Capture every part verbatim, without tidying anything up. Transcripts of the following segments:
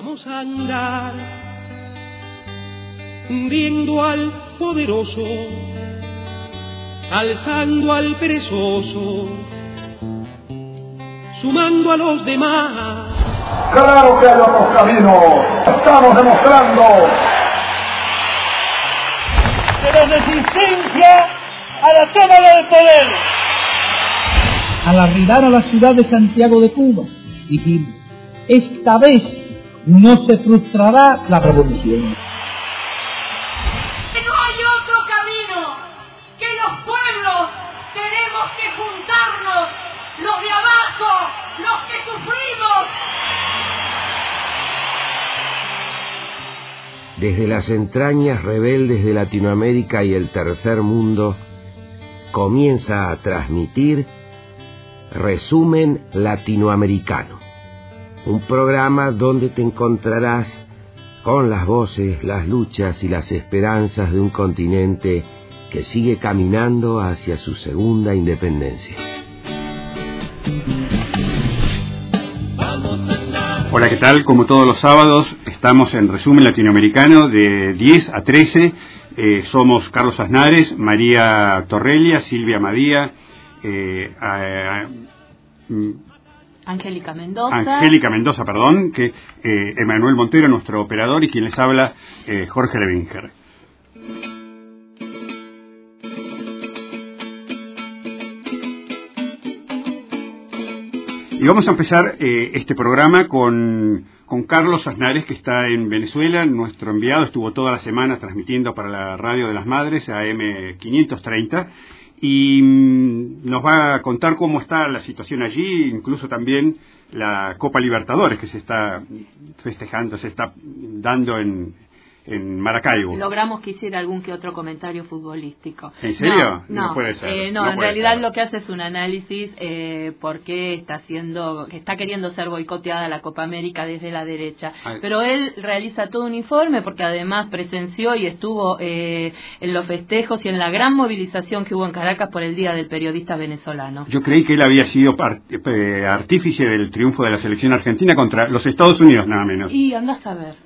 Vamos a andar viendo al poderoso, alzando al perezoso, sumando a los demás. Claro que hay otros caminos, estamos demostrando. De la resistencia a la toma del poder. Al arribar a la ciudad de Santiago de Cuba, dijimos, esta vez no se frustrará la revolución. Que no hay otro camino, que los pueblos tenemos que juntarnos, los de abajo, los que sufrimos. Desde las entrañas rebeldes de Latinoamérica y el tercer mundo, comienza a transmitir Resumen Latinoamericano, un programa donde te encontrarás con las voces, las luchas y las esperanzas de un continente que sigue caminando hacia su segunda independencia. Hola, ¿qué tal? Como todos los sábados, estamos en Resumen Latinoamericano de diez a trece. Eh, somos Carlos Aznares, María Torrelia, Silvia Madía, eh, a, a, Angélica Mendoza. Angélica Mendoza, perdón, que eh, Emanuel Montero, nuestro operador, y quien les habla, eh, Jorge Levinger. Y vamos a empezar eh, este programa con, con Carlos Aznares, que está en Venezuela. Nuestro enviado estuvo toda la semana transmitiendo para la Radio de las Madres, A M quinientos treinta, y mm, nos va a contar cómo está la situación allí, incluso también la Copa Libertadores que se está festejando, se está dando en... en Maracaibo. Logramos que hiciera algún que otro comentario futbolístico. ¿En serio? No, no, no puede ser. Eh, no, no en puede realidad ser. lo que hace es un análisis eh, por qué está haciendo, que está queriendo ser boicoteada la Copa América desde la derecha. Ay. Pero él realiza todo un informe porque además presenció y estuvo eh, en los festejos y en la gran movilización que hubo en Caracas por el Día del Periodista Venezolano. Yo creí que él había sido part, eh, artífice del triunfo de la selección argentina contra los Estados Unidos, nada menos. Y andás a ver.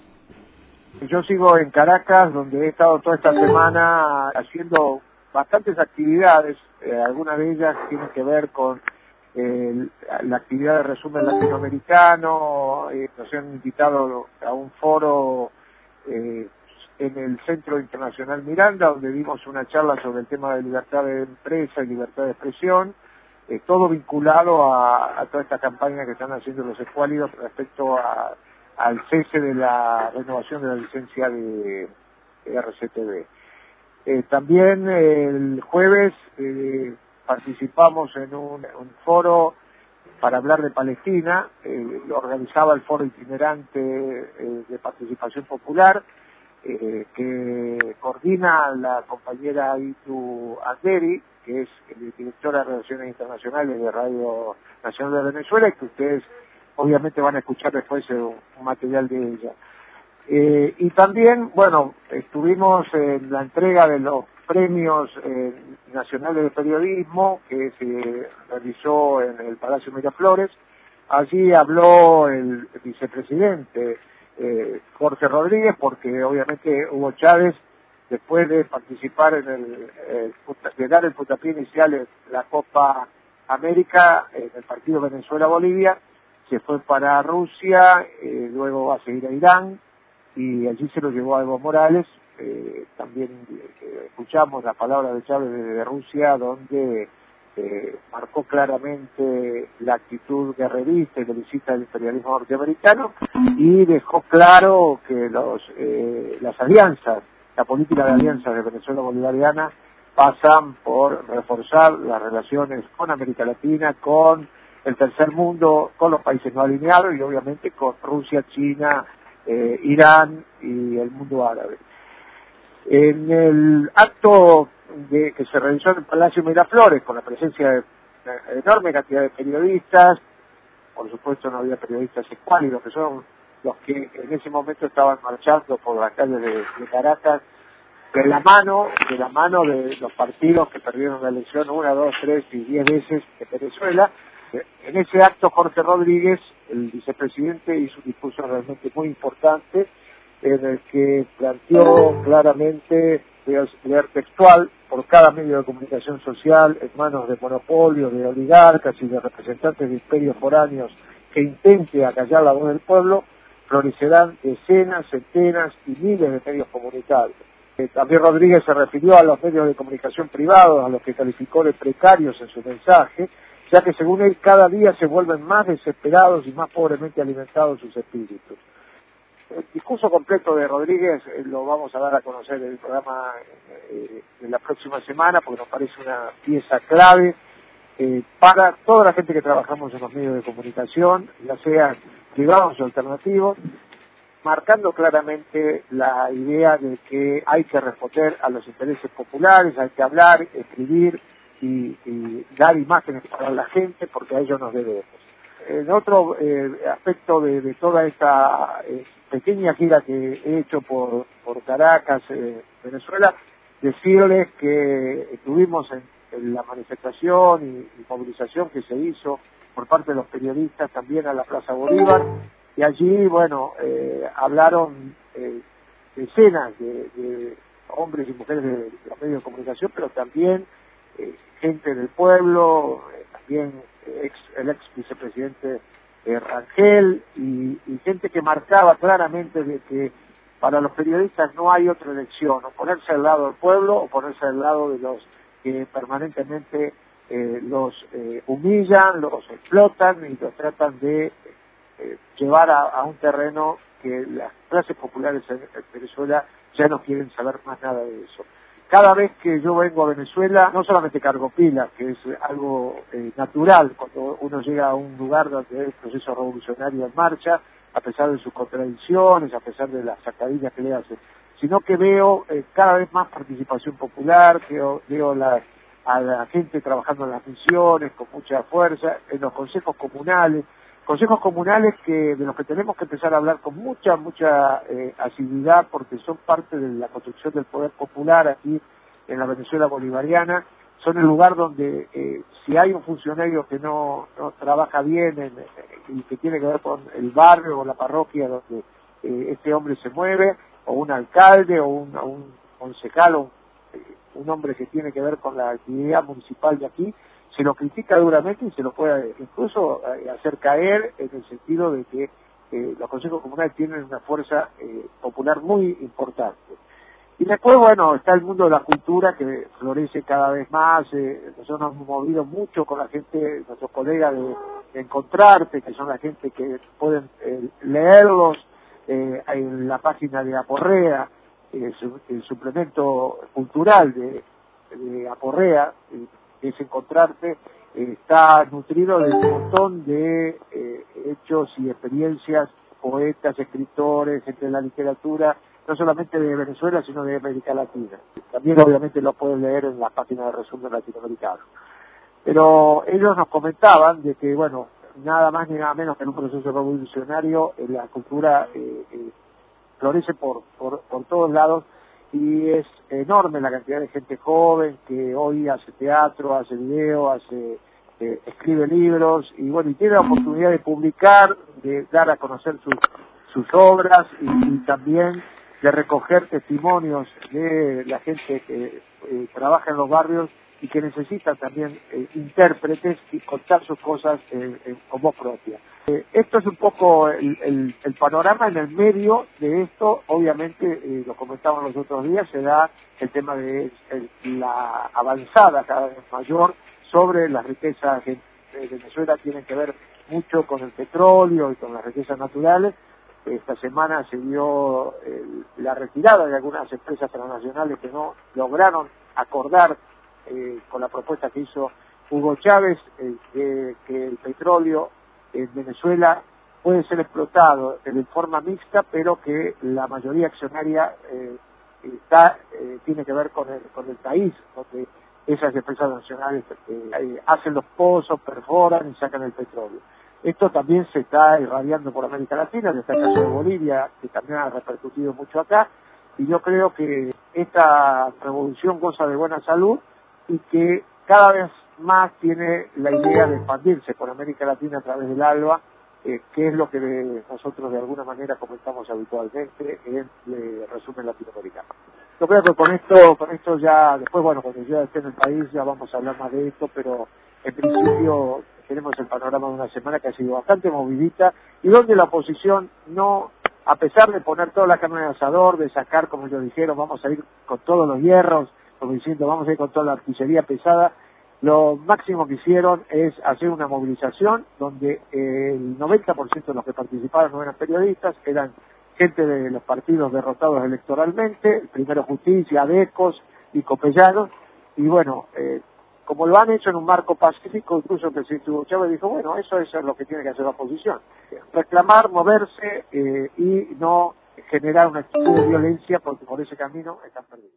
Yo sigo en Caracas, donde he estado toda esta semana haciendo bastantes actividades. Eh, algunas de ellas tienen que ver con eh, la actividad de resumen latinoamericano. Eh, nos han invitado a un foro eh, en el Centro Internacional Miranda, donde dimos una charla sobre el tema de libertad de empresa y libertad de expresión. Eh, todo vinculado a, a toda esta campaña que están haciendo los escuálidos respecto a al cese de la renovación de la licencia de, de R C T V. Eh, también eh, el jueves eh, participamos en un, un foro para hablar de Palestina. Eh, lo organizaba el foro itinerante eh, de participación popular, eh, que coordina la compañera Itu Anderi, que es directora de Relaciones Internacionales de Radio Nacional de Venezuela, y que ustedes obviamente van a escuchar después un, un material de ella. Eh, y también, bueno, estuvimos en la entrega de los premios eh, nacionales de periodismo que se realizó en el Palacio Miraflores. Allí habló el vicepresidente eh, Jorge Rodríguez, porque obviamente Hugo Chávez, después de participar en el, el de dar el puntapié inicial en la Copa América, en el partido Venezuela-Bolivia, se fue para Rusia, eh, luego va a seguir a Irán, y allí se lo llevó a Evo Morales. Eh, también eh, escuchamos la palabra de Chávez desde Rusia, donde eh, marcó claramente la actitud guerrerista y belicista del imperialismo norteamericano, y dejó claro que los eh, las alianzas, la política de alianzas de Venezuela bolivariana pasan por reforzar las relaciones con América Latina, con el tercer mundo, con los países no alineados y obviamente con Rusia, China, eh, Irán y el mundo árabe. En el acto de, que se realizó en el Palacio Miraflores, con la presencia de una enorme cantidad de periodistas, por supuesto no había periodistas escuálidos, que son los que en ese momento estaban marchando por las calles de, de Caracas, de la mano, de la mano de los partidos que perdieron la elección una, dos, tres y diez veces en Venezuela. En ese acto Jorge Rodríguez el vicepresidente hizo un discurso realmente muy importante en el que planteó claramente, voy a leer textual, por cada medio de comunicación social en manos de monopolios, de oligarcas y de representantes de imperios foráneos que intente acallar la voz del pueblo, florecerán decenas, centenas y miles de medios comunitarios. Eh, también Rodríguez se refirió a los medios de comunicación privados, a los que calificó de precarios en su mensaje, ya que según él cada día se vuelven más desesperados y más pobremente alimentados sus espíritus. El discurso completo de Rodríguez eh, lo vamos a dar a conocer en el programa eh, de la próxima semana, porque nos parece una pieza clave eh, para toda la gente que trabajamos en los medios de comunicación, ya sean privados o alternativos, marcando claramente la idea de que hay que responder a los intereses populares, hay que hablar, escribir y, y dar imágenes para la gente, porque a ellos nos debemos. En otro eh, aspecto de, de toda esta eh, pequeña gira que he hecho por, por Caracas, eh, Venezuela, decirles que estuvimos en, en la manifestación y, y movilización que se hizo por parte de los periodistas también a la Plaza Bolívar, y allí, bueno, eh, hablaron eh, decenas de, de hombres y mujeres de, de los medios de comunicación, pero también eh, gente del pueblo, eh, también ex, el ex vicepresidente eh, Rangel, y, y gente que marcaba claramente de que para los periodistas no hay otra elección, o ponerse al lado del pueblo o ponerse al lado de los que permanentemente eh, los eh, humillan, los explotan y los tratan de Eh, llevar a, a un terreno que las clases populares en, en Venezuela ya no quieren saber más nada de eso. Cada vez que yo vengo a Venezuela, no solamente cargo pilas, que es algo eh, natural cuando uno llega a un lugar donde hay el proceso revolucionario en marcha, a pesar de sus contradicciones, a pesar de las sacadillas que le hacen, sino que veo eh, cada vez más participación popular, veo, veo la, a la gente trabajando en las misiones con mucha fuerza, en los consejos comunales, consejos comunales que de los que tenemos que empezar a hablar con mucha, mucha eh, asiduidad, porque son parte de la construcción del poder popular aquí en la Venezuela bolivariana. Son el lugar donde eh, si hay un funcionario que no, no trabaja bien en, y que tiene que ver con el barrio o la parroquia donde eh, este hombre se mueve, o un alcalde o un, un concejal o un, eh, un hombre que tiene que ver con la actividad municipal de aquí, se lo critica duramente y se lo puede incluso eh, hacer caer en el sentido de que eh, los consejos comunales tienen una fuerza eh, popular muy importante. Y después, bueno, está el mundo de la cultura que florece cada vez más. Eh, nosotros nos hemos movido mucho con la gente, nuestros colegas de, de Encontrarte, que son la gente que pueden eh, leerlos eh, en la página de Aporrea, eh, su, el suplemento cultural de, de Aporrea, eh, es Encontrarte, eh, está nutrido de un montón de eh, hechos y experiencias, poetas, escritores, gente de la literatura, no solamente de Venezuela, sino de América Latina. También obviamente lo pueden leer en la página de resumen latinoamericano. Pero ellos nos comentaban de que, bueno, nada más ni nada menos que en un proceso revolucionario, eh, la cultura eh, eh, florece por, por, por todos lados, y es enorme la cantidad de gente joven que hoy hace teatro, hace video, hace eh, escribe libros, y bueno, y tiene la oportunidad de publicar, de dar a conocer sus, sus obras, y, y también de recoger testimonios de la gente que eh, trabaja en los barrios y que necesita también eh, intérpretes y contar sus cosas eh, eh, con voz propia. Eh, esto es un poco el, el, el panorama. En el medio de esto, obviamente, eh, lo comentamos los otros días, se da el tema de el, la avanzada cada vez mayor sobre las riquezas que de Venezuela tienen que ver mucho con el petróleo y con las riquezas naturales. Esta semana se dio eh, la retirada de algunas empresas transnacionales que no lograron acordar eh, con la propuesta que hizo Hugo Chávez, eh, que, que el petróleo en Venezuela puede ser explotado de forma mixta, pero que la mayoría accionaria eh, está eh, tiene que ver con el, con el país, donde esas empresas nacionales eh, hacen los pozos, perforan y sacan el petróleo. Esto también se está irradiando por América Latina, está el caso de Bolivia, que también ha repercutido mucho acá, y yo creo que esta revolución goza de buena salud y que cada vez más tiene la idea de expandirse por América Latina a través del ALBA, eh, que es lo que de, nosotros de alguna manera comentamos habitualmente en el resumen latinoamericano. Yo creo que con esto, con esto ya, después bueno, cuando yo esté en el país ya vamos a hablar más de esto, pero en principio tenemos el panorama de una semana que ha sido bastante movidita y donde la oposición no, a pesar de poner toda la carne en el asador, de sacar, como ellos dijeron, vamos a ir con todos los hierros, como diciendo, vamos a ir con toda la artillería pesada, lo máximo que hicieron es hacer una movilización donde el noventa por ciento de los que participaron no eran periodistas, eran gente de los partidos derrotados electoralmente, primero Justicia, Adecos y Copellanos, y bueno, eh, como lo han hecho en un marco pacífico, incluso el presidente Hugo Chávez dijo, bueno, eso, eso es lo que tiene que hacer la oposición, reclamar, moverse eh, y no generar una actitud de violencia, porque por ese camino están perdidos.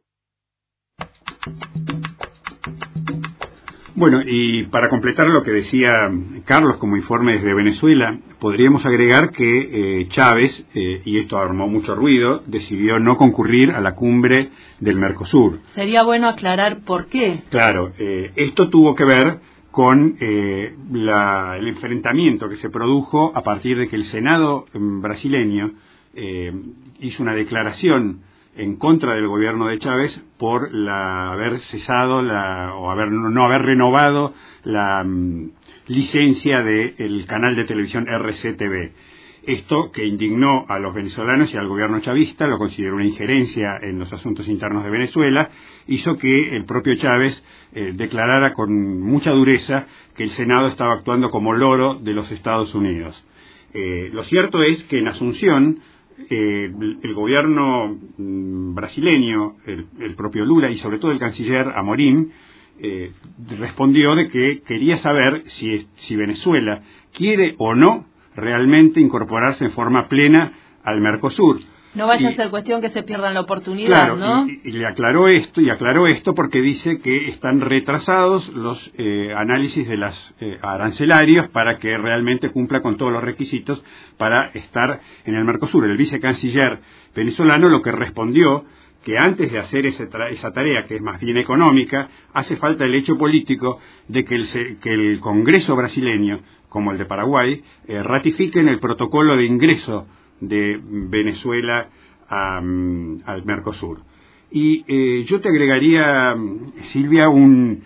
Bueno, y para completar lo que decía Carlos como informe desde Venezuela, podríamos agregar que eh, Chávez, eh, y esto armó mucho ruido, decidió no concurrir a la cumbre del Mercosur. Sería bueno aclarar por qué. Claro, eh, esto tuvo que ver con eh, la, el enfrentamiento que se produjo a partir de que el Senado brasileño eh, hizo una declaración en contra del gobierno de Chávez por la, haber cesado la, o haber, no haber renovado la um, licencia del canal de televisión R C T V. Esto, que indignó a los venezolanos y al gobierno chavista, lo consideró una injerencia en los asuntos internos de Venezuela, hizo que el propio Chávez eh, declarara con mucha dureza que el Senado estaba actuando como loro de los Estados Unidos. Eh, lo cierto es que en Asunción, Eh, el gobierno mm, brasileño, el, el propio Lula y sobre todo el canciller Amorim, eh, respondió de que quería saber si, si Venezuela quiere o no realmente incorporarse en forma plena al Mercosur. No vaya y, a ser cuestión que se pierdan la oportunidad, claro, ¿no? Y, y le aclaró esto, y aclaró esto porque dice que están retrasados los eh, análisis de las eh, arancelarios para que realmente cumpla con todos los requisitos para estar en el Mercosur. El vicecanciller venezolano lo que respondió que antes de hacer ese tra- esa tarea, que es más bien económica, hace falta el hecho político de que el, que el Congreso brasileño, como el de Paraguay, eh, ratifiquen el protocolo de ingreso de Venezuela a, um, al Mercosur. Y eh, yo te agregaría, Silvia, un,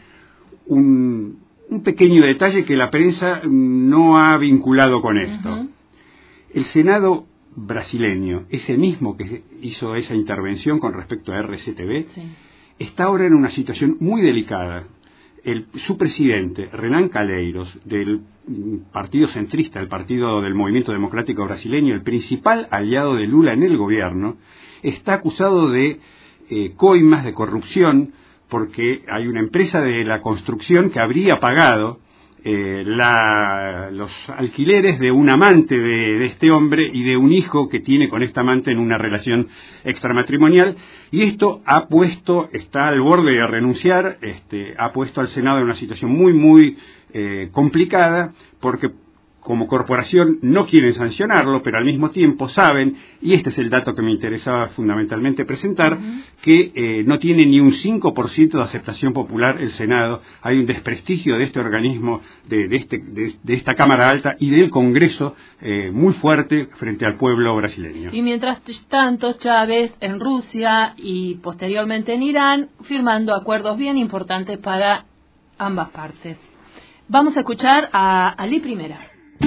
un, un pequeño detalle que la prensa no ha vinculado con esto. Uh-huh. El Senado brasileño, ese mismo que hizo esa intervención con respecto a R C T V, sí, está ahora en una situación muy delicada. El, su presidente, Renan Calheiros, del partido centrista, el partido del Movimiento Democrático Brasileño, el principal aliado de Lula en el gobierno, está acusado de eh, coimas, de corrupción, porque hay una empresa de la construcción que habría pagado eh, la, los alquileres de un amante de, de este hombre y de un hijo que tiene con esta amante en una relación extramatrimonial, y esto ha puesto, está al borde de renunciar, este, ha puesto al Senado en una situación muy, muy eh, complicada, porque como corporación no quieren sancionarlo, pero al mismo tiempo saben, y este es el dato que me interesaba fundamentalmente presentar, uh-huh, que eh, no tiene ni un cinco por ciento de aceptación popular el Senado. Hay un desprestigio de este organismo, de, de, este, de, de esta Cámara Alta y del Congreso eh, muy fuerte frente al pueblo brasileño. Y mientras tanto, Chávez en Rusia y posteriormente en Irán, firmando acuerdos bien importantes para ambas partes. Vamos a escuchar a Ali Primera.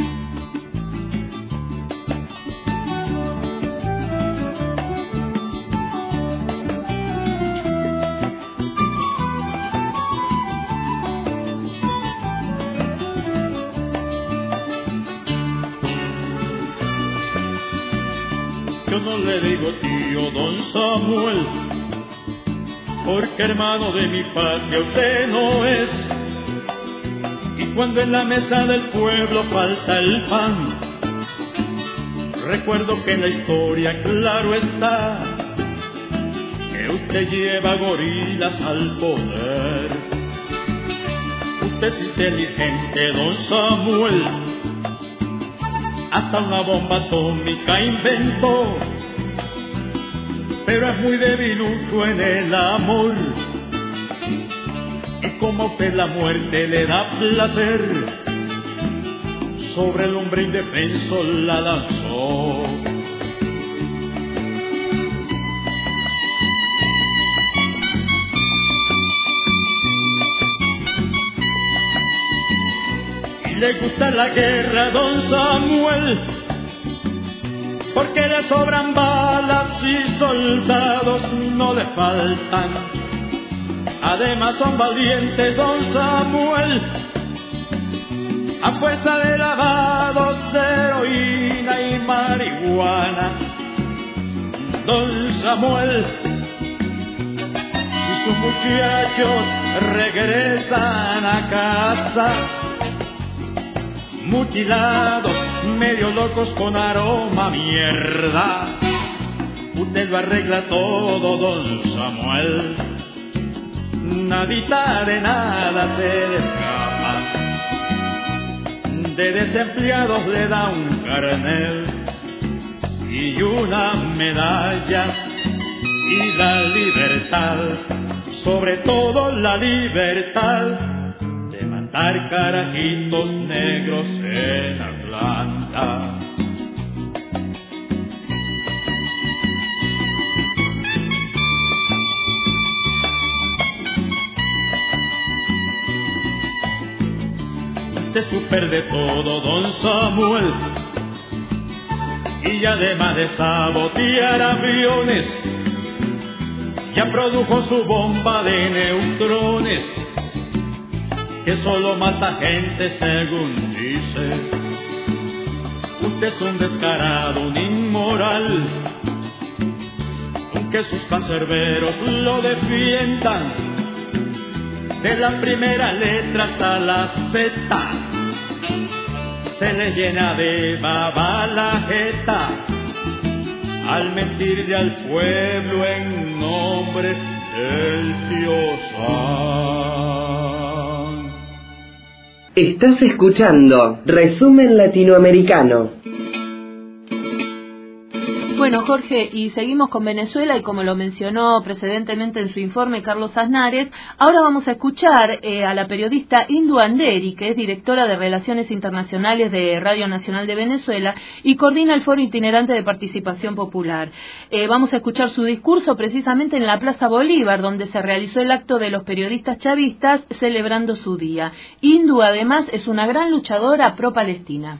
Yo no le digo tío don Samuel, porque hermano de mi patria usted no es. Y cuando en la mesa del pueblo falta el pan, recuerdo que en la historia claro está que usted lleva gorilas al poder. Usted es inteligente, don Samuel, hasta una bomba atómica inventó, pero es muy debilucho en el amor, y como a usted la muerte le da placer, sobre el hombre indefenso la lanzó. Y le gusta la guerra a don Samuel, porque le sobran balas y soldados no le faltan. Además son valientes don Samuel, a fuerza de lavados de heroína y marihuana. Don Samuel y sus muchachos regresan a casa, mutilados, medio locos con aroma a mierda. Usted lo arregla todo, don Samuel, nadita de nada se le escapa. De desempleados le da un carnet y una medalla y la libertad, sobre todo la libertad de matar carajitos negros en Atlanta. Usted super de todo, don Samuel, y además de sabotear aviones, ya produjo su bomba de neutrones, que solo mata gente según dice. Usted es un descarado, un inmoral, aunque sus cancerberos lo defiendan. De la primera letra hasta la Z, se le llena de baba la jeta al mentirle al pueblo en nombre del tío San. Estás escuchando Resumen Latinoamericano. Bueno, Jorge, y seguimos con Venezuela, y como lo mencionó precedentemente en su informe Carlos Aznares, ahora vamos a escuchar eh, a la periodista Indu Anderi, que es directora de Relaciones Internacionales de Radio Nacional de Venezuela y coordina el Foro Itinerante de Participación Popular. Eh, vamos a escuchar su discurso precisamente en la Plaza Bolívar, donde se realizó el acto de los periodistas chavistas celebrando su día. Indu, además, es una gran luchadora pro-palestina.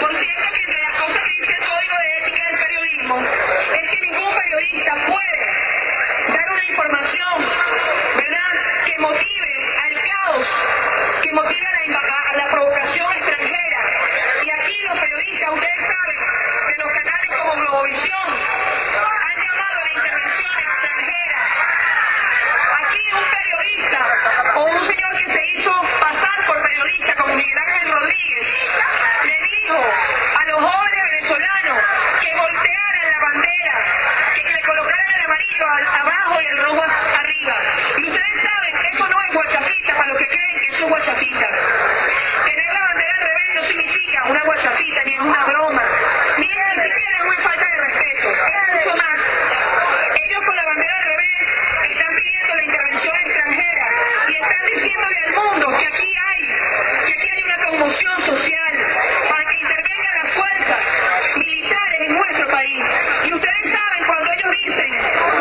Es que ningún periodista puede información, ¿verdad?, que motive al caos, que motive a la, a la provocación extranjera. Y aquí los periodistas, ustedes saben, de los canales como Globovisión, han llamado a la intervención extranjera. Aquí un periodista o un señor que se hizo pasar por periodista como Miguel Ángel Rodríguez le dijo a los jóvenes venezolanos que voltearan la bandera, que le colocaran el amarillo abajo y el rojo arriba. Y ustedes saben, eso no es guachafita, para los que creen que eso es guachafita. Tener la bandera al revés no significa una guachafita ni es una broma. Miren, ni siquiera es una falta de respeto, es mucho más. Ellos con la bandera al revés están pidiendo la intervención extranjera y están diciéndole al mundo que aquí hay, que aquí hay una conmoción social para que intervengan las fuerzas militares en nuestro país. Y ustedes saben, cuando ellos dicen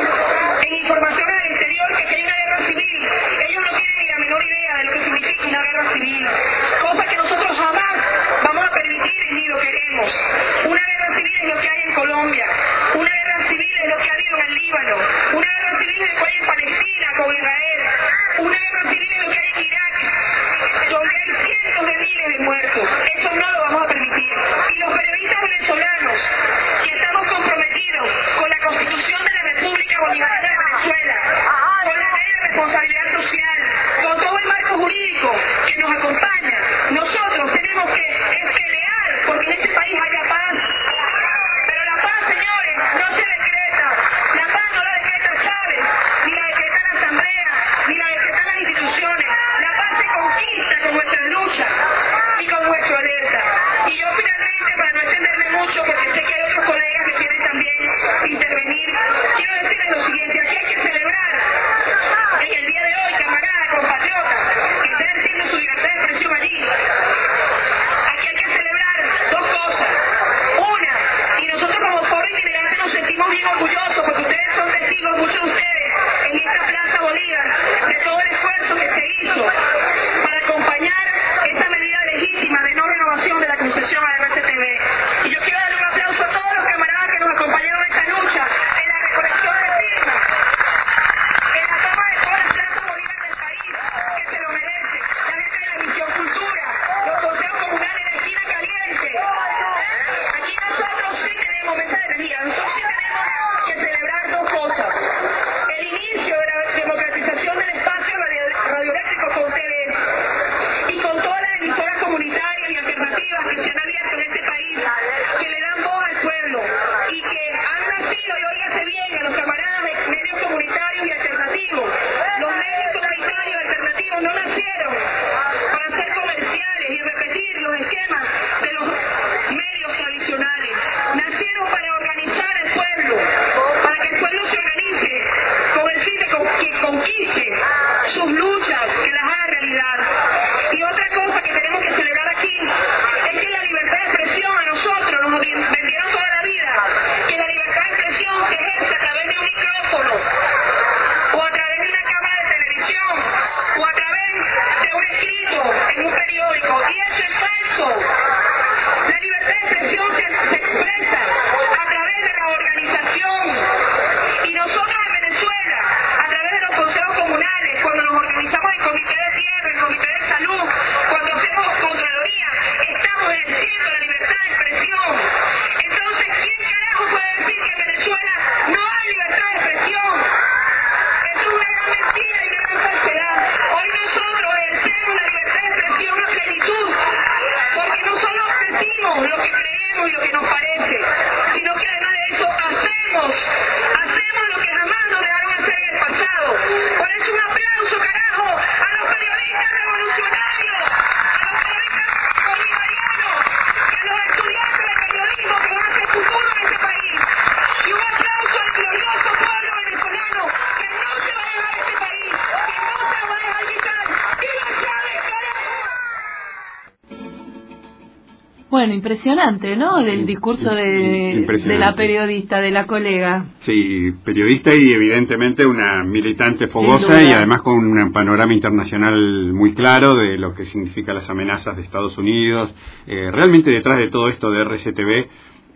en información al exterior que si hay una guerra civil, ellos no tienen ni la menor idea de lo que significa una guerra civil, cosa que nosotros jamás vamos a permitir ni lo queremos. Una guerra civil es lo que hay en Colombia, una guerra civil es lo que ha habido en el Líbano, una guerra civil es lo que hay en Palestina con Israel, una guerra civil es lo que hay en Irak, donde hay cientos de miles de muertos. Eso no lo vamos a permitir. Y los periodistas venezolanos que estamos comprometidos con la Constitución de la República Bolivariana de Venezuela, con la ley de responsabilidad social, con todo el marco jurídico que nos acompaña, nosotros tenemos que pelear porque en este país haya paz. Pero la paz, señores, no se decreta. La paz no la decreta Chávez, ni la decreta la Asamblea, ni la decretan las instituciones. La paz se conquista con nuestra lucha y con nuestra alerta. Y yo finalmente, para no extenderme mucho, porque sé que hay otros colegas que quieren también intervenir, quiero decirles lo siguiente: aquí hay que celebrar en el día de hoy, camaradas, compatriotas, que estén haciendo su libertad de expresión allí. Aquí hay que celebrar dos cosas. Una, y nosotros como Foro Inmigrante nos sentimos bien orgullosos porque ustedes son testigos, muchos de ustedes, en esta Plaza Bolívar, de todo el esfuerzo que se hizo para acompañar esa medida legítima de no renovación de la concesión a R C T V. Y yo quiero darle un aplauso a todos los camaradas que nos acompañaron en esta lucha, en la recolección de firmas, en la toma de todas las plazas Bolívar del país, que se lo merece. La gente de la Misión Cultura, los consejos comunales de Esquina Caliente. Aquí nosotros sí tenemos mesa de energía, nosotros sí tenemos que celebrar dos cosas: el inicio de la democratización del espacio radio- radioeléctrico con T V y con todas las emisoras comunitarias y alternativas que se han abierto en este país, que le dan voz al pueblo y que han nacido, y óigase bien, a los camaradas de medios comunitarios y alternativos. Los medios comunitarios y alternativos no nacieron para ser comerciales y repetir los esquemas de los medios tradicionales. Nacieron para organizar al pueblo, para que el pueblo se organice con el fin de con- que conquiste sus luchas, que las haga realidad. Y otra cosa que tenemos que celebrar aquí es que la libertad de expresión a nosotros nos vendieron toda la vida, que la libertad de expresión se ejerce a través de un micrófono, o a través de una cámara de televisión, o a través de un escrito en un periódico, y eso es falso. La libertad de expresión se, se expresa a través de la organización, y nosotros en Venezuela, a través de los consejos comunales, cuando nos organizamos en comité de tierra, en comité de salud, cuando hacemos contraloría, estamos ejerciendo la libertad de expresión. Entonces, ¿quién carajo puede decir que en Venezuela no hay libertad de expresión? Eso es una gran mentira y una gran falsedad. Hoy nosotros ejercemos la libertad de expresión a plenitud, porque no solo decimos lo que creemos y lo que nos parece, sino que además de eso hacemos, hacemos lo que jamás nos dejaron hacer en el pasado. Por eso un aplauso, carajo, a los periodistas revolucionarios, a los periodistas bolivarianos, y a los estudiantes de periodismo que van a hacer futuro en este país. Y un aplauso al glorioso pueblo venezolano que no se va a dejar este país, que no se lo va a dejar quitar. ¡Viva Chávez, carajo! Bueno, impresionante, ¿no? El discurso de, de la periodista, de la colega. Sí, periodista y evidentemente una militante fogosa y además con un panorama internacional muy claro de lo que significan las amenazas de Estados Unidos. Eh, realmente detrás de todo esto de R C T V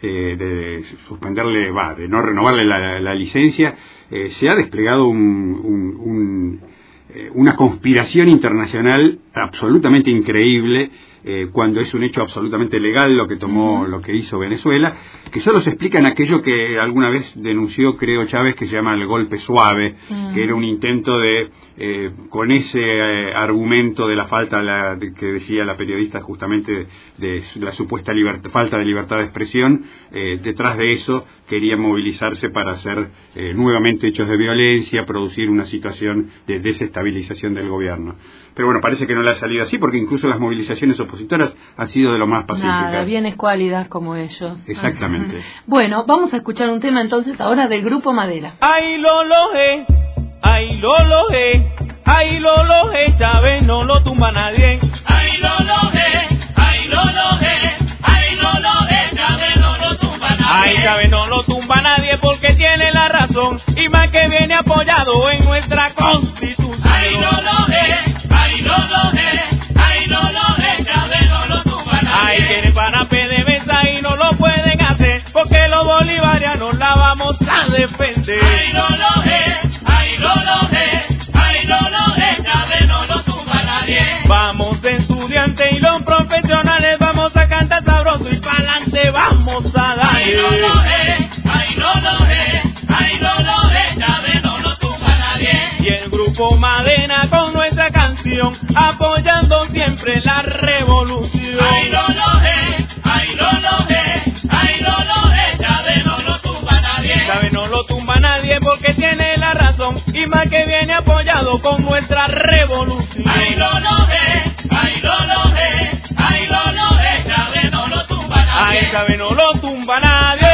eh, de suspenderle, va, de no renovarle la, la licencia, eh, se ha desplegado un, un, un, eh, una conspiración internacional absolutamente increíble, eh, cuando es un hecho absolutamente legal lo que tomó, uh-huh. lo que hizo Venezuela, que solo se explica en aquello que alguna vez denunció, creo, Chávez, que se llama el golpe suave, uh-huh. que era un intento de, eh, con ese eh, argumento de la falta, la, de, que decía la periodista justamente, de, de la supuesta libertad, falta de libertad de expresión, eh, detrás de eso quería movilizarse para hacer eh, nuevamente hechos de violencia, producir una situación de desestabilización del gobierno. Pero bueno, parece que no le ha salido así, porque incluso las movilizaciones opositoras han sido de lo más pacíficas. Nada, bien escuálidas como ellos. Exactamente. Bueno, vamos a escuchar un tema entonces ahora del Grupo Madera. Ay, Lolo, eh, ay, Lolo, eh, ay, Lolo, eh, Chávez no lo tumba nadie. Ay, Lolo, eh, ay, Lolo, eh, ay, Lolo, eh, Chávez no lo tumba nadie. Ay, Chávez no lo tumba nadie porque tiene la razón y más que viene apoyado en nuestra Constitución. Ay, Lolo, eh, ay, Lolo, eh, ay, Lolo, eh, Chávez no lo tumba nadie. Ay, quieren para P D V S A y no lo pueden hacer porque los bolivarianos la vamos a defender. Ay, Lolo, eh, ay, Lolo, eh, ay, Lolo, eh, Chávez no lo tumba nadie. Vamos de estudiantes y los profesionales vamos a cantar sabroso y pa'lante vamos a dar. Ay, Lolo, eh, ay, Lolo, eh, ay, Lolo, eh, Chávez no lo tumba nadie. Y el Grupo Madera con nuestra canción apoyando siempre la revolución. Ay, Lolo, eh, ay, Lolo, eh, ay, Lolo, eh, Chávez no lo tumba nadie. Chávez no lo tumba nadie porque tiene la razón y más que viene apoyado con nuestra revolución. Ay, Lolo, eh, ay, Lolo, eh, ay, Lolo, eh, Chávez no lo tumba nadie. Ay, Chávez no lo tumba nadie,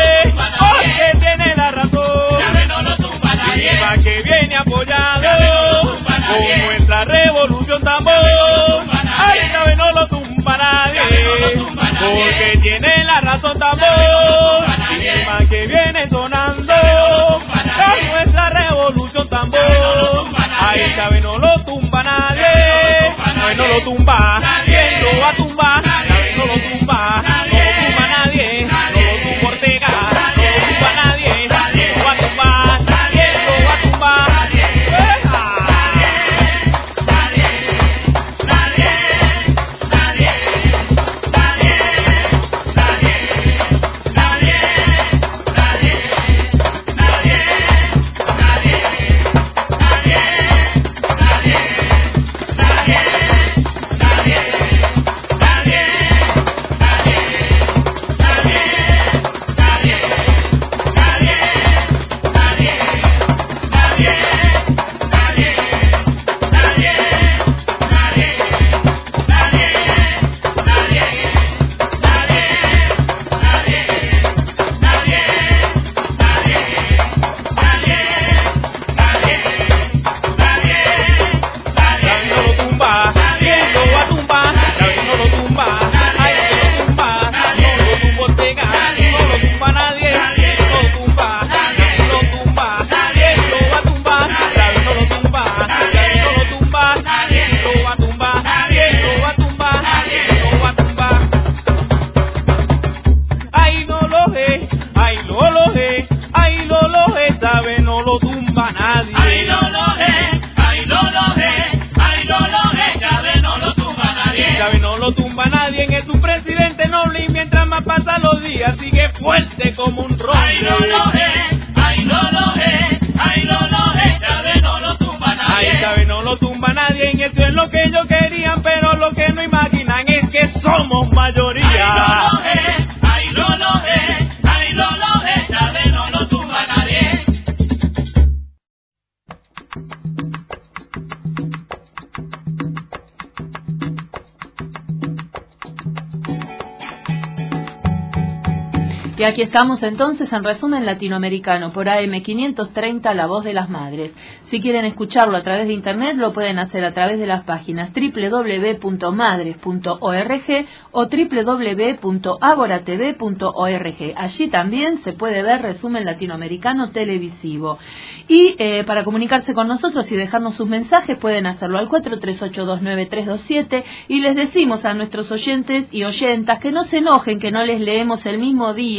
porque tiene la razón. Chávez no lo tumba nadie. Y más que viene apoyado con nuestra revolución tambor. Ay, Chávez no lo tumba nadie, porque tiene la razón tambor. Y más que viene sonando con nuestra revolución tambor. Ay, Chávez no lo tumba nadie, Chávez no lo tumba, ¿quién lo va a tumbar? Chávez no lo tumba, no lo tumba nadie, no lo tumba Ortega, no lo tumba nadie, ¿quién lo va a tumbar? ¿Quién lo va a tumbar? Y aquí estamos entonces en Resumen Latinoamericano por A M quinientos treinta, La Voz de las Madres. Si quieren escucharlo a través de internet lo pueden hacer a través de las páginas doble u doble u doble u punto madres punto org o doble u doble u doble u punto agora t v punto org. Allí también se puede ver Resumen Latinoamericano televisivo. Y eh, para comunicarse con nosotros y dejarnos sus mensajes pueden hacerlo al cuatro tres ocho dos nueve tres dos siete y les decimos a nuestros oyentes y oyentas que no se enojen que no les leemos el mismo día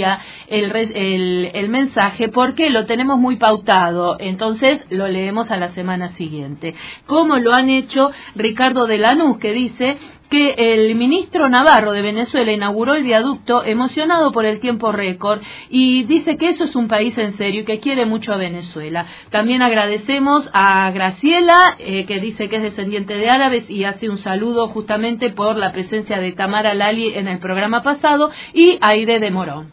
audiencia el, el, el mensaje porque lo tenemos muy pautado, entonces lo leemos a la semana siguiente. Como lo han hecho Ricardo de Lanús, que dice que el ministro Navarro de Venezuela inauguró el viaducto emocionado por el tiempo récord y dice que eso es un país en serio y que quiere mucho a Venezuela. También agradecemos a Graciela, eh, que dice que es descendiente de árabes y hace un saludo justamente por la presencia de Tamara Lali en el programa pasado, y a Aide de Morón.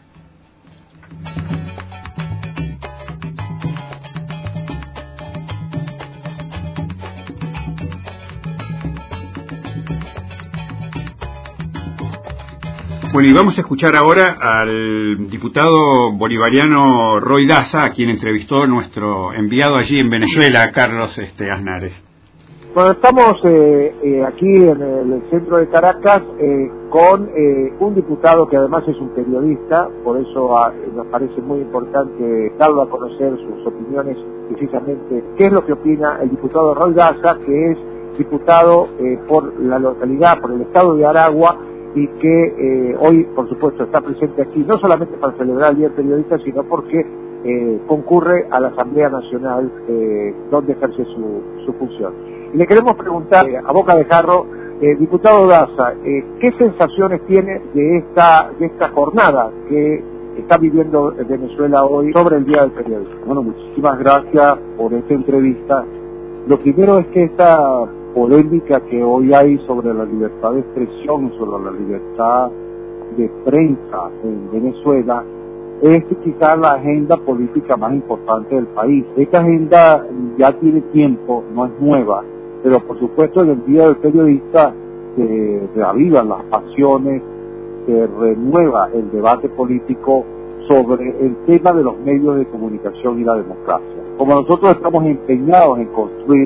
Bueno, y vamos a escuchar ahora al diputado bolivariano Roy Daza, a quien entrevistó nuestro enviado allí en Venezuela, Carlos este, Aznares. Bueno, estamos eh, eh, aquí en el, el centro de Caracas eh, con eh, un diputado que además es un periodista, por eso a, nos parece muy importante darlo a conocer sus opiniones, precisamente qué es lo que opina el diputado Roy Daza, que es diputado eh, por la localidad, por el estado de Aragua, y que eh, hoy, por supuesto, está presente aquí, no solamente para celebrar el Día del Periodista, sino porque eh, concurre a la Asamblea Nacional, eh, donde ejerce su, su función. Y le queremos preguntar, eh, a boca de jarro, eh, diputado Daza, eh, ¿qué sensaciones tiene de esta, de esta jornada que está viviendo Venezuela hoy sobre el Día del Periodista? Bueno, muchísimas gracias por esta entrevista. Lo primero es que esta polémica que hoy hay sobre la libertad de expresión, sobre la libertad de prensa en Venezuela, es quizás la agenda política más importante del país. Esta agenda ya tiene tiempo, no es nueva, pero por supuesto en el Día del Periodista se reavivan las pasiones, se renueva el debate político sobre el tema de los medios de comunicación y la democracia. Como nosotros estamos empeñados en construir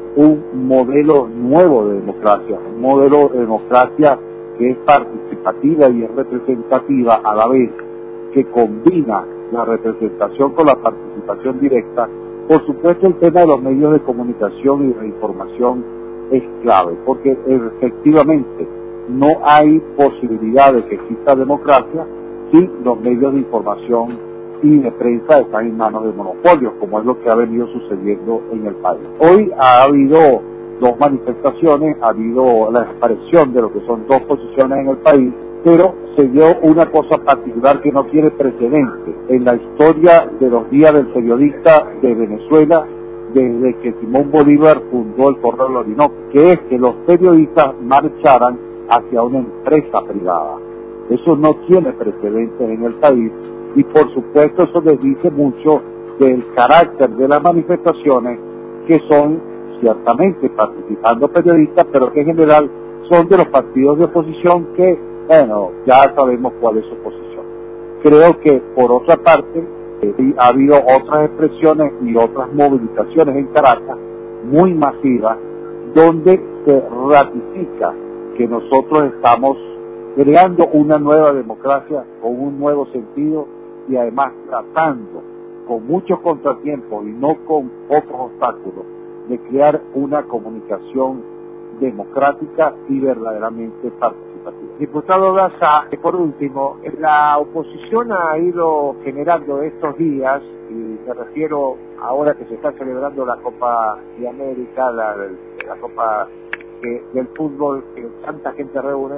un modelo nuevo de democracia, un modelo de democracia que es participativa y es representativa a la vez, que combina la representación con la participación directa. Por supuesto, el tema de los medios de comunicación y de información es clave, porque efectivamente no hay posibilidad de que exista democracia si los medios de información y de prensa están en manos de monopolios, como es lo que ha venido sucediendo en el país. Hoy ha habido dos manifestaciones, ha habido la expresión de lo que son dos posiciones en el país, pero se dio una cosa particular que no tiene precedente en la historia de los días del periodista de Venezuela desde que Simón Bolívar fundó el Correo del Orinoco, que es que los periodistas marcharan hacia una empresa privada. Eso no tiene precedentes en el país, y por supuesto eso les dice mucho del carácter de las manifestaciones, que son ciertamente participando periodistas, pero que en general son de los partidos de oposición que, bueno, ya sabemos cuál es su posición. Creo que por otra parte eh, ha habido otras expresiones y otras movilizaciones en Caracas muy masivas, donde se ratifica que nosotros estamos creando una nueva democracia con un nuevo sentido, y además tratando con muchos contratiempos y no con pocos obstáculos de crear una comunicación democrática y verdaderamente participativa. Diputado Daza, por último, la oposición ha ido generando estos días, y me refiero ahora que se está celebrando la Copa de América, la, la Copa que, del fútbol, que tanta gente reúne,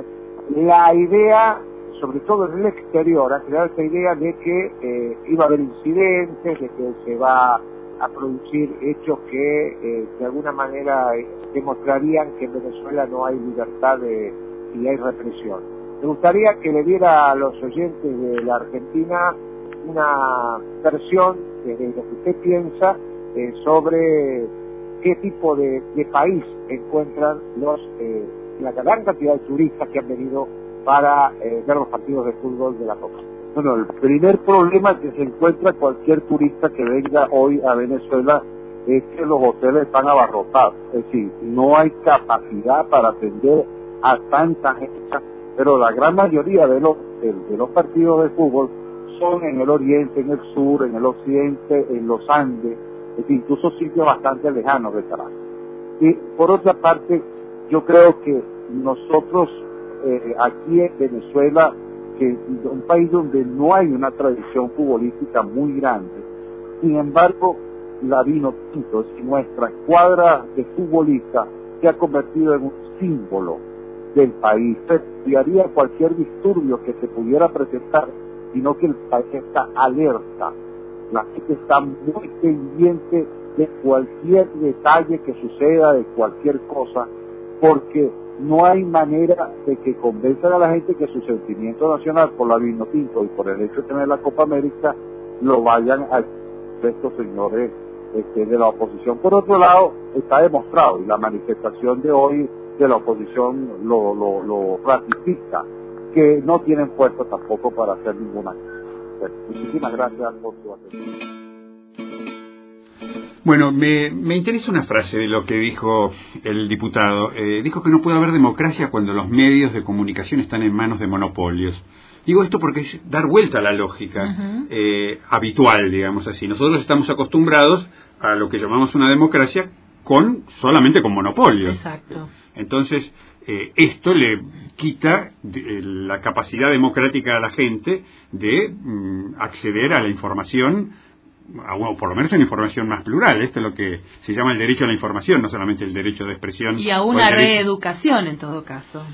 la idea, sobre todo en el exterior, ha creado esta idea de que eh, iba a haber incidentes, de que se va a producir hechos que eh, de alguna manera eh, demostrarían que en Venezuela no hay libertad de, y hay represión. Me gustaría que le diera a los oyentes de la Argentina una versión de, de lo que usted piensa eh, sobre qué tipo de, de país encuentran los eh, la gran cantidad de turistas que han venido para eh, ver los partidos de fútbol de la Copa. Bueno, el primer problema que se encuentra cualquier turista que venga hoy a Venezuela es que los hoteles están abarrotados. Es decir, no hay capacidad para atender a tanta gente, pero la gran mayoría de los, de, de los partidos de fútbol son en el oriente, en el sur, en el occidente, en los Andes, es decir, incluso sitios bastante lejanos de Caracas. Y por otra parte, yo creo que nosotros eh, aquí en Venezuela, que un país donde no hay una tradición futbolística muy grande. Sin embargo, la Vinotinto, si nuestra escuadra de futbolistas se ha convertido en un símbolo del país, se estudiaría cualquier disturbio que se pudiera presentar, sino que el país está alerta, la gente está muy pendiente de cualquier detalle que suceda, de cualquier cosa, porque no hay manera de que convenzan a la gente que su sentimiento nacional por la Vinotinto y por el hecho de tener la Copa América lo vayan a estos señores este, de la oposición. Por otro lado, está demostrado, y la manifestación de hoy de la oposición lo, lo, lo ratifica, que no tienen fuerza tampoco para hacer ninguna cosa. Muchísimas gracias por su atención. Bueno, me, me interesa una frase de lo que dijo el diputado. Eh, dijo que no puede haber democracia cuando los medios de comunicación están en manos de monopolios. Digo esto porque es dar vuelta a la lógica uh-huh. eh, habitual, digamos así. Nosotros estamos acostumbrados a lo que llamamos una democracia con solamente con monopolios. Exacto. Entonces, eh, esto le quita de, la capacidad democrática a la gente de mm, acceder a la información, o por lo menos una información más plural. Esto es lo que se llama el derecho a la información, no solamente el derecho de expresión. Y a una reeducación, en todo caso.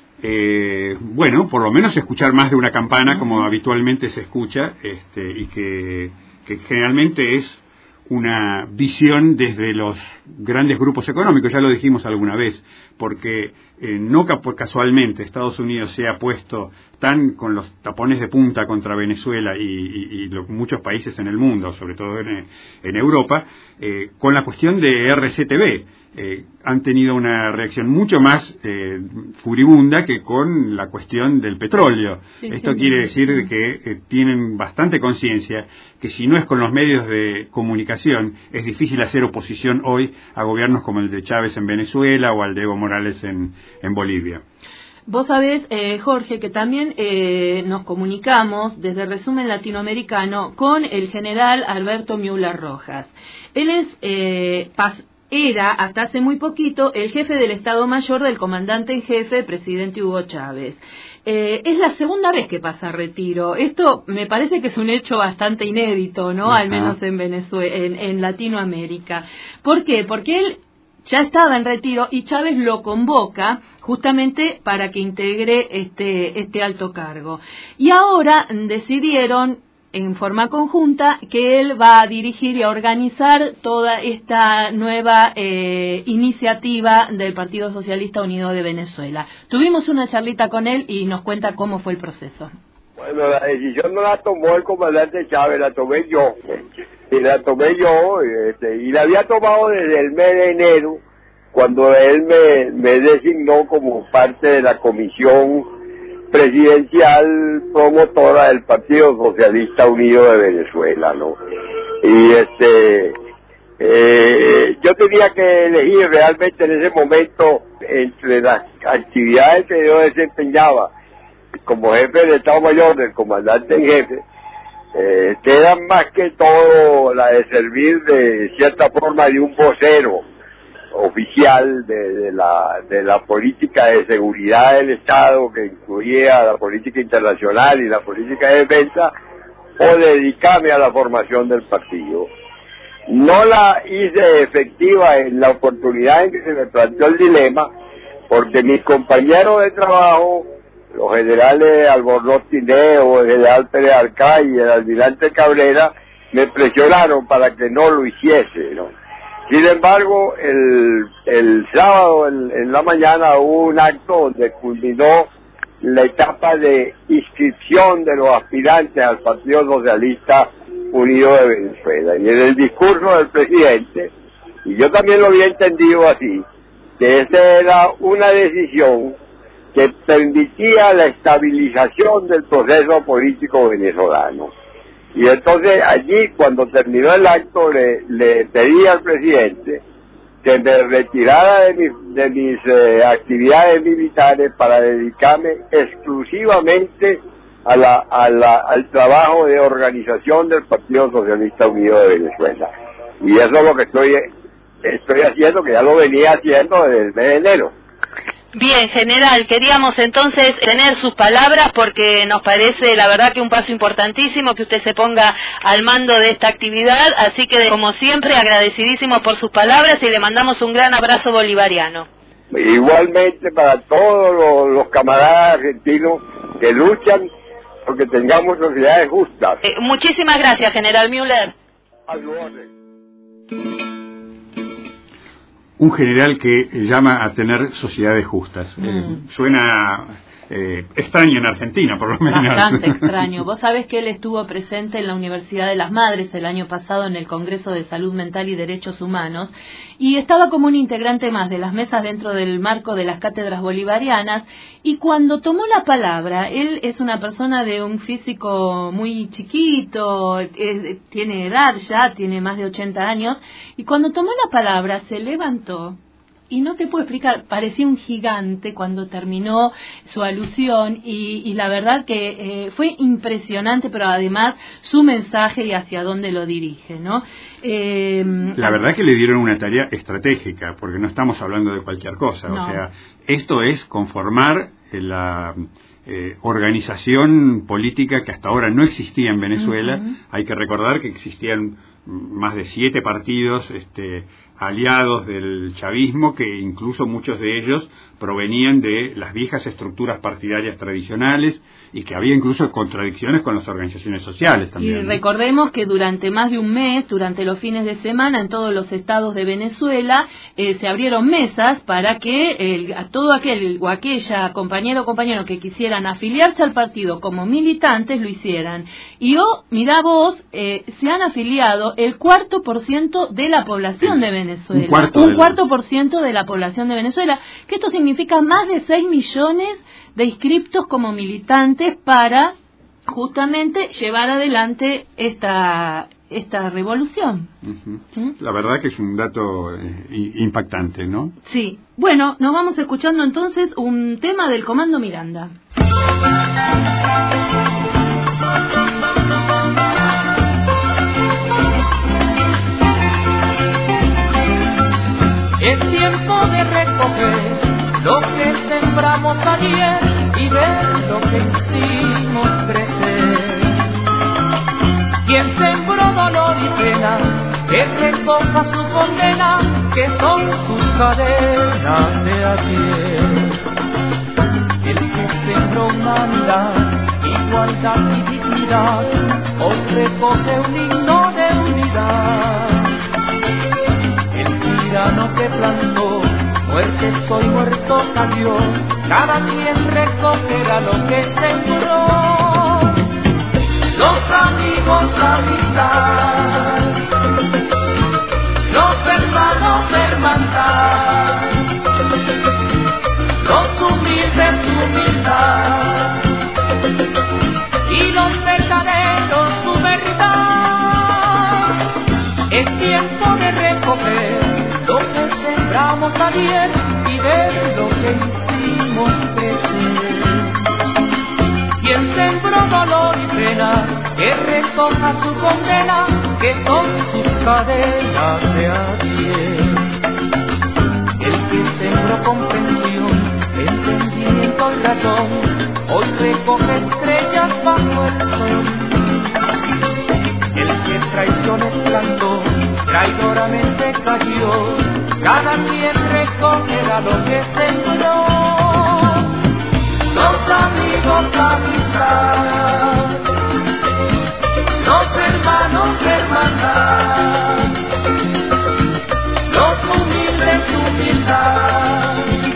Eh, bueno, por lo menos escuchar más de una campana, como habitualmente se escucha, este, y que, que generalmente es una visión desde los grandes grupos económicos, ya lo dijimos alguna vez, porque eh, no casualmente Estados Unidos se ha puesto tan con los tapones de punta contra Venezuela y, y, y lo, muchos países en el mundo, sobre todo en, en Europa, eh, con la cuestión de R C T V. Eh, han tenido una reacción mucho más eh, furibunda que con la cuestión del petróleo. Sí, Esto sí, quiere sí. decir que eh, tienen bastante conciencia que si no es con los medios de comunicación, es difícil hacer oposición hoy a gobiernos como el de Chávez en Venezuela o al de Evo Morales en, en Bolivia. Vos sabés, eh, Jorge, que también eh, nos comunicamos desde Resumen Latinoamericano con el general Alberto Müller Rojas. Él es eh, pas Era, hasta hace muy poquito, el jefe del Estado Mayor del comandante en jefe, presidente Hugo Chávez. Eh, es la segunda vez que pasa a retiro. Esto me parece que es un hecho bastante inédito, ¿no? Ajá. Al menos en Venezuela, en, en Latinoamérica. ¿Por qué? Porque él ya estaba en retiro y Chávez lo convoca justamente para que integre este, este alto cargo. Y ahora decidieron en forma conjunta que él va a dirigir y a organizar toda esta nueva eh, iniciativa del Partido Socialista Unido de Venezuela. Tuvimos una charlita con él y nos cuenta cómo fue el proceso. Bueno, la decisión no la tomó el comandante Chávez, la tomé yo. Y la tomé yo, este, y la había tomado desde el mes de enero, cuando él me, me designó como parte de la comisión presidencial promotora del Partido Socialista Unido de Venezuela, ¿no? Y este eh, yo tenía que elegir realmente en ese momento entre las actividades que yo desempeñaba como jefe del Estado Mayor, del comandante en jefe, eh, que eran más que todo la de servir de cierta forma de un vocero oficial de, de la de la política de seguridad del Estado, que incluía la política internacional y la política de defensa, o dedicarme a la formación del partido. No la hice efectiva en la oportunidad en que se me planteó el dilema, porque mis compañeros de trabajo, los generales Albornoz Tineo, el general Pérez Arcay y el almirante Cabrera, me presionaron para que no lo hiciese, ¿no? Sin embargo, el, el sábado en, en la mañana hubo un acto donde culminó la etapa de inscripción de los aspirantes al Partido Socialista Unido de Venezuela. Y en el discurso del presidente, y yo también lo había entendido así, que esa era una decisión que permitía la estabilización del proceso político venezolano. Y entonces allí, cuando terminó el acto, le, le pedí al presidente que me retirara de, mi, de mis eh, actividades militares para dedicarme exclusivamente a la, a la, al trabajo de organización del Partido Socialista Unido de Venezuela. Y eso es lo que estoy, estoy haciendo, que ya lo venía haciendo desde el mes de enero. Bien, general, queríamos entonces tener sus palabras porque nos parece la verdad que un paso importantísimo que usted se ponga al mando de esta actividad, así que como siempre agradecidísimos por sus palabras y le mandamos un gran abrazo bolivariano. Igualmente para todos los, los camaradas argentinos que luchan porque tengamos sociedades justas. Eh, muchísimas gracias, general Müller. Al orden. Un general que llama a tener sociedades justas. Mm. Eh, suena eh, extraño en Argentina, por lo menos. Bastante extraño. Vos sabés que él estuvo presente en la Universidad de las Madres el año pasado en el Congreso de Salud Mental y Derechos Humanos y estaba como un integrante más de las mesas dentro del marco de las cátedras bolivarianas y cuando tomó la palabra, él es una persona de un físico muy chiquito, es, tiene edad ya, tiene más de ochenta años y cuando tomó la palabra se levantó. Y no te puedo explicar, parecía un gigante cuando terminó su alusión y, y la verdad que eh, fue impresionante, pero además su mensaje y hacia dónde lo dirige, ¿no? Eh, la verdad que le dieron una tarea estratégica, porque no estamos hablando de cualquier cosa. No. O sea, esto es conformar la eh, organización política que hasta ahora no existía en Venezuela. Uh-huh. Hay que recordar que existían más de siete partidos este, aliados del chavismo, que incluso muchos de ellos provenían de las viejas estructuras partidarias tradicionales y que había incluso contradicciones con las organizaciones sociales también. Y recordemos que durante más de un mes, durante los fines de semana, en todos los estados de Venezuela, eh, se abrieron mesas para que el, a todo aquel o aquella compañero o compañero que quisieran afiliarse al partido como militantes lo hicieran. Y oh, mirá vos, eh, se han afiliado el cuarto por ciento de la población de Venezuela. Un cuarto, un cuarto por ciento de la población de Venezuela, que esto significa más de seis millones de inscriptos como militantes para justamente llevar adelante esta esta revolución. Uh-huh. ¿Sí? La verdad que es un dato eh, impactante, ¿no? Sí. Bueno, nos vamos escuchando entonces un tema del Comando Miranda. Es tiempo de recoger lo que sembramos ayer y ver lo que hicimos crecer. Quien sembró dolor y pena, que recoja su condena, que son sus cadenas de ayer. El que sembró humanidad, igualdad y dignidad, hoy recoge un himno de unidad. El tirano que plantó, muerte soy, muerto cayó, cada quien recogerá lo que sembró. Los amigos la amistad, los hermanos hermandad, los humildes humildad y los verdaderos su verdad. Es tiempo de recoger lo que sembramos ayer y ver lo que hicimos crecer. Quien sembró dolor y pena, que recoja su condena, que son sus cadenas de ayer. El que sembró comprensión, entendimiento y razón, hoy recoge estrellas bajo el sol. El que traiciones plantó, traidoramente cayó, cada quien recogerá lo que sembró. Los amigos la amistad, los hermanos hermandad, los humildes humildad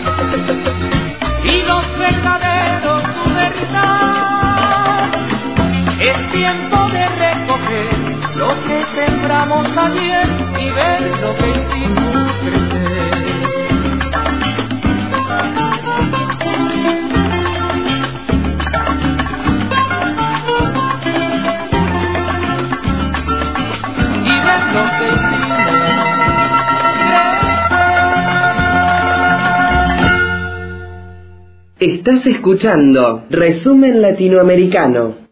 y los verdaderos su verdad. Es tiempo de recoger lo que sembramos ayer y ver lo que hicimos crecer. Y ver lo que hicimos crecer. Estás escuchando Resumen Latinoamericano.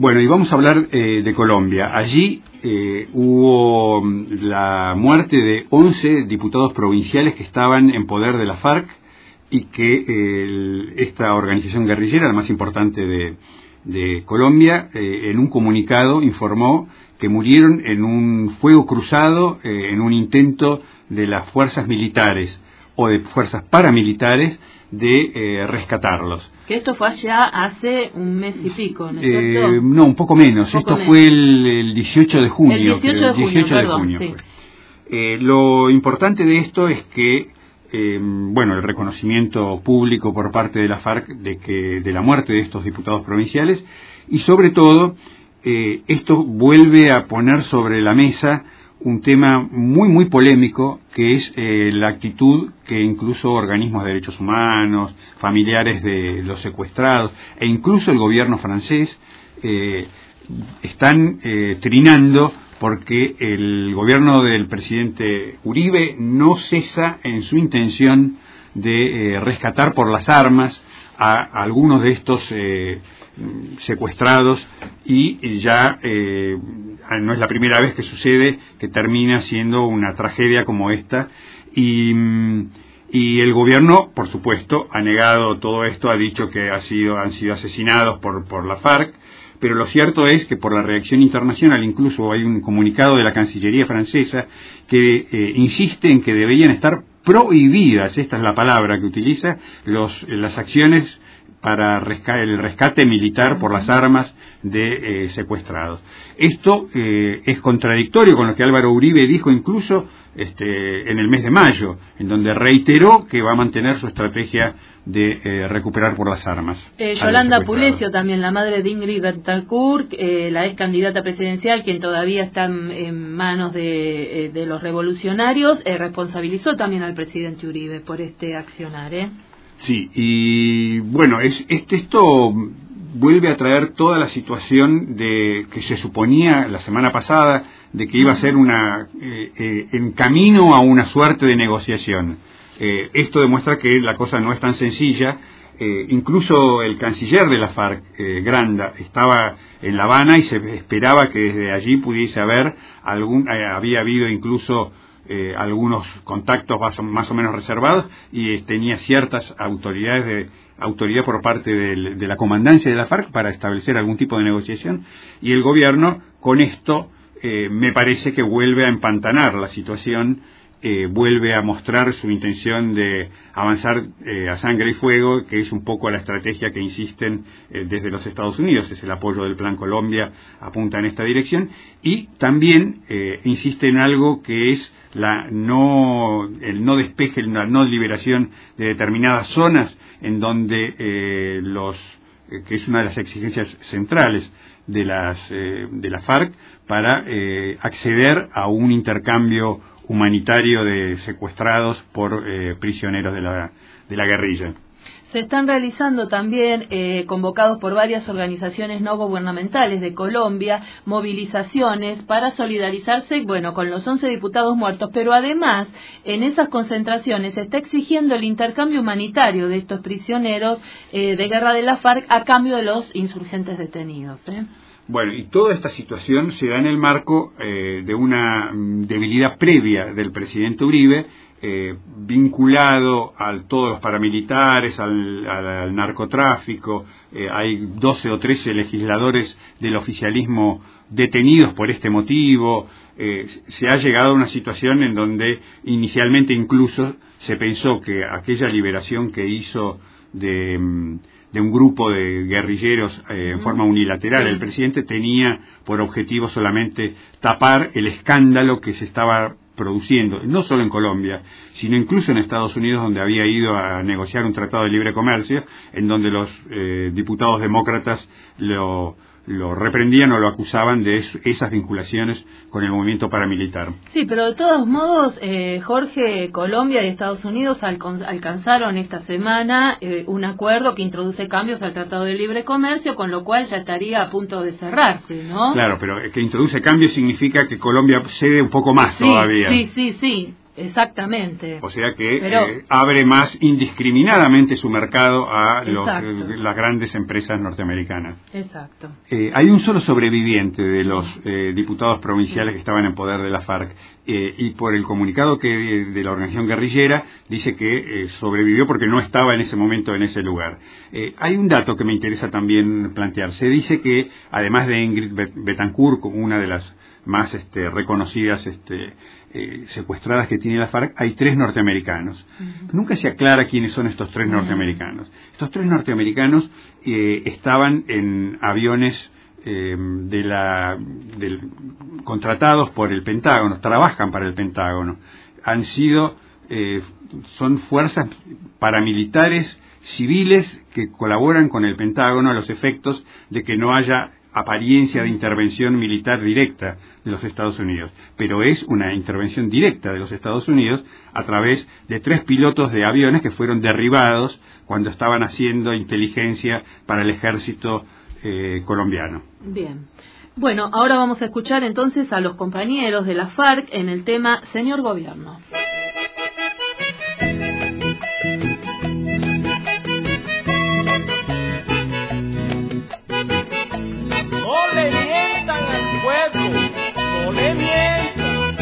Bueno, y vamos a hablar eh, de Colombia. Allí eh, hubo la muerte de once diputados provinciales que estaban en poder de la FARC y que eh, el, esta organización guerrillera, la más importante de, de Colombia, eh, en un comunicado informó que murieron en un fuego cruzado, eh, en un intento de las fuerzas militares o de fuerzas paramilitares de eh, rescatarlos. Que esto fue allá hace un mes y pico, ¿no es cierto? Eh, no, un poco menos. Un poco esto menos. Fue el, el dieciocho de junio. El dieciocho de junio, dieciocho perdón, de junio sí. eh, lo importante de esto es que, eh, bueno, el reconocimiento público por parte de la FARC de que de la muerte de estos diputados provinciales y sobre todo eh, esto vuelve a poner sobre la mesa un tema muy, muy polémico, que es eh, la actitud que incluso organismos de derechos humanos, familiares de los secuestrados, e incluso el gobierno francés, eh, están eh, trinando porque el gobierno del presidente Uribe no cesa en su intención de eh, rescatar por las armas a, a algunos de estos eh, secuestrados y ya eh, no es la primera vez que sucede que termina siendo una tragedia como esta y, y el gobierno por supuesto ha negado todo esto, ha dicho que ha sido, han sido asesinados por, por la FARC, pero lo cierto es que por la reacción internacional incluso hay un comunicado de la Cancillería francesa que eh, insiste en que deberían estar prohibidas, esta es la palabra que utiliza, los, las acciones para resca- el rescate militar por las armas de eh, secuestrados. Esto eh, es contradictorio con lo que Álvaro Uribe dijo incluso este, en el mes de mayo, en donde reiteró que va a mantener su estrategia de eh, recuperar por las armas. Eh, Yolanda Pulecio, también la madre de Ingrid Betancourt, eh, la ex candidata presidencial, quien todavía está en, en manos de, eh, de los revolucionarios, eh, responsabilizó también al presidente Uribe por este accionar, ¿eh? Sí, y bueno, es, este, esto vuelve a traer toda la situación de que se suponía la semana pasada de que iba a ser una eh, eh, en camino a una suerte de negociación. Eh, esto demuestra que la cosa no es tan sencilla. Eh, incluso el canciller de la FARC, eh, Granda, estaba en La Habana y se esperaba que desde allí pudiese haber algún, eh, había habido incluso Eh, algunos contactos más o, más o menos reservados y eh, tenía ciertas autoridades de autoridad por parte de, de la comandancia de la FARC para establecer algún tipo de negociación y el gobierno con esto eh, me parece que vuelve a empantanar la situación, eh, vuelve a mostrar su intención de avanzar eh, a sangre y fuego, que es un poco la estrategia que insisten eh, desde los Estados Unidos, es el apoyo del Plan Colombia, apunta en esta dirección, y también eh, insiste en algo que es la no el no despeje, la no liberación de determinadas zonas en donde eh, los eh, que es una de las exigencias centrales de las eh, de la FARC para eh, acceder a un intercambio humanitario de secuestrados por eh, prisioneros de la de la guerrilla. Se están realizando también, eh, convocados por varias organizaciones no gubernamentales de Colombia, movilizaciones para solidarizarse, bueno, con los once diputados muertos, pero además, en esas concentraciones se está exigiendo el intercambio humanitario de estos prisioneros eh, de guerra de la FARC a cambio de los insurgentes detenidos, ¿eh? Bueno, y toda esta situación se da en el marco eh, de una debilidad previa del presidente Uribe, eh, vinculado a todos los paramilitares, al, al, al narcotráfico. Eh, hay doce o trece legisladores del oficialismo detenidos por este motivo. Eh, se ha llegado a una situación en donde inicialmente incluso se pensó que aquella liberación que hizo de... de un grupo de guerrilleros eh, en forma unilateral, sí. El presidente tenía por objetivo solamente tapar el escándalo que se estaba produciendo, no solo en Colombia, sino incluso en Estados Unidos, donde había ido a negociar un tratado de libre comercio, en donde los eh, diputados demócratas lo... lo reprendían o lo acusaban de es, esas vinculaciones con el movimiento paramilitar. Sí, pero de todos modos, eh, Jorge, Colombia y Estados Unidos alc- alcanzaron esta semana eh, un acuerdo que introduce cambios al Tratado de Libre Comercio, con lo cual ya estaría a punto de cerrarse, ¿no? Claro, pero que introduce cambios significa que Colombia cede un poco más sí, todavía. Sí, sí, sí. Exactamente. O sea que Pero, eh, abre más indiscriminadamente su mercado a los, eh, las grandes empresas norteamericanas. Exacto. Eh, hay un solo sobreviviente de los eh, diputados provinciales que estaban en poder de la FARC eh, y por el comunicado que de, de la organización guerrillera dice que eh, sobrevivió porque no estaba en ese momento en ese lugar. Eh, hay un dato que me interesa también plantear. Se dice que además de Ingrid Betancourt como una de las más este, reconocidas este, eh, secuestradas que tiene la FARC, hay tres norteamericanos. Uh-huh. Nunca se aclara quiénes son estos tres uh-huh. norteamericanos. Estos tres norteamericanos eh, estaban en aviones eh, de la, del, contratados por el Pentágono, trabajan para el Pentágono. Han sido, eh, son fuerzas paramilitares civiles que colaboran con el Pentágono a los efectos de que no haya apariencia de intervención militar directa de los Estados Unidos, pero es una intervención directa de los Estados Unidos a través de tres pilotos de aviones que fueron derribados cuando estaban haciendo inteligencia para el ejército eh, colombiano. Bien. Bueno, ahora vamos a escuchar entonces a los compañeros de la FARC en el tema Señor Gobierno. No le mientan al pueblo, no le mientan.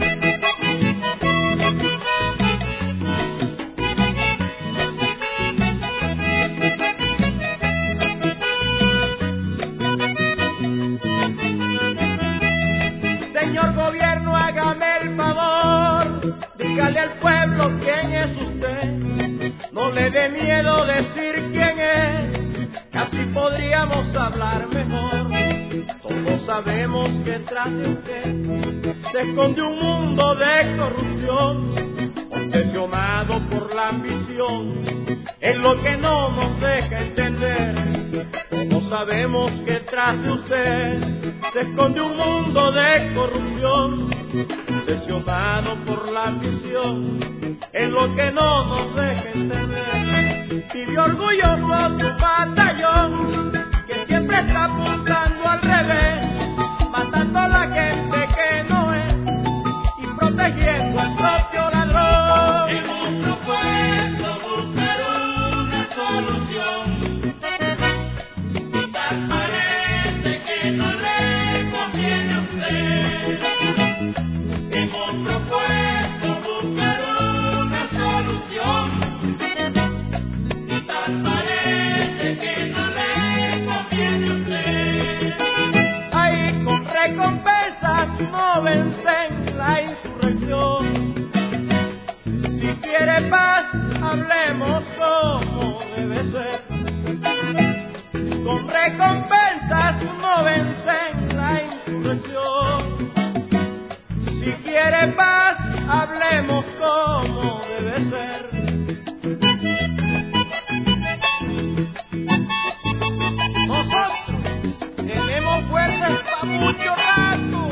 Señor gobierno, hágame el favor, dígale al pueblo quién es usted. No le dé miedo decir quién es, casi podríamos hablar mejor. Todos sabemos que tras de usted se esconde un mundo de corrupción, obsesionado por la ambición, es lo que no nos deja entender. Todos sabemos que tras de usted se esconde un mundo de corrupción, obsesionado por la ambición, es lo que no nos deja entender. Vive orgulloso su batallón, que siempre está apuntando al revés, matando a la gente que no es y protegiendo al propio ladrón. En nuestro pueblo buscar una solución, y tal parece que no le conviene a usted. En nuestro pueblo buscar una solución, y tal parece que no le conviene a usted. Ahí con recompensas no vencen la insurrección. Si quiere paz, hablemos como debe ser. Con recompensas no vencen la insurrección. Si quiere paz, hablemos como debe ser. Nosotros tenemos fuerzas para mucho rato.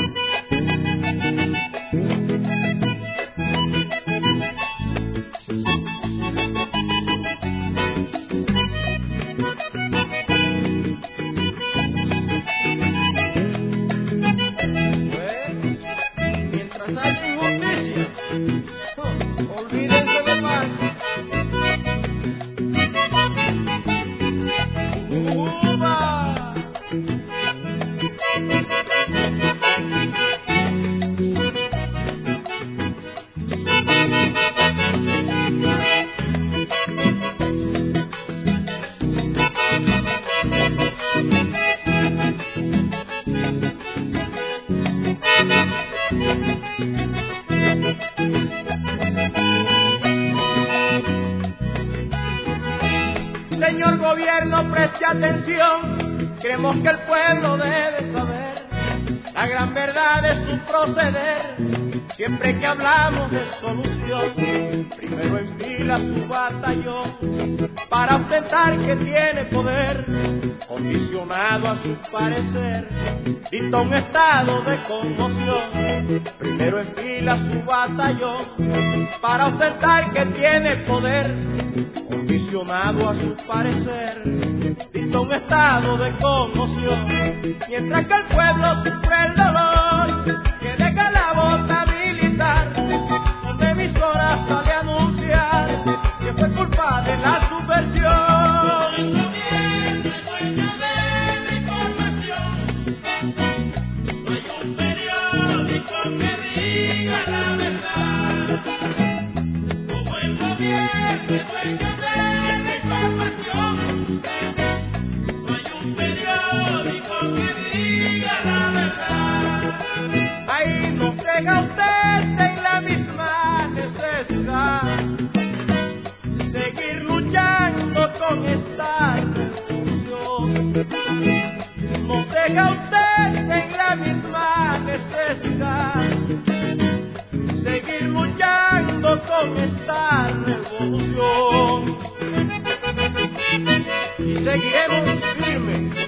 Mientras haya injusticia, oh, olvídense de paz. Cuba. Señor gobierno, preste atención, creemos que el pueblo debe saber la gran verdad de su proceder. Siempre que hablamos de solución, primero enfila su batallón para ostentar que tiene poder, condicionado a su parecer, dicta un estado de conmoción. Primero enfila su batallón para ostentar que tiene poder, condicionado a su parecer, dicta un estado de conmoción. Mientras que el pueblo sufre el dolor que deja la bota militar, Llega usted en la misma necesidad, seguir luchando con esta revolución. No deja usted en la misma necesidad, seguir luchando con esta revolución. Y seguiremos firmes.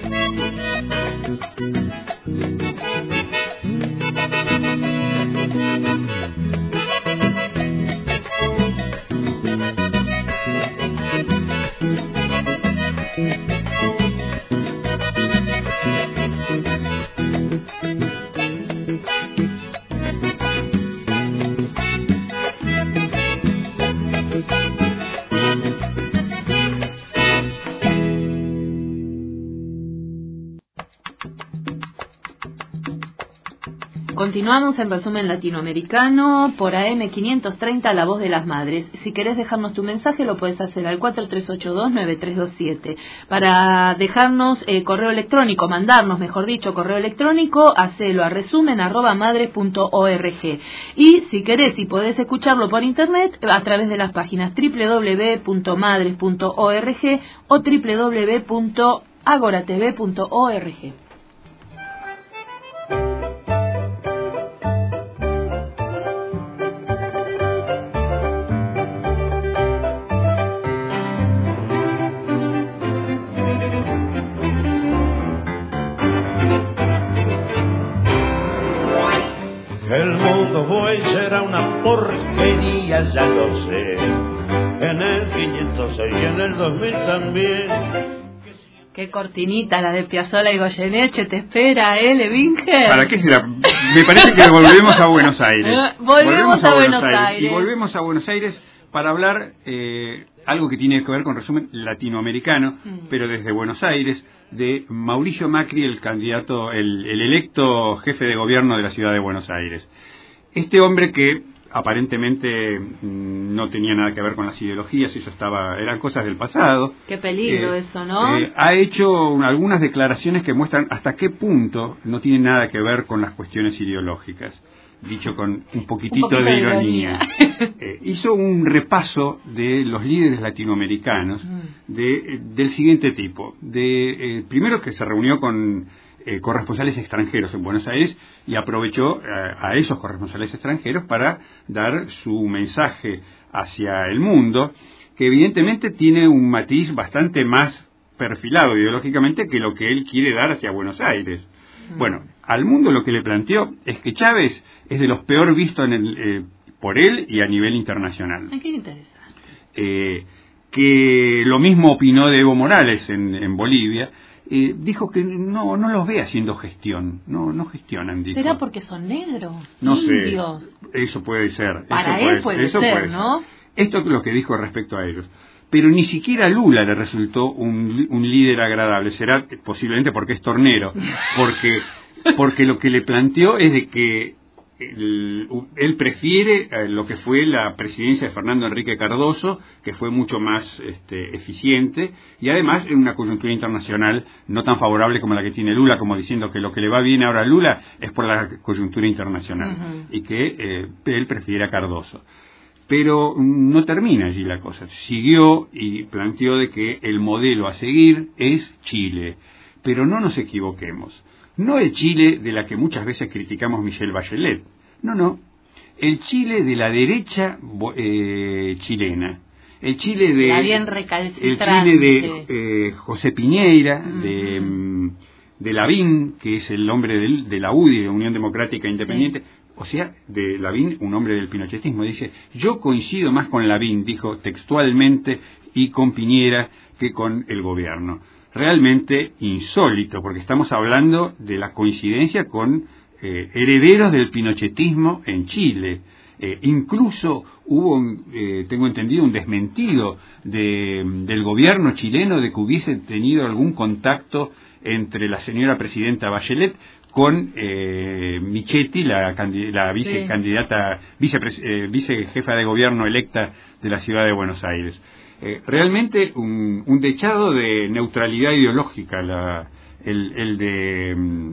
Continuamos en Resumen Latinoamericano por A M quinientos treinta, La Voz de las Madres. Si querés dejarnos tu mensaje lo puedes hacer al cuatro tres ocho dos nueve tres dos siete. Para dejarnos eh, correo electrónico, mandarnos mejor dicho correo electrónico, hacelo a resumen arroba madres punto org. Y si querés y podés escucharlo por internet a través de las páginas doble u doble u doble u punto madres punto org o doble u doble u doble u punto agoratv punto org. El mundo fue y será una porquería, ya lo sé. En el quinientos seis y en el dos mil también. Qué cortinita la de Piazzolla y Goyeneche te espera, ¿eh, Levinger? ¿Para qué será? Me parece que volvemos a Buenos Aires. volvemos, volvemos a, a Buenos, Buenos Aires. Aires. Y volvemos a Buenos Aires para hablar eh, algo que tiene que ver con resumen latinoamericano, mm. pero desde Buenos Aires, de Mauricio Macri, el candidato, el, el electo jefe de gobierno de la ciudad de Buenos Aires. Este hombre que aparentemente mmm, no tenía nada que ver con las ideologías, eso estaba, eran cosas del pasado. Qué peligro eh, eso, ¿no? Eh, ha hecho algunas declaraciones que muestran hasta qué punto no tiene nada que ver con las cuestiones ideológicas, dicho con un poquitito, un poquito de ironía. eh, hizo un repaso de los líderes latinoamericanos mm. de, del siguiente tipo. De, eh, primero que se reunió con eh, corresponsales extranjeros en Buenos Aires y aprovechó eh, a esos corresponsales extranjeros para dar su mensaje hacia el mundo, que evidentemente tiene un matiz bastante más perfilado ideológicamente que lo que él quiere dar hacia Buenos Aires. Bueno, al mundo lo que le planteó es que Chávez es de los peor vistos en el, eh, por él y a nivel internacional. Ay, qué interesante. Eh, que lo mismo opinó de Evo Morales en, en Bolivia. Eh, dijo que no no los ve haciendo gestión, no no gestionan. Dijo. ¿Será porque son negros? No indios? sé, eso puede ser. Para eso él puede, puede eso ser, puede ¿no? Ser. Esto es lo que dijo respecto a ellos. Pero ni siquiera a Lula le resultó un, un líder agradable. Será posiblemente porque es tornero, porque porque lo que le planteó es de que él, él prefiere lo que fue la presidencia de Fernando Enrique Cardoso, que fue mucho más este, eficiente, y además en una coyuntura internacional no tan favorable como la que tiene Lula, como diciendo que lo que le va bien ahora a Lula es por la coyuntura internacional, uh-huh. y que eh, él prefiere a Cardoso. Pero no termina allí la cosa. Siguió y planteó de que el modelo a seguir es Chile. Pero no nos equivoquemos. No el Chile de la que muchas veces criticamos Michelle Bachelet. No, no. El Chile de la derecha eh, chilena. El Chile de... La bien recalcitrante. El Chile de eh, José Piñeira, uh-huh. de, de Lavín, que es el hombre de, de la U D I, de Unión Democrática Independiente. Sí. O sea, de Lavín, un hombre del pinochetismo, dice, yo coincido más con Lavín, dijo textualmente, y con Piñera que con el gobierno. Realmente insólito, porque estamos hablando de la coincidencia con eh, herederos del pinochetismo en Chile. Eh, incluso hubo, eh, tengo entendido, un desmentido de, del gobierno chileno de que hubiese tenido algún contacto entre la señora presidenta Bachelet con eh, Michetti, la, la vicecandidata, sí. vice, eh, vicejefa de gobierno electa de la ciudad de Buenos Aires. eh, realmente un, un dechado de neutralidad ideológica la, el, el de...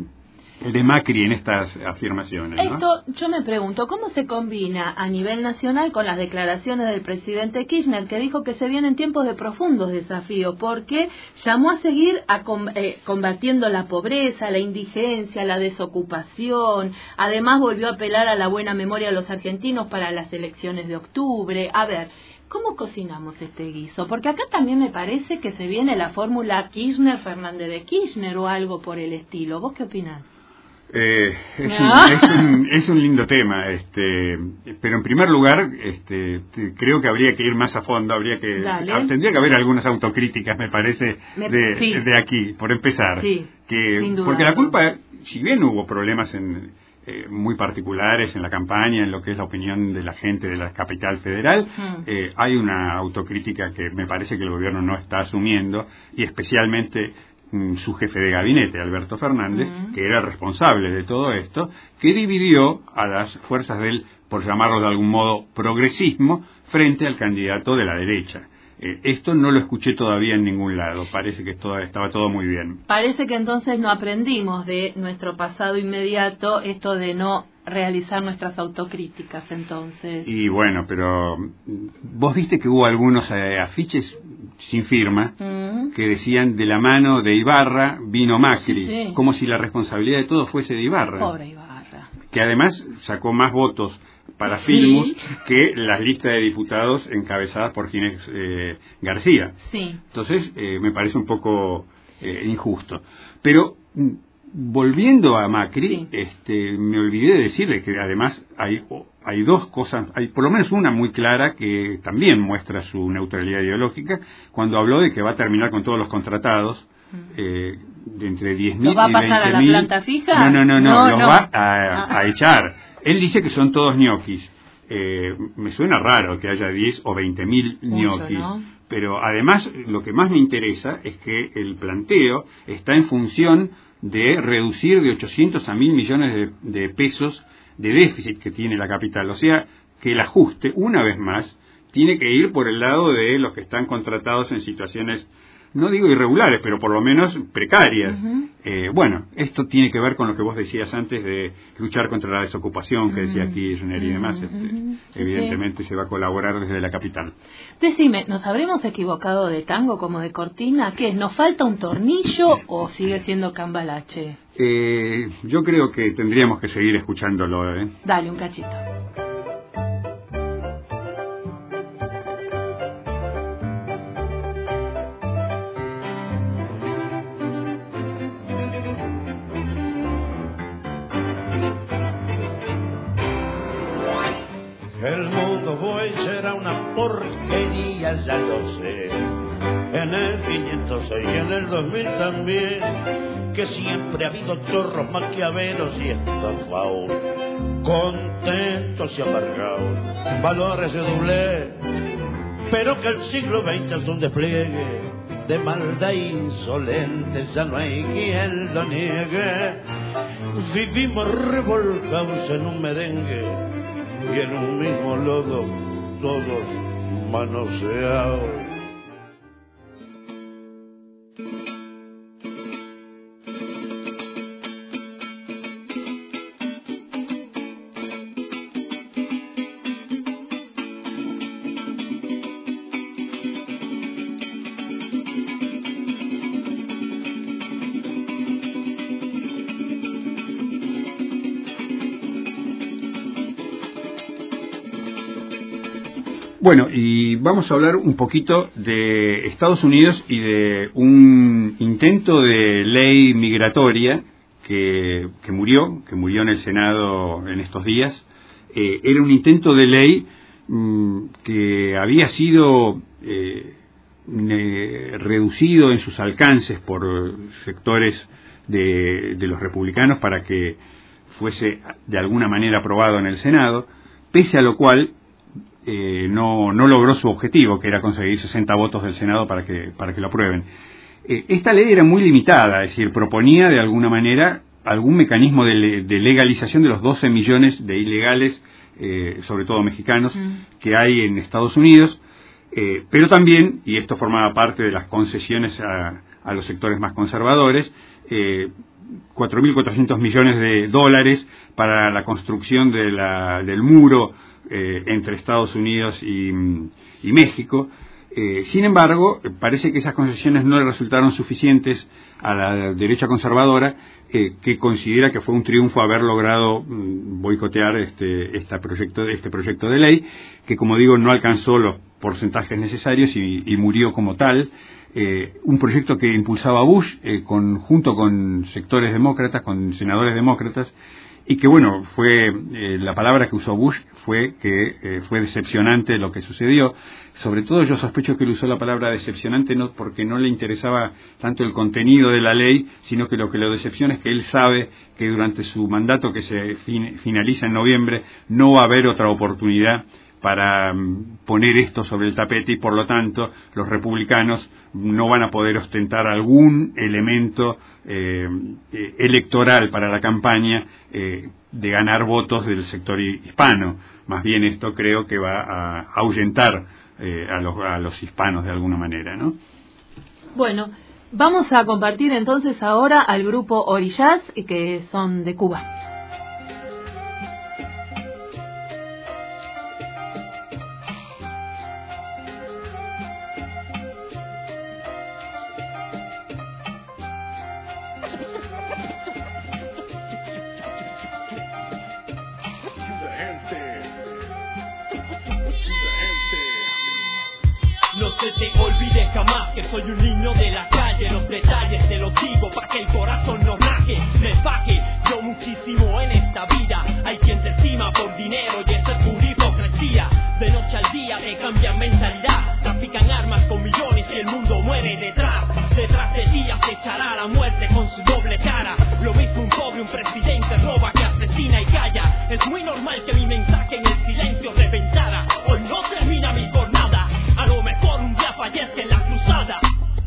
el de Macri en estas afirmaciones, ¿no? Esto, yo me pregunto, ¿cómo se combina a nivel nacional con las declaraciones del presidente Kirchner, que dijo que se vienen tiempos de profundos desafíos, porque llamó a seguir a com eh, combatiendo la pobreza, la indigencia, la desocupación, además volvió a apelar a la buena memoria de los argentinos para las elecciones de octubre? A ver, ¿cómo cocinamos este guiso? Porque acá también me parece que se viene la fórmula Kirchner-Fernández de Kirchner o algo por el estilo. ¿Vos qué opinás? Eh, es, un, es, un, es un lindo tema, este, pero en primer lugar, este, creo que habría que ir más a fondo, habría que Dale. tendría que haber algunas autocríticas, me parece, me, de, sí. de aquí, por empezar, sí, que porque la culpa, si bien hubo problemas en eh, muy particulares en la campaña, en lo que es la opinión de la gente de la capital federal, hmm. eh, hay una autocrítica que me parece que el gobierno no está asumiendo, y especialmente su jefe de gabinete, Alberto Fernández, uh-huh. que era responsable de todo esto, que dividió a las fuerzas del, por llamarlo de algún modo, progresismo frente al candidato de la derecha. Eh, esto no lo escuché todavía en ningún lado, parece que todo, estaba todo muy bien. Parece que entonces no aprendimos de nuestro pasado inmediato esto de no realizar nuestras autocríticas, entonces. Y bueno, pero vos viste que hubo algunos eh, afiches sin firma uh-huh. que decían de la mano de Ibarra vino Macri, sí, sí. como si la responsabilidad de todo fuese de Ibarra. Pobre Ibarra. Que además sacó más votos para Filmus sí. que las listas de diputados encabezadas por Ginés eh, García. Sí. Entonces, eh, me parece un poco eh, injusto. Pero volviendo a Macri, sí. este, me olvidé de decirle que además hay, hay dos cosas, hay por lo menos una muy clara que también muestra su neutralidad ideológica, cuando habló de que va a terminar con todos los contratados, eh, de entre diez mil y veinte mil. ¿Los va a pasar a la planta fija? No, no, no, no, no los no. va a, a echar. Él dice que son todos ñoquis. Eh, me suena raro que haya diez o veinte mil ñoquis. ¿No? Pero además lo que más me interesa es que el planteo está en función de reducir de ochocientos a mil millones de, de pesos de déficit que tiene la capital. O sea, que el ajuste, una vez más, tiene que ir por el lado de los que están contratados en situaciones, no digo irregulares, pero por lo menos precarias. Uh-huh. Eh, bueno, esto tiene que ver con lo que vos decías antes de luchar contra la desocupación, que decía Kirchner y demás. Este, uh-huh. Evidentemente sí. se va a colaborar desde la capital. Decime, ¿nos habremos equivocado de tango como de cortina? ¿Qué? ¿Nos falta un tornillo o sigue siendo cambalache? Eh, yo creo que tendríamos que seguir escuchándolo. ¿eh? Dale, un cachito. El mundo hoy será una porquería, ya lo sé. En el quinientos seis y en el dos mil también, que siempre ha habido chorros, maquiavelos y estafados, contentos y amargados, valores de doble, pero que el siglo veinte es un despliegue de maldad insolente, ya no hay quien lo niegue. Vivimos revolcados en un merengue y en un mismo lodo, todos manoseados. Bueno, y vamos a hablar un poquito de Estados Unidos y de un intento de ley migratoria que, que murió, que murió en el Senado en estos días. Eh, era un intento de ley mmm, que había sido eh, ne, reducido en sus alcances por sectores de, de los republicanos para que fuese de alguna manera aprobado en el Senado, pese a lo cual Eh, no, no logró su objetivo, que era conseguir sesenta votos del Senado para que, para que lo aprueben. Eh, esta ley era muy limitada, es decir, proponía de alguna manera algún mecanismo de, de legalización de los doce millones de ilegales, eh, sobre todo mexicanos, mm. que hay en Estados Unidos. Eh, pero también, y esto formaba parte de las concesiones a, a los sectores más conservadores, eh, cuatro mil cuatrocientos millones de dólares para la construcción de la, del muro eh, entre Estados Unidos y, y México. Eh, sin embargo, parece que esas concesiones no le resultaron suficientes a la derecha conservadora, eh, que considera que fue un triunfo haber logrado mm, boicotear este, este, proyecto, este proyecto de ley, que, como digo, no alcanzó los porcentajes necesarios y, y murió como tal. Eh, un proyecto que impulsaba Bush eh, con, junto con sectores demócratas, con senadores demócratas, y que, bueno, fue eh, la palabra que usó Bush fue que eh, fue decepcionante lo que sucedió. Sobre todo yo sospecho que él usó la palabra decepcionante no porque no le interesaba tanto el contenido de la ley, sino que lo que lo decepciona es que él sabe que durante su mandato, que se fin, finaliza en noviembre, no va a haber otra oportunidad para poner esto sobre el tapete, y por lo tanto los republicanos no van a poder ostentar algún elemento eh, electoral para la campaña eh, de ganar votos del sector hispano. Más bien esto creo que va a ahuyentar eh, a, los, a los hispanos de alguna manera, ¿no? Bueno, vamos a compartir entonces ahora al grupo Orillaz, que son de Cuba. No se te olvide jamás que soy un niño de la calle. Los detalles te los digo pa' que el corazón no raje. Me faje yo muchísimo en esta vida. Hay quien te estima por dinero y eso es pura hipocresía. De noche al día te cambian mentalidad. Trafican armas con millones y el mundo muere detrás. Detrás de días se echará la muerte con su doble cara. Lo mismo un pobre, un presidente roba que asesina y calla. Es muy normal que mi mensaje en el silencio reventara. Hoy no termina mi jornada. A lo mejor un día fallezca en la cruzada.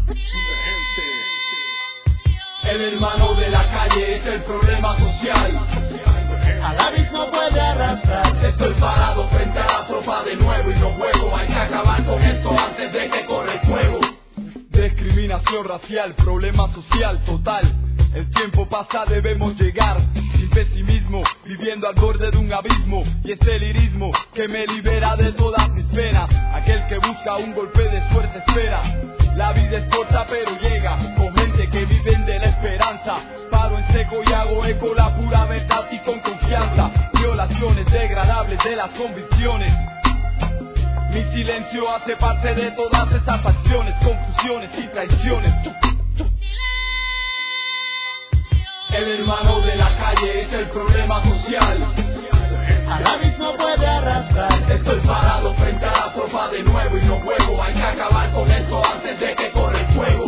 El hermano de la calle es el problema social. Al abismo puede arrastrar. Estoy parado frente a la tropa de nuevo y no juego. Hay que acabar con esto antes de que corra el fuego. Discriminación racial, problema social total. El tiempo pasa, debemos llegar sin pesimismo, viviendo al borde de un abismo. Y es el lirismo que me libera de todas mis penas. Aquel que busca un golpe de suerte espera. La vida es corta pero llega, con gente que viven de la esperanza. Paro en seco y hago eco la pura verdad y con confianza. Violaciones degradables de las convicciones. Mi silencio hace parte de todas esas acciones, confusiones y traiciones. El hermano de la calle es el problema social. Al abismo puede arrastrar. Estoy parado frente a la tropa de nuevo y no juego. Hay que acabar con esto antes de que corra el fuego.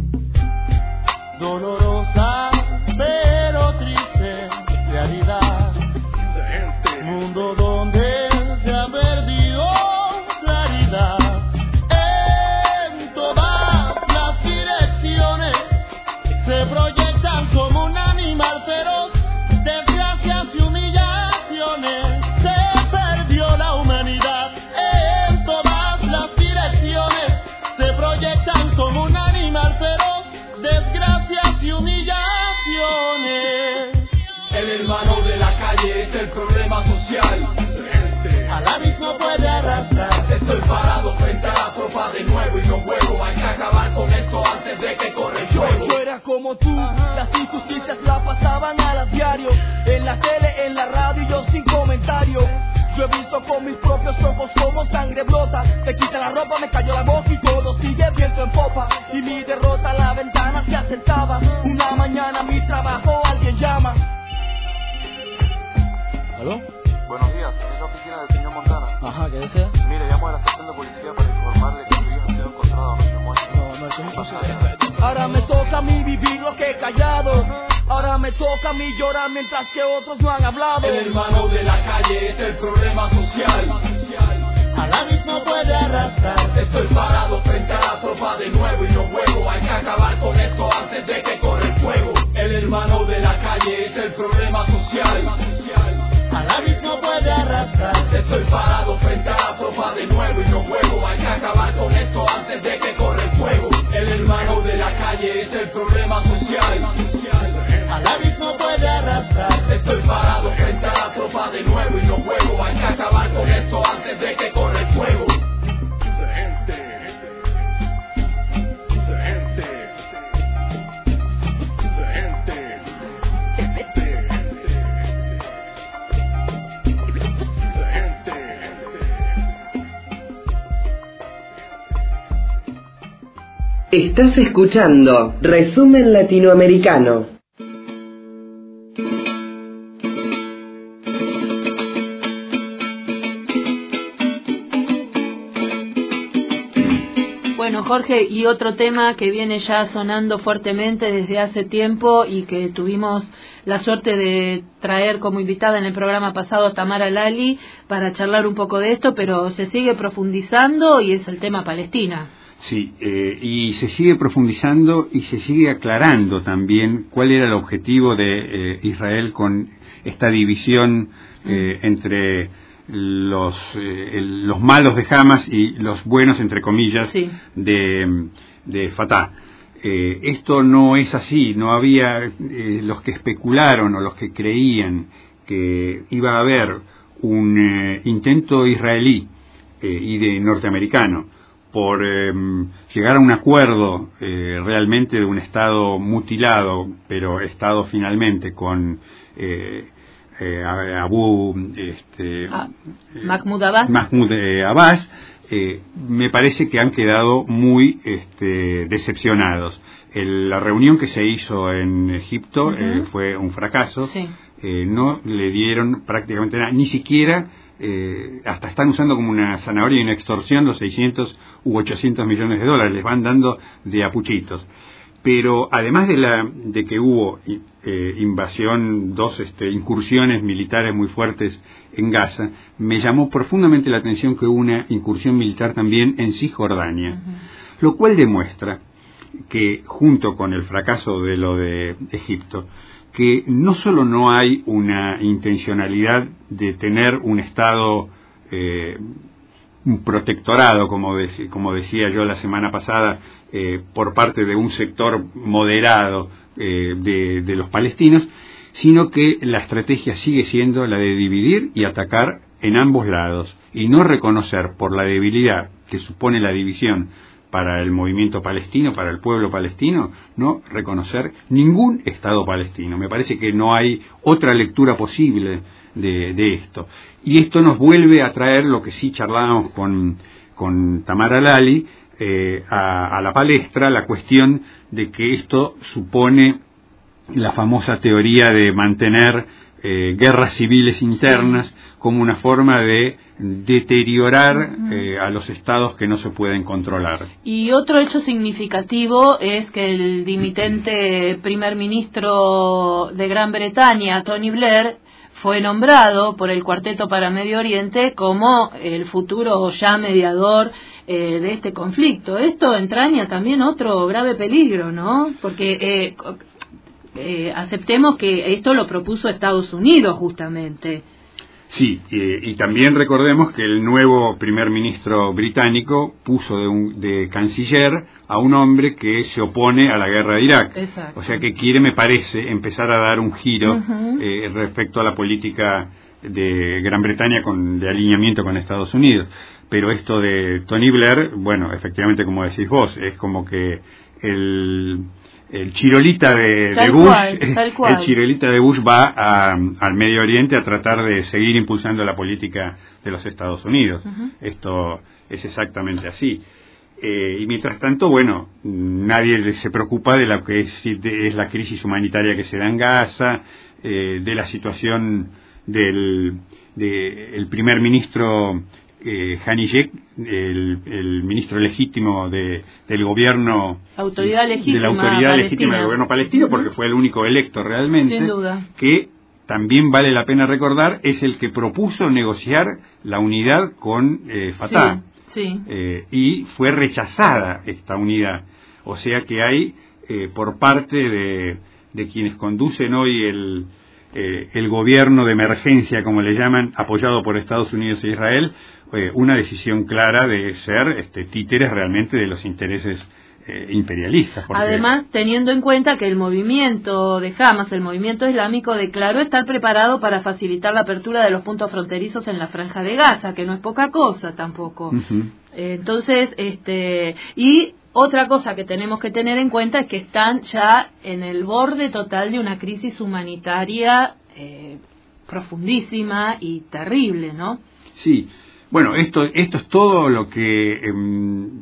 Dolorosa pero triste realidad. Mundo donde se ha perdido claridad. En todas las direcciones se proyectan como un animal feroz. Desgracias y humillaciones. Se perdió la humanidad. En todas las direcciones se proyectan como un animal feroz. Desgracias y humillaciones. El hermano de la calle es el problema social. Al abismo puede arrastrar. Estoy parado frente a la tropa de nuevo y no juego. Hay que acabar con esto antes de que corra el fuego. Yo era como tú, las injusticias la pasaban a las diario. En la tele, en la radio y yo sin comentario. Yo he visto con mis propios ojos como sangre brota. Te quita la ropa, me cayó la boca y todo sigue viento en popa. Y mi derrota a la ventana se acercaba. Una mañana mi trabajo alguien llama. ¿Aló? Buenos días, es la oficina del señor Montana. Ajá, ¿qué desea? Mire, llamo a la estación de policía para informarle que su hija ha sido encontrada anoche muerta. No, no, eso es imposible. Ahora me toca a mí vivir lo que he callado. Ahora me toca a mí llorar mientras que otros no han hablado. El hermano de la calle es el problema social. Al abismo puede arrastrar. Estoy parado frente a la tropa de nuevo y no juego. Hay que acabar con esto antes de que corra el fuego. El hermano de la calle es el problema social. Al abismo puede arrastrar. Estoy parado frente a la tropa de nuevo y no juego. Hay que acabar con Estás escuchando Resumen Latinoamericano. Bueno, Jorge, y otro tema que viene ya sonando fuertemente desde hace tiempo y que tuvimos la suerte de traer como invitada en el programa pasado a Tamara Lali para charlar un poco de esto, pero se sigue profundizando y es el tema Palestina. Sí, eh, y se sigue profundizando y se sigue aclarando también cuál era el objetivo de eh, Israel con esta división eh, entre los eh, el, los malos de Hamas y los buenos, entre comillas, sí. de, de Fatah. Eh, esto no es así, no había eh, los que especularon o los que creían que iba a haber un eh, intento israelí eh, y de norteamericano por eh, llegar a un acuerdo eh, realmente de un Estado mutilado, pero Estado finalmente con eh, eh, Abu este, ah, Mahmoud Abbas, Mahmoud eh, Abbas eh, me parece que han quedado muy este, decepcionados. El, la reunión que se hizo en Egipto uh-huh. eh, fue un fracaso, sí. eh, no le dieron prácticamente nada, ni siquiera Eh, hasta están usando como una zanahoria y una extorsión los seiscientos u ochocientos millones de dólares, les van dando de apuchitos. Pero además de la de que hubo eh, invasión, dos este, incursiones militares muy fuertes en Gaza, me llamó profundamente la atención que hubo una incursión militar también en Cisjordania, uh-huh. lo cual demuestra que junto con el fracaso de lo de Egipto, que no solo no hay una intencionalidad de tener un Estado, eh, un protectorado, como, de, como decía yo la semana pasada, eh, por parte de un sector moderado eh, de, de los palestinos, sino que la estrategia sigue siendo la de dividir y atacar en ambos lados, y no reconocer por la debilidad que supone la división para el movimiento palestino, para el pueblo palestino, no reconocer ningún Estado palestino. Me parece que no hay otra lectura posible de, de esto. Y esto nos vuelve a traer lo que sí charlábamos con, con Tamara Lali, eh, a, a la palestra, la cuestión de que esto supone la famosa teoría de mantener eh, guerras civiles internas sí. como una forma de deteriorar uh-huh. eh, a los estados que no se pueden controlar. Y otro hecho significativo es que el dimitente primer ministro de Gran Bretaña, Tony Blair, fue nombrado por el Cuarteto para Medio Oriente como el futuro ya mediador eh, de este conflicto. Esto entraña también otro grave peligro, ¿no? Porque eh, eh, aceptemos que esto lo propuso Estados Unidos justamente. Sí, eh, y también recordemos que el nuevo primer ministro británico puso de, un, de canciller a un hombre que se opone a la guerra de Irak. Exacto. O sea que quiere, me parece, empezar a dar un giro uh-huh. eh, respecto a la política de Gran Bretaña con, de alineamiento con Estados Unidos. Pero esto de Tony Blair, bueno, efectivamente, como decís vos, es como que el... el chirolita de, de Bush cual, el chirolita de Bush va a, al Medio Oriente a tratar de seguir impulsando la política de los Estados Unidos. Uh-huh. Esto es exactamente así. Eh, y mientras tanto, bueno, nadie se preocupa de lo que es, de, es la crisis humanitaria que se da en Gaza, eh, de la situación del de el primer ministro Eh, Hani Jack, el, el ministro legítimo de, del gobierno autoridad legítima de la autoridad palestina. legítima del gobierno palestino, porque fue el único electo realmente, sin duda, que también vale la pena recordar es el que propuso negociar la unidad con eh, Fatah, sí, sí. Eh, y fue rechazada esta unidad, o sea que hay eh, por parte de, de quienes conducen hoy el Eh, el gobierno de emergencia, como le llaman, apoyado por Estados Unidos e Israel, eh, una decisión clara de ser este, títeres realmente de los intereses eh, imperialistas. Porque... Además, teniendo en cuenta que el movimiento de Hamas, el movimiento islámico, declaró estar preparado para facilitar la apertura de los puntos fronterizos en la Franja de Gaza, que no es poca cosa tampoco. Uh-huh. Eh, entonces, este y otra cosa que tenemos que tener en cuenta es que están ya en el borde total de una crisis humanitaria eh, profundísima y terrible, ¿no? Sí, bueno, esto esto es todo lo que eh,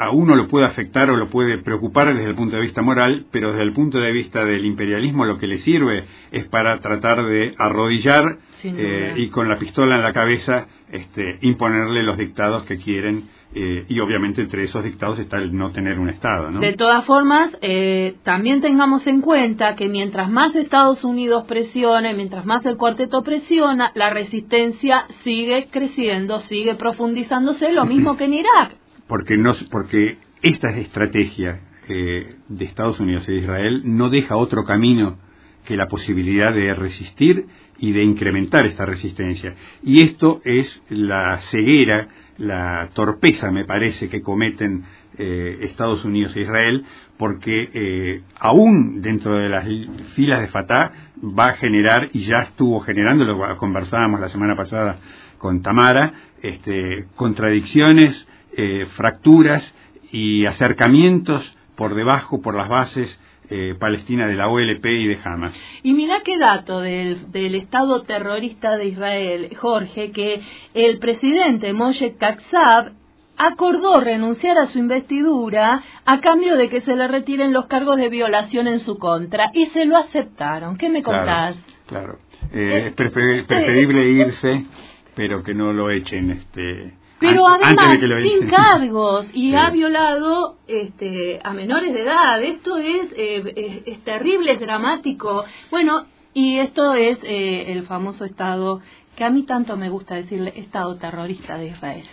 a uno lo puede afectar o lo puede preocupar desde el punto de vista moral, pero desde el punto de vista del imperialismo lo que le sirve es para tratar de arrodillar eh, y con la pistola en la cabeza este, imponerle los dictados que quieren, eh, y obviamente entre esos dictados está el no tener un Estado, ¿no? De todas formas, eh, también tengamos en cuenta que mientras más Estados Unidos presione, mientras más el cuarteto presiona, la resistencia sigue creciendo, sigue profundizándose, lo mismo que en Irak. Porque, no, porque esta estrategia eh, de Estados Unidos e Israel no deja otro camino que la posibilidad de resistir y de incrementar esta resistencia. Y esto es la ceguera, la torpeza, me parece, que cometen eh, Estados Unidos e Israel, porque eh, aún dentro de las filas de Fatah va a generar, y ya estuvo generando, lo conversábamos la semana pasada con Tamara, este, contradicciones, Eh, fracturas y acercamientos por debajo, por las bases eh, palestinas de la O L P y de Hamas. Y mirá qué dato del, del Estado terrorista de Israel, Jorge, que el presidente Moshe Katsav acordó renunciar a su investidura a cambio de que se le retiren los cargos de violación en su contra, y se lo aceptaron. ¿Qué me contás? Claro, claro. Eh, es prefer, preferible irse, pero que no lo echen, este... Pero además, sin dicen. cargos, y sí. ha violado este, a menores de edad. Esto es, eh, es, es terrible, es dramático. Bueno, y esto es eh, el famoso Estado, que a mí tanto me gusta decirle, Estado terrorista de Israel.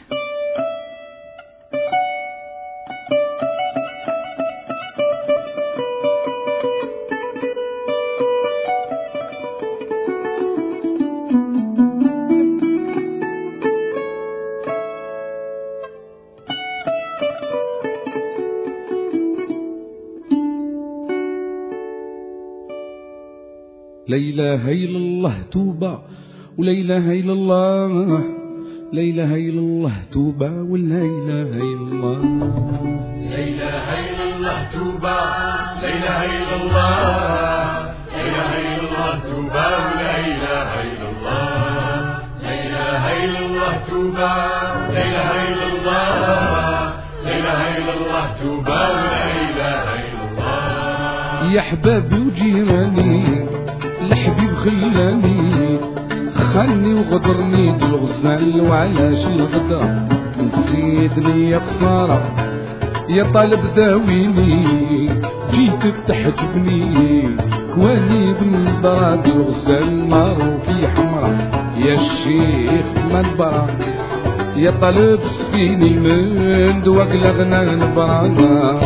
لا إله إلا الله توبة ولا إله إلا الله لا إله إلا الله توبة ولا إله إلا الله لا إله إلا الله توبة لا إله إلا الله لا إله إلا الله توبة ولا إله إلا الله لا إله إلا الله توبة لا إله إلا الله لا إله إلا الله توبة ولا إله إلا الله. يا حبابي وجيراني الحبيب خلاني خاني وغدرني بالغزال وعلاش الغدر نسيتني يا خسارة يا طالب داويني جيت تحجبني كواني بالنظرة بالغزال ماروكي حمرا يا الشيخ منبرة يا طالب سقيني من دواك لغنى نبرانا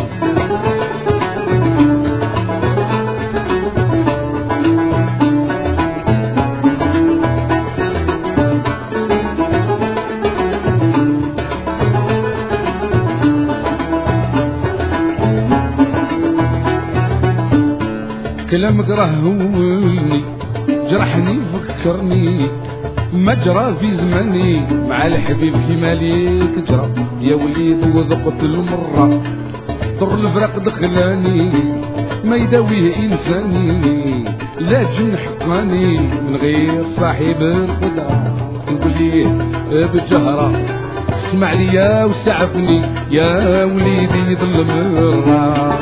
كلامك رهوني جرحني فكرني ما جرى في زماني مع الحبيب كيما ليك جرى يا وليد وذقت المرة ضر الفراق دخلاني ما يداويه إنساني لا جن حقاني من غير صاحب القدرة نقول ليه بجهرة اسمع ليا وسعفني يا وليدي ظل مرة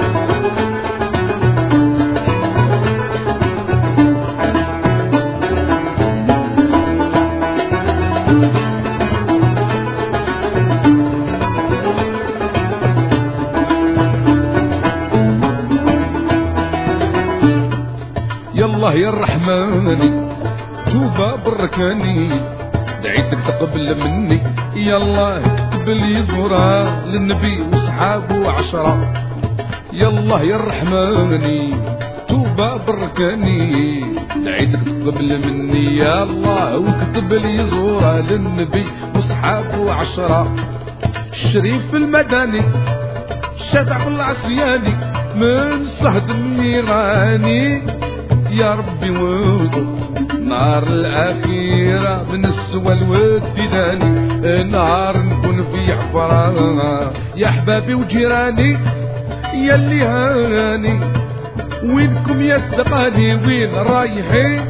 الله يا الرحمن توبة بركاني دعيتك تقبل مني يا الله قبل يزورها للنبي وصحابه عشرة يا الله يا الرحمن توبة بركاني دعيتك تقبل مني يا الله وكتب لي يزورها للنبي وصحابه عشرة الشريف المدني الشافع العصياني من صهد النيراني يا ربي ودو نار الأخيرة من السوال والديداني نهار نكون في حفرة يا حبابي وجيراني يا اللي هاني وينكم يا صدقاني وين رايحين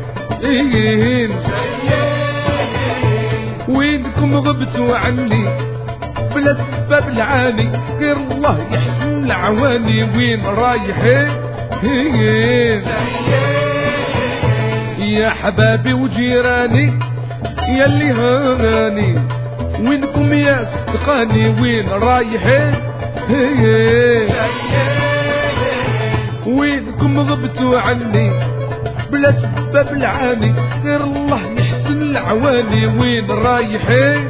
وينكم غبتوا عني بلا سبب العاني غير الله يحسن العواني وين رايحين يا حبابي وجيراني ياللي هاني وينكم يا صدقاني وين رايحين وينكم غبتوا عني بلا سبب العاني غير الله يحسن العواني وين رايحين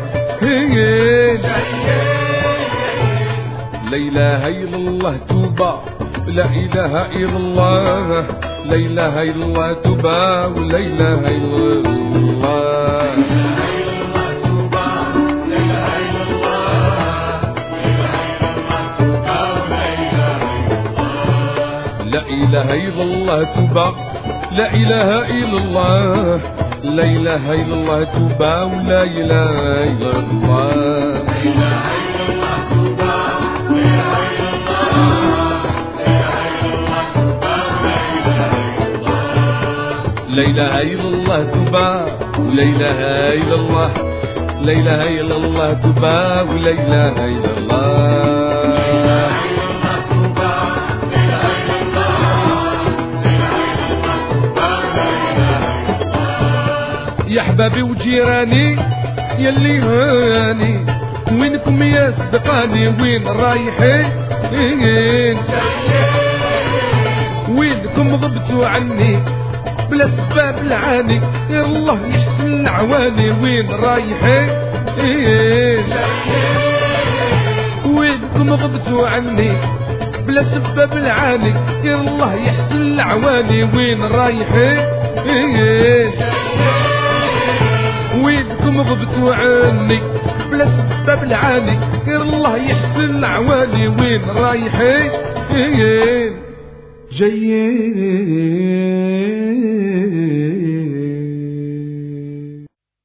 لا اله الا الله توبه لا اله الا الله لا اله الا الله توبه ولا اله الا الله لا اله الا الله توبه لا اله الا الله لا اله الا الله توبه ولا اله الا الله لا اله الا الله توبه ولا اله الا الله لا اله الا الله توبه ولا اله الا الله يا حبابي وجيراني ياللي هاني وينكم يا صدقاني وين رايحين وينكم غبتوا عني بلا سباب العاني غير الله يحسن العواني وين رايحين وينكم غبتوا عني بلا سباب العاني غير الله يحسن العواني وين رايحين وينكم غبتوا عني بلا سبب العاني غير الله يحسن العواني وين رايحين جايين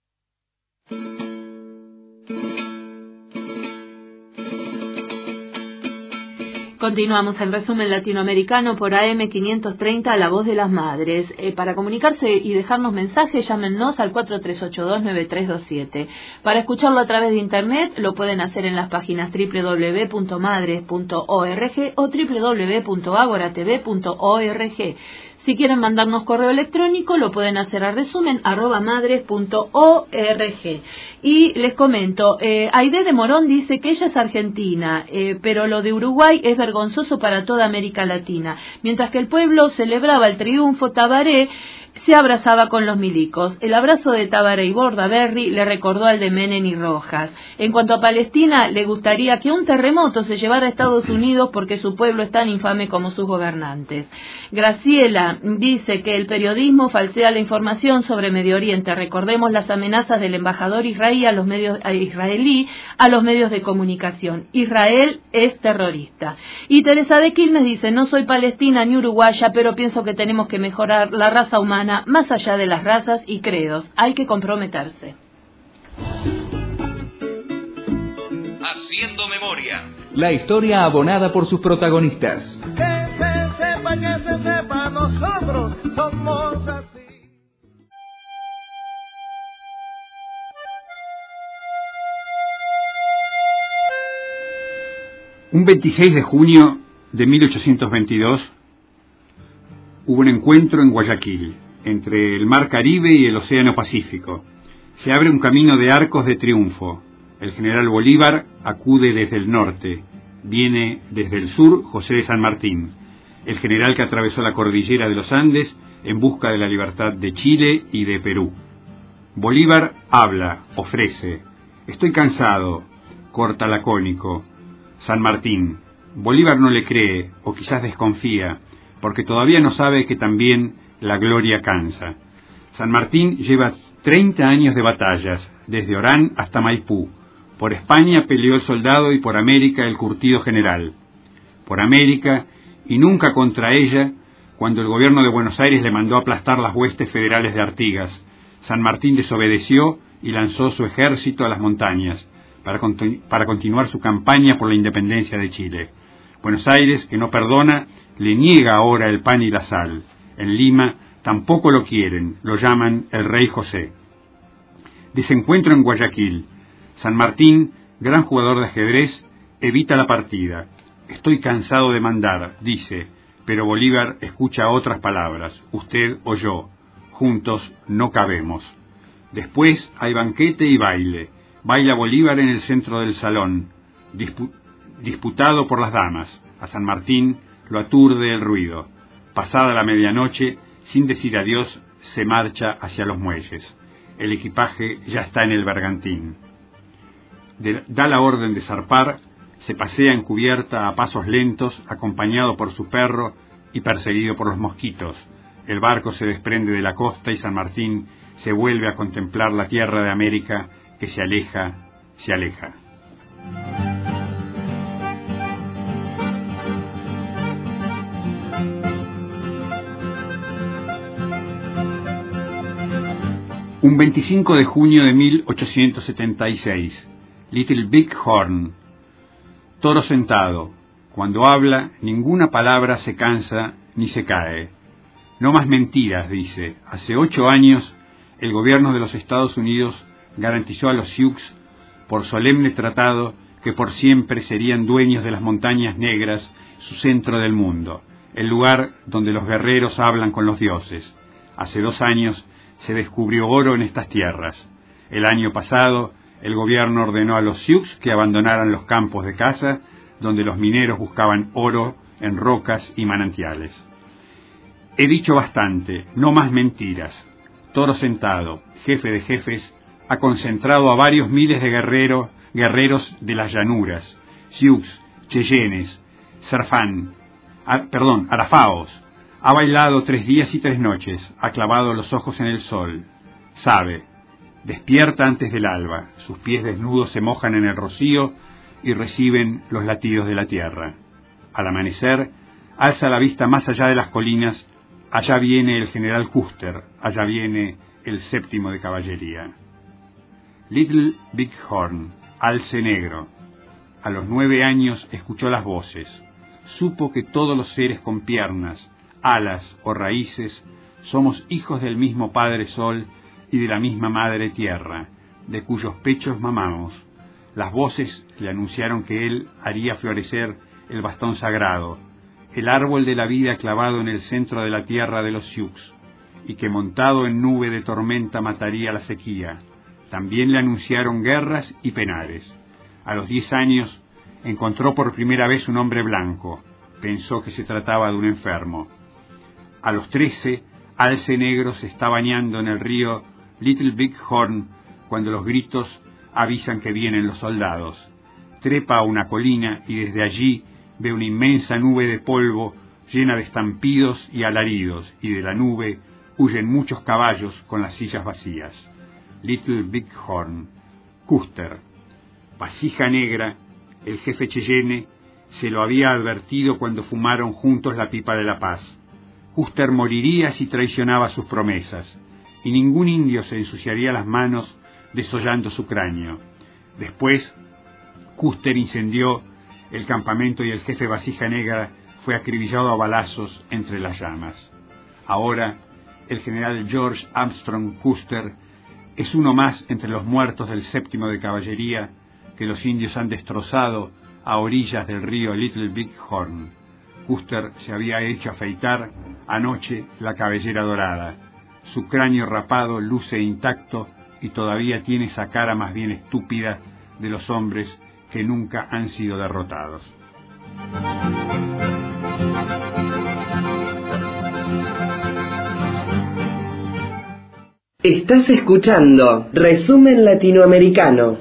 Continuamos en resumen latinoamericano por A M quinientos treinta, La Voz de las Madres. Eh, para comunicarse y dejarnos mensajes, llámenos al cuatro tres ocho dos nueve tres dos siete. Para escucharlo a través de internet, lo pueden hacer en las páginas doble u doble u doble u punto madres punto org o doble u doble u doble u punto agora t v punto org. Si quieren mandarnos correo electrónico, lo pueden hacer a resumen arroba madres punto org. Y les comento, eh, Aide de Morón dice que ella es argentina, eh, pero lo de Uruguay es vergonzoso para toda América Latina. Mientras que el pueblo celebraba el triunfo, Tabaré se abrazaba con los milicos. El abrazo de Tabaré y Bordaberry le recordó al de Menem y Rojas. En cuanto a Palestina, le gustaría que un terremoto se llevara a Estados Unidos porque su pueblo es tan infame como sus gobernantes. Graciela dice que el periodismo falsea la información sobre Medio Oriente. Recordemos las amenazas del embajador israelí a los medios, a israelí a los medios de comunicación. Israel es terrorista. Y Teresa de Quilmes dice, no soy palestina ni uruguaya, pero pienso que tenemos que mejorar la raza humana más allá de las razas y credos. Hay que comprometerse. Haciendo memoria. La historia abonada por sus protagonistas. Que se sepa, que se sepa, nosotros somos así. Un veintiséis de junio de mil ochocientos veintidós hubo un encuentro en Guayaquil entre el mar Caribe y el océano Pacífico. Se abre un camino de arcos de triunfo. El general Bolívar acude desde el norte. Viene desde el sur José de San Martín, el general que atravesó la cordillera de los Andes en busca de la libertad de Chile y de Perú. Bolívar habla, ofrece. Estoy cansado, corta lacónico. San Martín. Bolívar no le cree, o quizás desconfía, porque todavía no sabe que también la gloria cansa. San Martín lleva treinta años de batallas, desde Orán hasta Maipú. Por España peleó el soldado y por América el curtido general. Por América, y nunca contra ella, cuando el gobierno de Buenos Aires le mandó aplastar las huestes federales de Artigas. San Martín desobedeció y lanzó su ejército a las montañas, para, continu- para continuar su campaña por la independencia de Chile. Buenos Aires, que no perdona, le niega ahora el pan y la sal. En Lima tampoco lo quieren, lo llaman el Rey José. Desencuentro en Guayaquil. San Martín gran jugador de ajedrez, evita la partida. Estoy cansado de mandar, dice, pero Bolívar escucha otras palabras, usted o yo, juntos no cabemos. Después hay banquete y baile. Baila Bolívar en el centro del salón, dispu- disputado por las damas. A San Martín lo aturde el ruido. Pasada la medianoche, sin decir adiós, se marcha hacia los muelles. El equipaje ya está en el bergantín. De, da la orden de zarpar, se pasea en cubierta a pasos lentos, acompañado por su perro y perseguido por los mosquitos. El barco se desprende de la costa y San Martín se vuelve a contemplar la tierra de América que se aleja, se aleja. Un veinticinco de junio de mil ochocientos setenta y seis, Little Big Horn. Toro sentado. Cuando habla, ninguna palabra se cansa ni se cae. No más mentiras, dice. Hace ocho años, el gobierno de los Estados Unidos garantizó a los Sioux, por solemne tratado, que por siempre serían dueños de las montañas negras, su centro del mundo, el lugar donde los guerreros hablan con los dioses. Hace dos años se descubrió oro en estas tierras. El año pasado, el gobierno ordenó a los Sioux que abandonaran los campos de caza, donde los mineros buscaban oro en rocas y manantiales. He dicho bastante, no más mentiras. Toro sentado, jefe de jefes, ha concentrado a varios miles de guerreros, guerreros de las llanuras, Sioux, Cheyennes, Serfán, a, perdón, Arafaos. Ha bailado tres días y tres noches, ha clavado los ojos en el sol. Sabe, despierta antes del alba, sus pies desnudos se mojan en el rocío y reciben los latidos de la tierra. Al amanecer, alza la vista más allá de las colinas. Allá viene el general Custer, allá viene el séptimo de caballería. Little Big Horn, alce negro. A los nueve años escuchó las voces. Supo que todos los seres con piernas, alas o raíces somos hijos del mismo Padre Sol y de la misma Madre Tierra, de cuyos pechos mamamos. Las voces le anunciaron que él haría florecer el bastón sagrado, el árbol de la vida clavado en el centro de la tierra de los Sioux, y que montado en nube de tormenta mataría la sequía. También le anunciaron guerras y penares. A los diez años encontró por primera vez un hombre blanco. Pensó que se trataba de un enfermo. A los trece, Alce Negro se está bañando en el río Little Big Horn cuando los gritos avisan que vienen los soldados. Trepa a una colina y desde allí ve una inmensa nube de polvo llena de estampidos y alaridos, y de la nube huyen muchos caballos con las sillas vacías. Little Big Horn. Custer. Vasija Negra, el jefe Cheyenne, se lo había advertido cuando fumaron juntos la pipa de la paz. Custer moriría si traicionaba sus promesas, y ningún indio se ensuciaría las manos desollando su cráneo. Después, Custer incendió el campamento y el jefe Vasija Negra fue acribillado a balazos entre las llamas. Ahora, el general George Armstrong Custer es uno más entre los muertos del séptimo de caballería que los indios han destrozado a orillas del río Little Big Horn. Custer se había hecho afeitar anoche la cabellera dorada. Su cráneo rapado luce intacto y todavía tiene esa cara más bien estúpida de los hombres que nunca han sido derrotados. Estás escuchando Resumen Latinoamericano.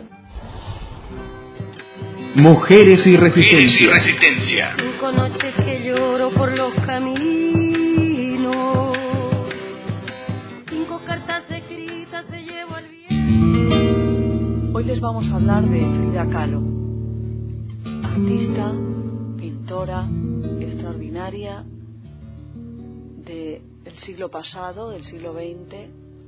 Mujeres y resistencia. Mujeres y resistencia. Cinco noches que lloro por los caminos. Cinco cartas escritas se llevo al viento. Hoy les vamos a hablar de Frida Kahlo, artista, pintora extraordinaria del siglo pasado, del siglo veinte,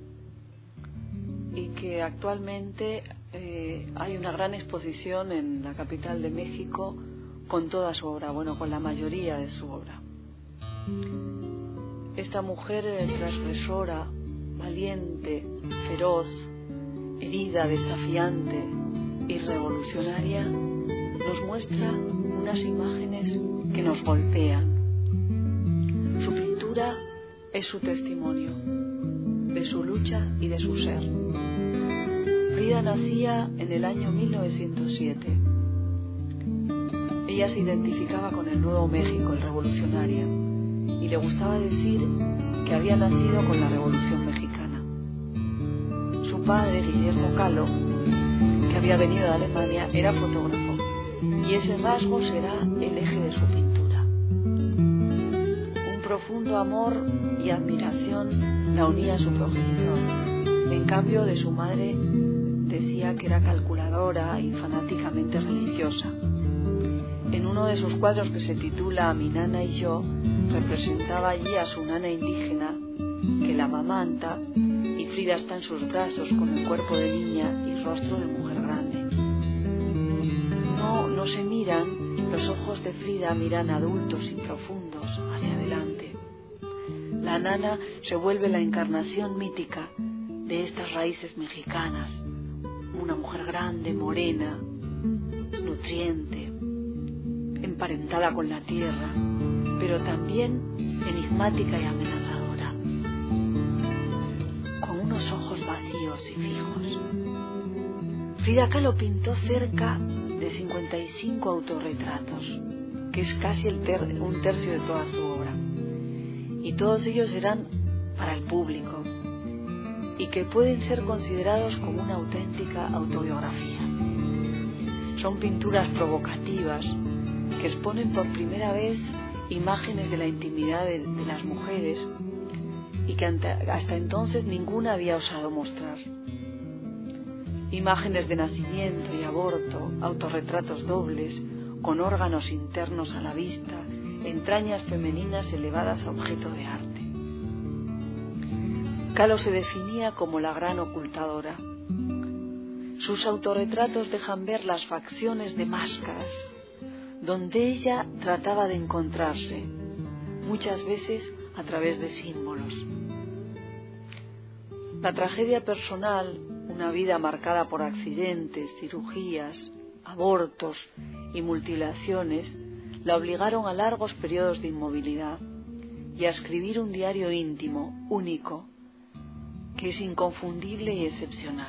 y que actualmente eh, hay una gran exposición en la capital de México con toda su obra, bueno, con la mayoría de su obra. Esta mujer transgresora, valiente, feroz, herida, desafiante, y revolucionaria, nos muestra unas imágenes que nos golpean. Su pintura es su testimonio de su lucha y de su ser. Frida nacía en el año mil novecientos siete. Ella se identificaba con el Nuevo México, el revolucionaria, y le gustaba decir que había nacido con la Revolución Mexicana. Su padre, Guillermo Kahlo, que había venido de Alemania, era fotógrafo, y ese rasgo será el eje de su pintura. Un profundo amor y admiración la unía a su progenitor. En cambio, de su madre decía que era calculadora y fanáticamente religiosa. En uno de sus cuadros, que se titula Mi nana y yo, representaba allí a su nana indígena que la amamanta, y Frida está en sus brazos con el cuerpo de niña y rostro de mujer grande. No, no se miran, los ojos de Frida miran adultos y profundos hacia adelante. La nana se vuelve la encarnación mítica de estas raíces mexicanas, una mujer grande, morena, nutriente, emparentada con la tierra, pero también enigmática y amenazadora, con unos ojos vacíos y fijos. Frida Kahlo pintó cerca de cincuenta y cinco autorretratos, que es casi el ter un tercio de toda su obra, y todos ellos eran para el público, y que pueden ser considerados como una auténtica autobiografía. Son pinturas provocativas que exponen por primera vez imágenes de la intimidad de, de las mujeres y que ante, hasta entonces ninguna había osado mostrar. Imágenes de nacimiento y aborto, autorretratos dobles, con órganos internos a la vista, entrañas femeninas elevadas a objeto de arte. Kahlo se definía como la gran ocultadora. Sus autorretratos dejan ver las facciones de máscaras, donde ella trataba de encontrarse, muchas veces a través de símbolos. La tragedia personal, una vida marcada por accidentes, cirugías, abortos y mutilaciones, la obligaron a largos periodos de inmovilidad y a escribir un diario íntimo, único, que es inconfundible y excepcional.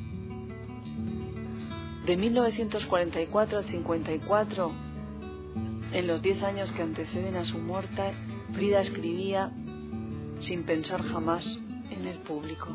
De mil novecientos cuarenta y cuatro al cincuenta y cuatro, en los diez años que anteceden a su muerte, Frida escribía sin pensar jamás en el público.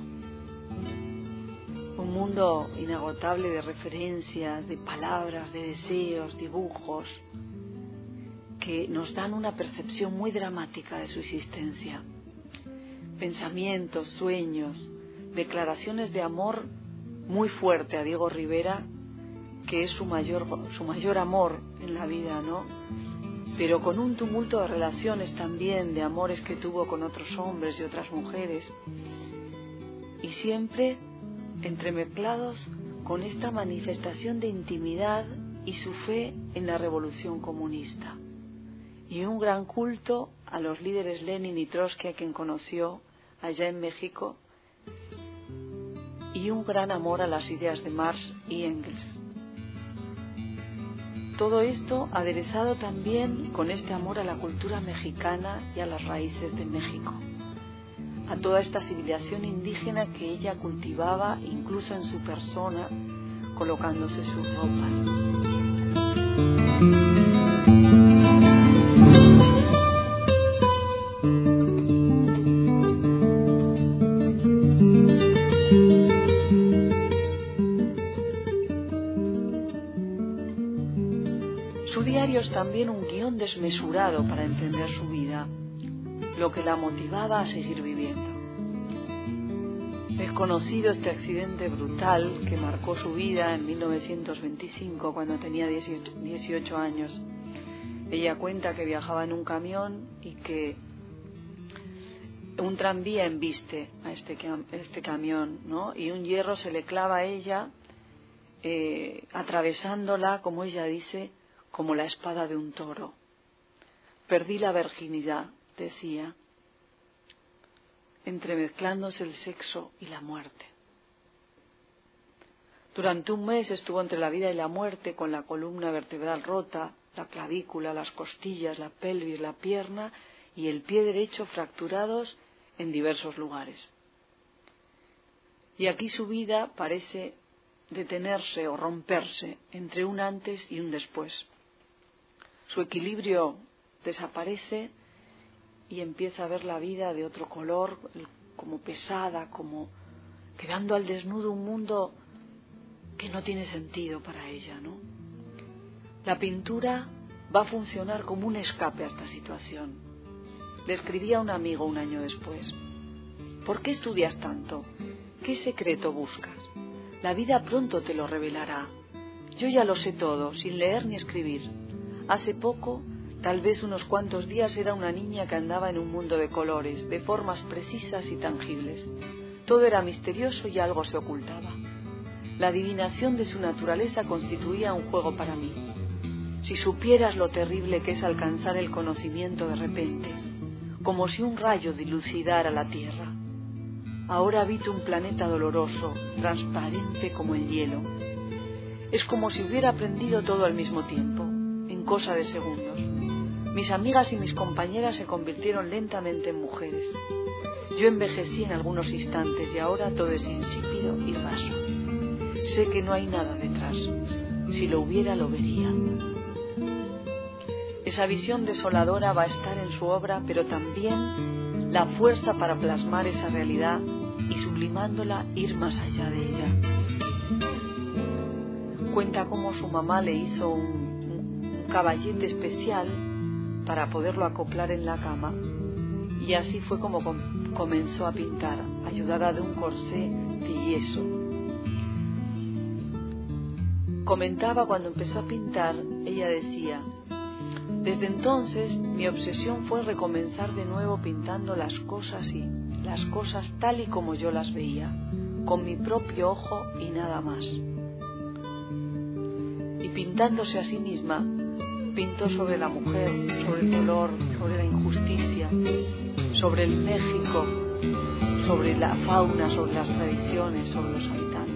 Un mundo inagotable de referencias, de palabras, de deseos, dibujos, que nos dan una percepción muy dramática de su existencia. Pensamientos, sueños, declaraciones de amor muy fuerte a Diego Rivera, que es su mayor, su mayor amor en la vida, ¿no? Pero con un tumulto de relaciones también, de amores que tuvo con otros hombres y otras mujeres, y siempre entremezclados con esta manifestación de intimidad y su fe en la revolución comunista, y un gran culto a los líderes Lenin y Trotsky, a quien conoció allá en México, y un gran amor a las ideas de Marx y Engels. Todo esto aderezado también con este amor a la cultura mexicana y a las raíces de México, a toda esta civilización indígena que ella cultivaba incluso en su persona, colocándose sus ropas. Es también un guión desmesurado para entender su vida, lo que la motivaba a seguir viviendo. Es conocido este accidente brutal que marcó su vida en mil novecientos veinticinco, cuando tenía dieciocho años. Ella cuenta que viajaba en un camión y que un tranvía embiste a este, este camión, ¿no? Y un hierro se le clava a ella, eh, atravesándola, como ella dice, como la espada de un toro. Perdí la virginidad, decía, entremezclándose el sexo y la muerte. Durante un mes estuvo entre la vida y la muerte, con la columna vertebral rota, la clavícula, las costillas, la pelvis, la pierna y el pie derecho fracturados en diversos lugares. Y aquí su vida parece detenerse o romperse entre un antes y un después. Su equilibrio desaparece y empieza a ver la vida de otro color, como pesada, como quedando al desnudo un mundo que no tiene sentido para ella, ¿no? La pintura va a funcionar como un escape a esta situación. Le escribí a un amigo un año después: ¿por qué estudias tanto? ¿Qué secreto buscas? La vida pronto te lo revelará. Yo ya lo sé todo, sin leer ni escribir. Hace poco, tal vez unos cuantos días, era una niña que andaba en un mundo de colores, de formas precisas y tangibles. Todo era misterioso y algo se ocultaba. La adivinación de su naturaleza constituía un juego para mí. Si supieras lo terrible que es alcanzar el conocimiento de repente, como si un rayo dilucidara la tierra. Ahora habito un planeta doloroso, transparente como el hielo. Es como si hubiera aprendido todo al mismo tiempo, en cosa de segundos. Mis amigas y mis compañeras se convirtieron lentamente en mujeres. Yo envejecí en algunos instantes y ahora todo es insípido y raso. Sé que no hay nada detrás. Si lo hubiera, lo vería. Esa visión desoladora va a estar en su obra, pero también la fuerza para plasmar esa realidad y, sublimándola, ir más allá de ella. Cuenta cómo su mamá le hizo un, un caballete especial para poderlo acoplar en la cama, y así fue como com- comenzó a pintar, ayudada de un corsé de yeso. Comentaba cuando empezó a pintar, ella decía: desde entonces mi obsesión fue recomenzar de nuevo pintando las cosas y las cosas tal y como yo las veía, con mi propio ojo y nada más. Y pintándose a sí misma, pintó sobre la mujer, sobre el dolor, sobre la injusticia, sobre el México, sobre la fauna, sobre las tradiciones, sobre los habitantes.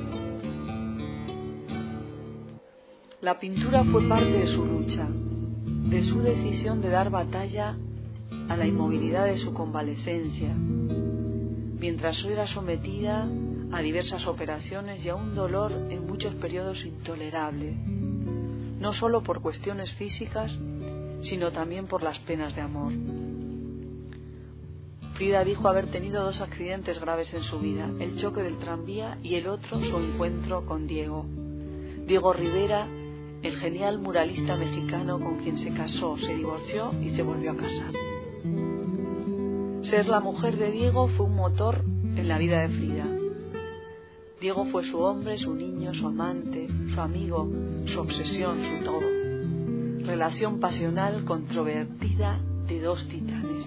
La pintura fue parte de su lucha, de su decisión de dar batalla a la inmovilidad de su convalecencia, mientras era sometida a diversas operaciones y a un dolor en muchos periodos intolerable, no solo por cuestiones físicas, sino también por las penas de amor. Frida dijo haber tenido dos accidentes graves en su vida: el choque del tranvía y el otro su encuentro con Diego. Diego Rivera, el genial muralista mexicano con quien se casó, se divorció y se volvió a casar. Ser la mujer de Diego fue un motor en la vida de Frida. Diego fue su hombre, su niño, su amante, su amigo, su obsesión, su todo. Relación pasional controvertida de dos titanes.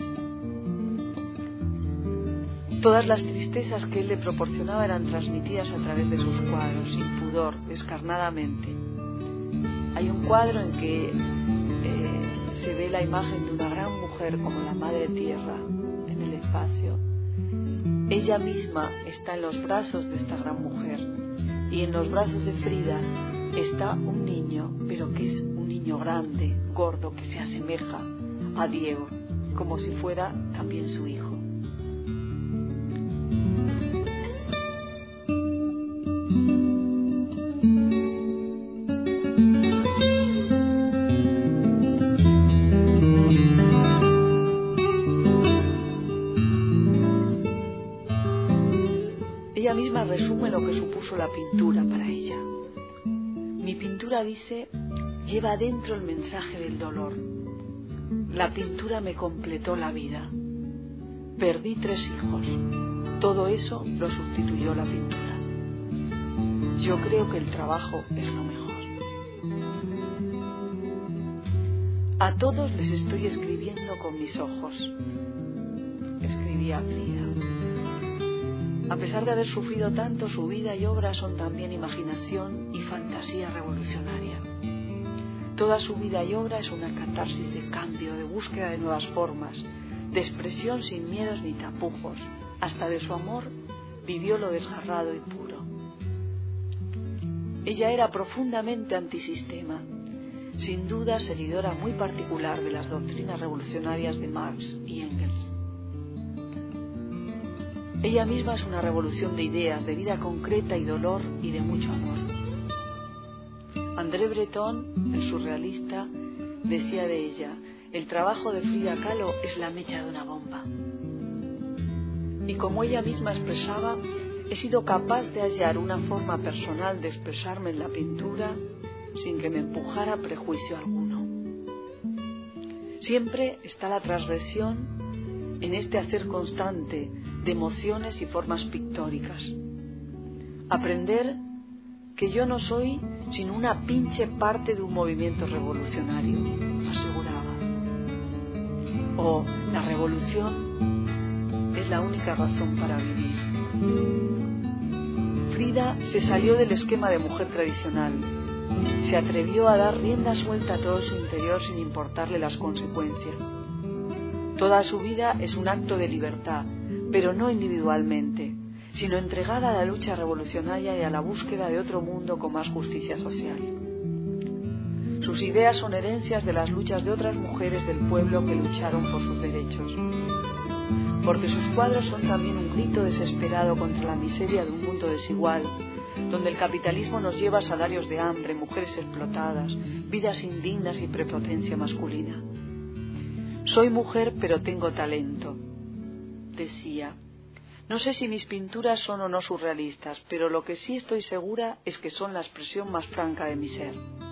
Todas las tristezas que él le proporcionaba eran transmitidas a través de sus cuadros, sin pudor, descarnadamente. Hay un cuadro en que eh, se ve la imagen de una gran mujer como la Madre Tierra en el espacio. Ella misma está en los brazos de esta gran mujer, y en los brazos de Frida está un niño, pero que es un niño grande, gordo, que se asemeja a Diego, como si fuera también su hijo. Ella misma resume lo que supuso la pintura para ella. Mi pintura, dice, lleva adentro el mensaje del dolor. La pintura me completó la vida. Perdí tres hijos. Todo eso lo sustituyó la pintura. Yo creo que el trabajo es lo mejor. A todos les estoy escribiendo con mis ojos, escribía Frida. A pesar de haber sufrido tanto, su vida y obra son también imaginación y fantasía revolucionaria. Toda su vida y obra es una catarsis de cambio, de búsqueda de nuevas formas, de expresión sin miedos ni tapujos. Hasta de su amor vivió lo desgarrado y puro. ella era profundamente antisistema, sin duda seguidora muy particular de las doctrinas revolucionarias de Marx y Engels. Ella misma es una revolución de ideas, de vida concreta y dolor y de mucho amor. André Breton, el surrealista, decía de ella: el trabajo de Frida Kahlo es la mecha de una bomba. Y como ella misma expresaba, he sido capaz de hallar una forma personal de expresarme en la pintura sin que me empujara prejuicio alguno. Siempre está la transgresión en este hacer constante de emociones y formas pictóricas. Aprender que yo no soy sino una pinche parte de un movimiento revolucionario, aseguraba. O la revolución es la única razón para vivir. Frida se salió del esquema de mujer tradicional. Se atrevió a dar rienda suelta a todo su interior sin importarle las consecuencias. Toda su vida es un acto de libertad, pero no individualmente, sino entregada a la lucha revolucionaria y a la búsqueda de otro mundo con más justicia social. Sus ideas son herencias de las luchas de otras mujeres del pueblo que lucharon por sus derechos, porque sus cuadros son también un grito desesperado contra la miseria de un mundo desigual, donde el capitalismo nos lleva a salarios de hambre, mujeres explotadas, vidas indignas y prepotencia masculina. Soy mujer, pero tengo talento, decía. No sé si mis pinturas son o no surrealistas, pero lo que sí estoy segura es que son la expresión más franca de mi ser.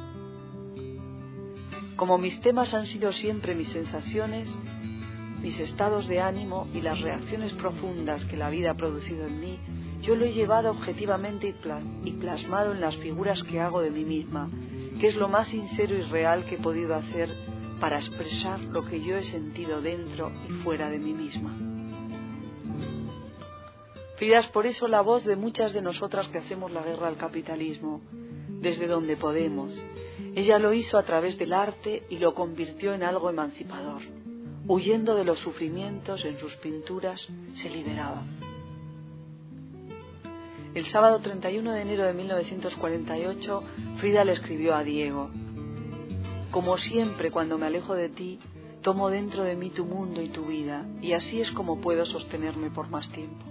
Como mis temas han sido siempre mis sensaciones, mis estados de ánimo y las reacciones profundas que la vida ha producido en mí, yo lo he llevado objetivamente y plasmado en las figuras que hago de mí misma, que es lo más sincero y real que he podido hacer para expresar lo que yo he sentido dentro y fuera de mí misma. Frida es por eso la voz de muchas de nosotras que hacemos la guerra al capitalismo, desde donde podemos. Ella lo hizo a través del arte y lo convirtió en algo emancipador. Huyendo de los sufrimientos en sus pinturas, se liberaba. El sábado treinta y uno de enero de mil novecientos cuarenta y ocho, Frida le escribió a Diego: como siempre, cuando me alejo de ti, tomo dentro de mí tu mundo y tu vida, y así es como puedo sostenerme por más tiempo.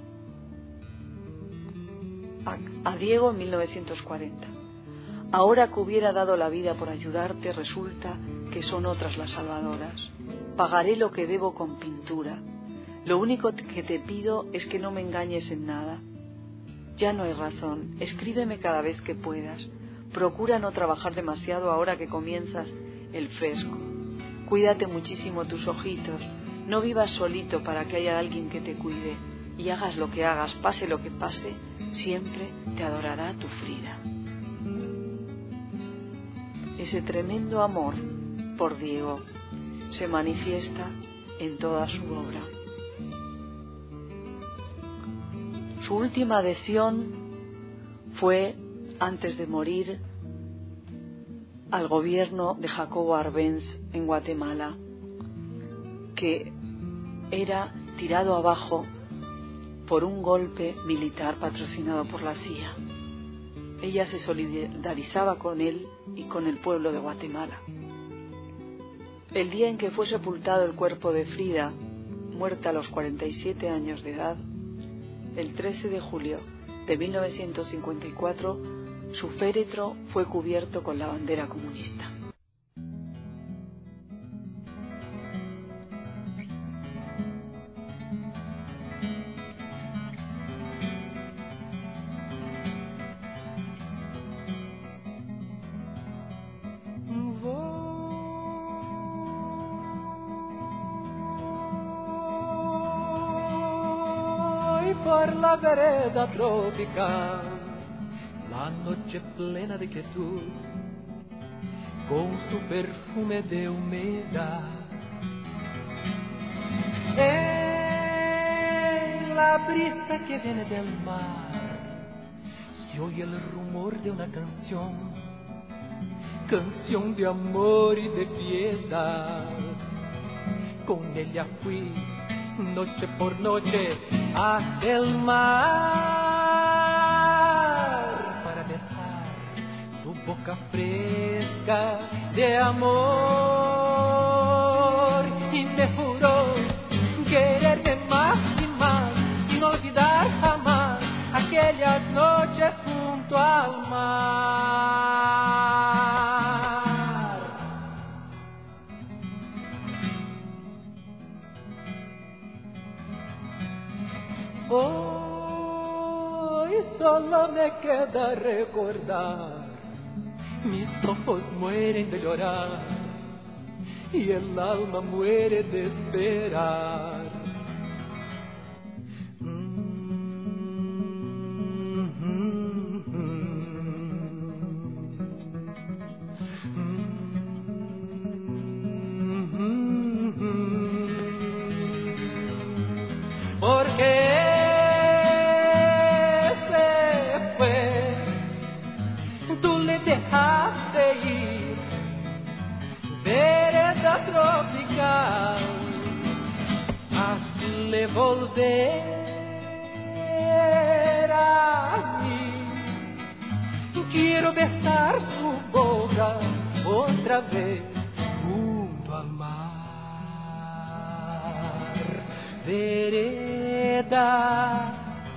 A, a Diego en mil novecientos cuarenta. Ahora que hubiera dado la vida por ayudarte, resulta que son otras las salvadoras. Pagaré lo que debo con pintura. Lo único que te pido es que no me engañes en nada. Ya no hay razón. Escríbeme cada vez que puedas. Procura no trabajar demasiado ahora que comienzas el fresco. Cuídate muchísimo tus ojitos. No vivas solito para que haya alguien que te cuide. Y hagas lo que hagas, pase lo que pase, siempre te adorará tu Frida. Ese tremendo amor por Diego se manifiesta en toda su obra. Su última adhesión fue, antes de morir, al gobierno de Jacobo Arbenz en Guatemala, que era tirado abajo por un golpe militar patrocinado por la C I A. Ella se solidarizaba con él y con el pueblo de Guatemala. El día en que fue sepultado el cuerpo de Frida, muerta a los cuarenta y siete años de edad, el trece de julio de mil novecientos cincuenta y cuatro, su féretro fue cubierto con la bandera comunista. Por la vereda tropical, la noche plena de quietud, con su perfume de humedad. En la brisa que viene del mar, se oye el rumor de una canción, canción de amor y de piedad. Con ella fui noche por noche hacia el mar para besar boca fresca de amor, y me juró quererte más y más, y no olvidar jamás aquellas noches junto al mar. Hoy solo me queda recordar, mis ojos mueren de llorar y el alma muere de esperar. Porque se fue, tú le dejaste ir, vereda tropical, hazle volver a mí. Quiero besar su boca otra vez junto al mar. Vereda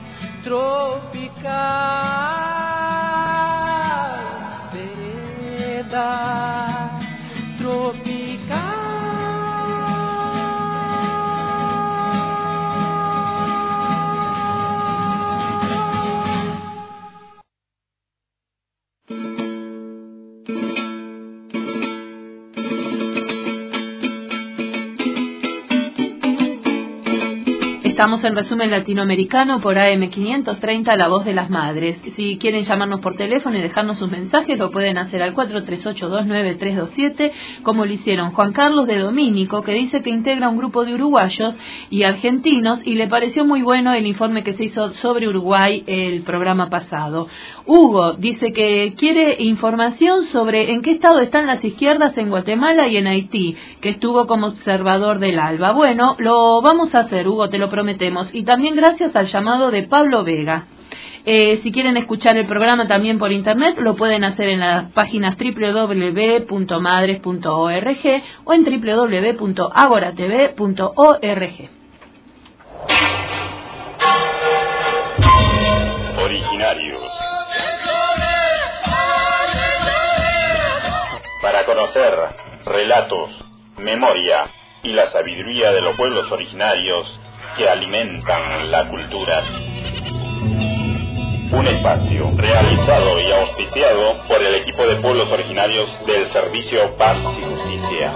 tropical, vereda tropical. Estamos en Resumen Latinoamericano por A M quinientos treinta, La Voz de las Madres. Si quieren llamarnos por teléfono y dejarnos sus mensajes, lo pueden hacer al cuatro tres ocho dos nueve tres dos siete, como lo hicieron Juan Carlos de Domínico, que dice que integra un grupo de uruguayos y argentinos y le pareció muy bueno el informe que se hizo sobre Uruguay el programa pasado. Hugo dice que quiere información sobre en qué estado están las izquierdas en Guatemala y en Haití, que estuvo como observador del ALBA. Bueno, lo vamos a hacer, Hugo, te lo prometemos. Y también gracias al llamado de Pablo Vega. Eh, si quieren escuchar el programa también por internet, lo pueden hacer en las páginas doble u doble u doble u punto madres punto org o en doble u doble u doble u punto agora t v punto org. Originarios. Para conocer relatos, memoria y la sabiduría de los pueblos originarios que alimentan la cultura. Un espacio realizado y auspiciado por el equipo de pueblos originarios del Servicio Paz y Justicia.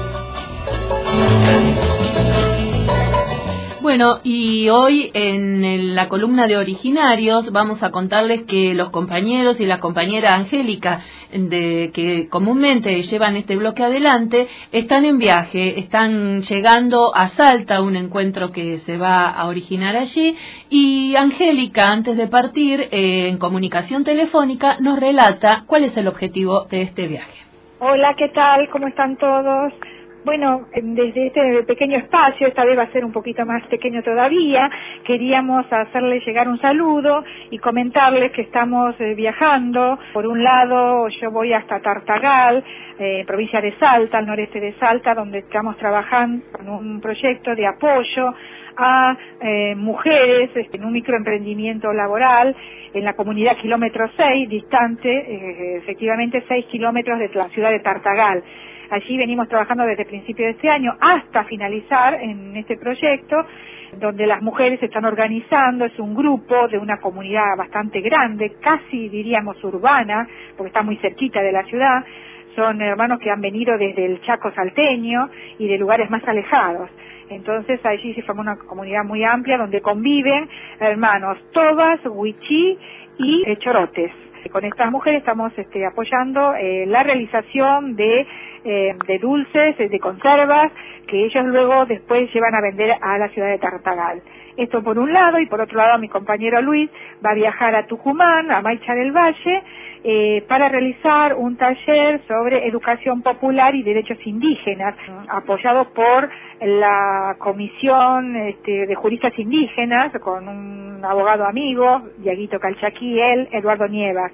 Bueno, y hoy en la columna de originarios vamos a contarles que los compañeros y la compañera Angélica, de, que comúnmente llevan este bloque adelante, están en viaje, están llegando a Salta, un encuentro que se va a originar allí, y Angélica, antes de partir, eh, en comunicación telefónica, nos relata cuál es el objetivo de este viaje. Hola, ¿qué tal? ¿Cómo están todos? Bueno, desde este pequeño espacio, esta vez va a ser un poquito más pequeño todavía, queríamos hacerles llegar un saludo y comentarles que estamos eh, viajando. Por un lado, yo voy hasta Tartagal, eh, provincia de Salta, al noreste de Salta, donde estamos trabajando con un proyecto de apoyo a eh, mujeres este, en un microemprendimiento laboral en la comunidad kilómetro seis, distante eh, efectivamente seis kilómetros de la ciudad de Tartagal. Allí venimos trabajando desde el principio de este año hasta finalizar en este proyecto, donde las mujeres se están organizando. Es un grupo de una comunidad bastante grande, casi diríamos urbana, porque está muy cerquita de la ciudad. Son hermanos que han venido desde el Chaco salteño y de lugares más alejados. Entonces allí se forma una comunidad muy amplia donde conviven hermanos tobas, huichí y eh, chorotes. Con estas mujeres estamos este, apoyando eh, la realización de, eh, de dulces, de conservas, que ellos luego después llevan a vender a la ciudad de Tartagal. Esto por un lado, y por otro lado mi compañero Luis va a viajar a Tucumán, a Maicha del Valle, eh, para realizar un taller sobre educación popular y derechos indígenas, apoyado por la Comisión este, de Juristas Indígenas, con un abogado amigo, Diaguito Calchaquí, él, Eduardo Nievas.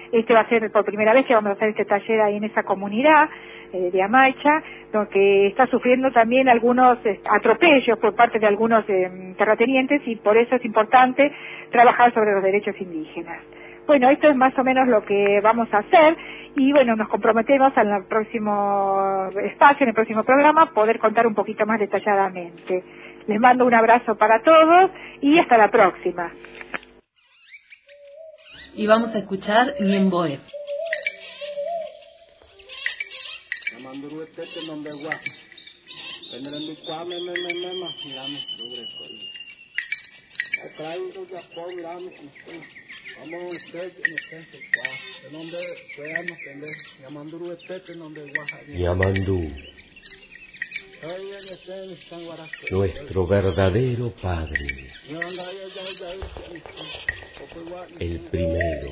Este va a ser por primera vez que vamos a hacer este taller ahí en esa comunidad eh, de Amaicha, que está sufriendo también algunos eh, atropellos por parte de algunos eh, terratenientes, y por eso es importante trabajar sobre los derechos indígenas. Bueno, esto es más o menos lo que vamos a hacer, y bueno, nos comprometemos en el próximo espacio, en el próximo programa, poder contar un poquito más detalladamente. Les mando un abrazo para todos y hasta la próxima. Y vamos a escuchar Niemboe. Yamandú, nuestro verdadero Padre, el primero.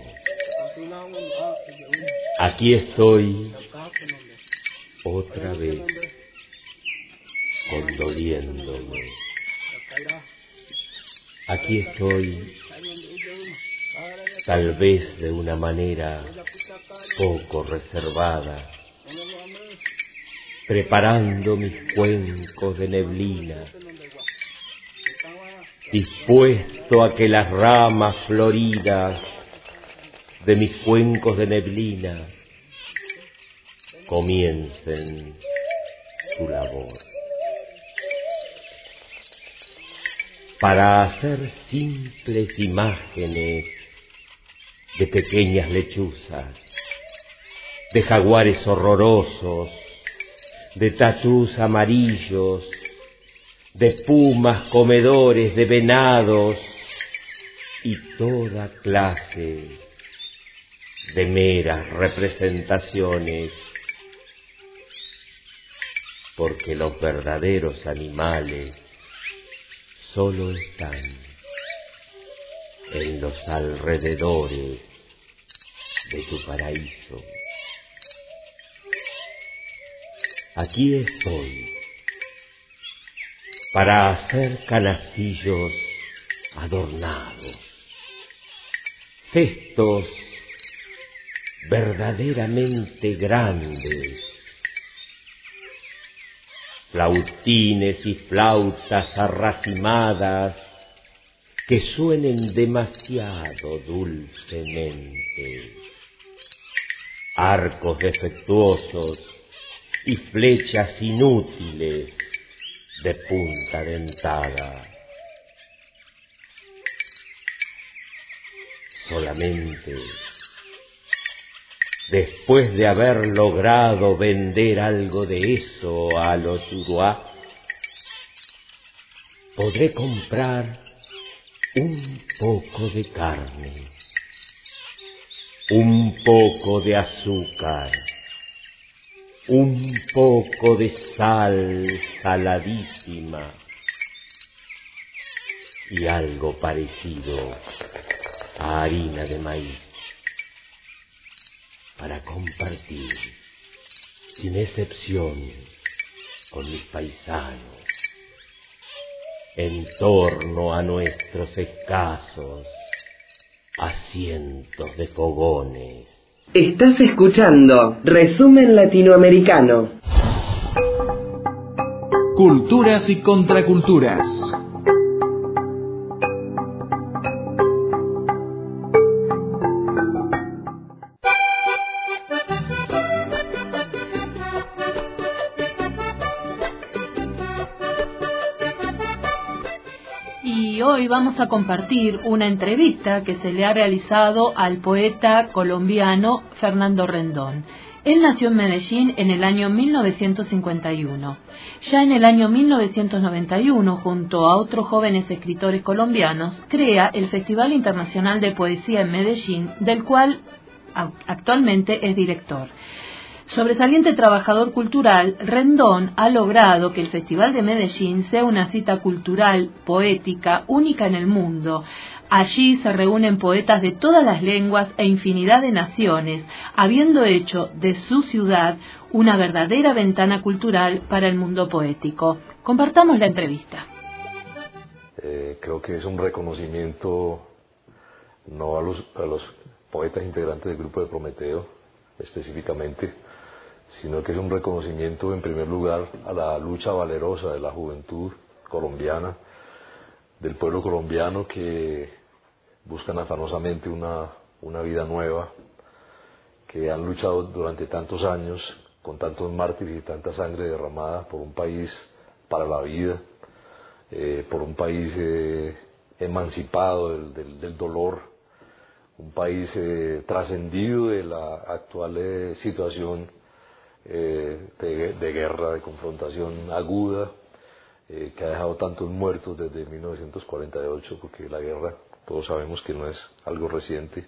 Aquí estoy otra vez, condoliéndome. Aquí estoy, tal vez de una manera poco reservada, preparando mis cuencos de neblina, dispuesto a que las ramas floridas de mis cuencos de neblina comiencen su labor. Para hacer simples imágenes de pequeñas lechuzas, de jaguares horrorosos, de tatús amarillos, de pumas comedores de venados y toda clase de meras representaciones, porque los verdaderos animales solo están en los alrededores de tu paraíso. Aquí estoy para hacer canastillos adornados, cestos verdaderamente grandes, flautines y flautas arracimadas que suenen demasiado dulcemente, arcos defectuosos y flechas inútiles de punta dentada. Solamente después de haber logrado vender algo de eso a los uruá, podré comprar un poco de carne, un poco de azúcar, un poco de sal saladísima y algo parecido a harina de maíz, para compartir sin excepción con mis paisanos en torno a nuestros escasos asientos de fogones. Estás escuchando Resumen Latinoamericano. Culturas y contraculturas. Hoy vamos a compartir una entrevista que se le ha realizado al poeta colombiano Fernando Rendón. Él nació en Medellín en el año mil novecientos cincuenta y uno. Ya en el año mil novecientos noventa y uno, junto a otros jóvenes escritores colombianos, crea el Festival Internacional de Poesía en Medellín, del cual actualmente es director. Sobresaliente trabajador cultural, Rendón ha logrado que el Festival de Medellín sea una cita cultural, poética, única en el mundo. Allí se reúnen poetas de todas las lenguas e infinidad de naciones, habiendo hecho de su ciudad una verdadera ventana cultural para el mundo poético. Compartamos la entrevista. Eh, creo que es un reconocimiento no a los, a los poetas integrantes del grupo de Prometeo específicamente, sino que es un reconocimiento en primer lugar a la lucha valerosa de la juventud colombiana, del pueblo colombiano que buscan afanosamente una, una vida nueva, que han luchado durante tantos años con tantos mártires y tanta sangre derramada por un país para la vida, eh, por un país eh, emancipado del, del, del dolor, un país eh, trascendido de la actual eh, situación eh, de, de guerra, de confrontación aguda, eh, que ha dejado tantos muertos desde mil novecientos cuarenta y ocho, porque la guerra todos sabemos que no es algo reciente,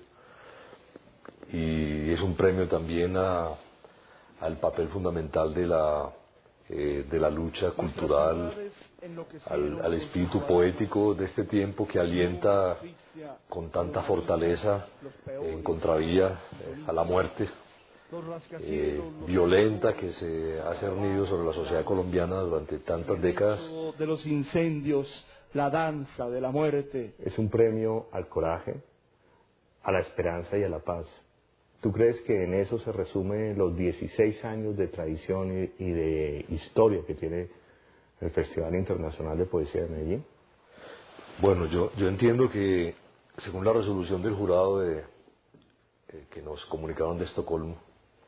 y es un premio también a, al papel fundamental de la, eh, de la lucha cultural, al, al espíritu poético de este tiempo que alienta con tanta fortaleza en contravía eh, a la muerte eh, violenta que se ha cernido sobre la sociedad colombiana durante tantas décadas. De los incendios, la danza de la muerte. Es un premio al coraje, a la esperanza y a la paz. ¿Tú crees que en eso se resumen los dieciséis años de tradición y, y de historia que tiene el Festival Internacional de Poesía de Medellín? Bueno, yo, yo entiendo que según la resolución del jurado de, eh, que nos comunicaron de Estocolmo,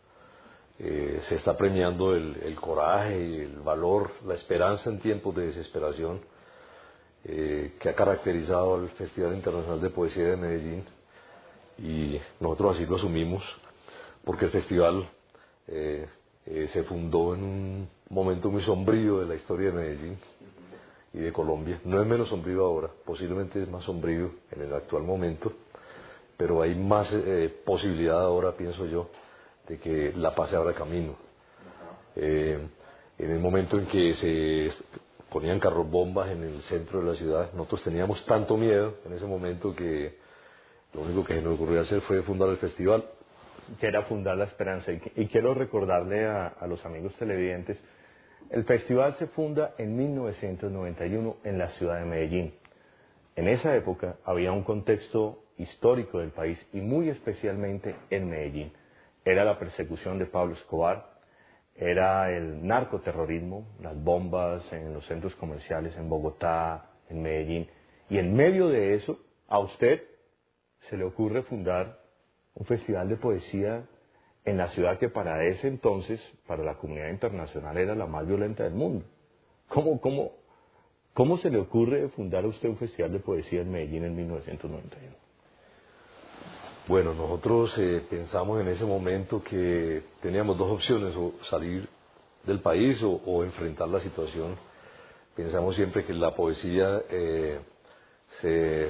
eh, se está premiando el, el coraje y el valor, la esperanza en tiempos de desesperación eh, que ha caracterizado al Festival Internacional de Poesía de Medellín. Y nosotros así lo asumimos, porque el festival eh, eh, se fundó en un momento muy sombrío de la historia de Medellín y de Colombia. No es menos sombrío ahora, posiblemente es más sombrío en el actual momento, pero hay más eh, posibilidad ahora, pienso yo, de que la paz se abra camino. Eh, en el momento en que se ponían carros bombas en el centro de la ciudad, nosotros teníamos tanto miedo en ese momento que lo único que se nos ocurrió hacer fue fundar el festival. Que era fundar la esperanza. Y, y quiero recordarle a, a los amigos televidentes, el festival se funda en mil novecientos noventa y uno en la ciudad de Medellín. En esa época había un contexto histórico del país y muy especialmente en Medellín. Era la persecución de Pablo Escobar, era el narcoterrorismo, las bombas en los centros comerciales en Bogotá, en Medellín. Y en medio de eso, a usted se le ocurre fundar un festival de poesía en la ciudad que para ese entonces, para la comunidad internacional, era la más violenta del mundo. ¿Cómo, cómo, cómo se le ocurre fundar a usted un festival de poesía en Medellín en mil novecientos noventa y uno? Bueno, nosotros eh, pensamos en ese momento que teníamos dos opciones, o salir del país o, o enfrentar la situación. Pensamos siempre que la poesía eh, se...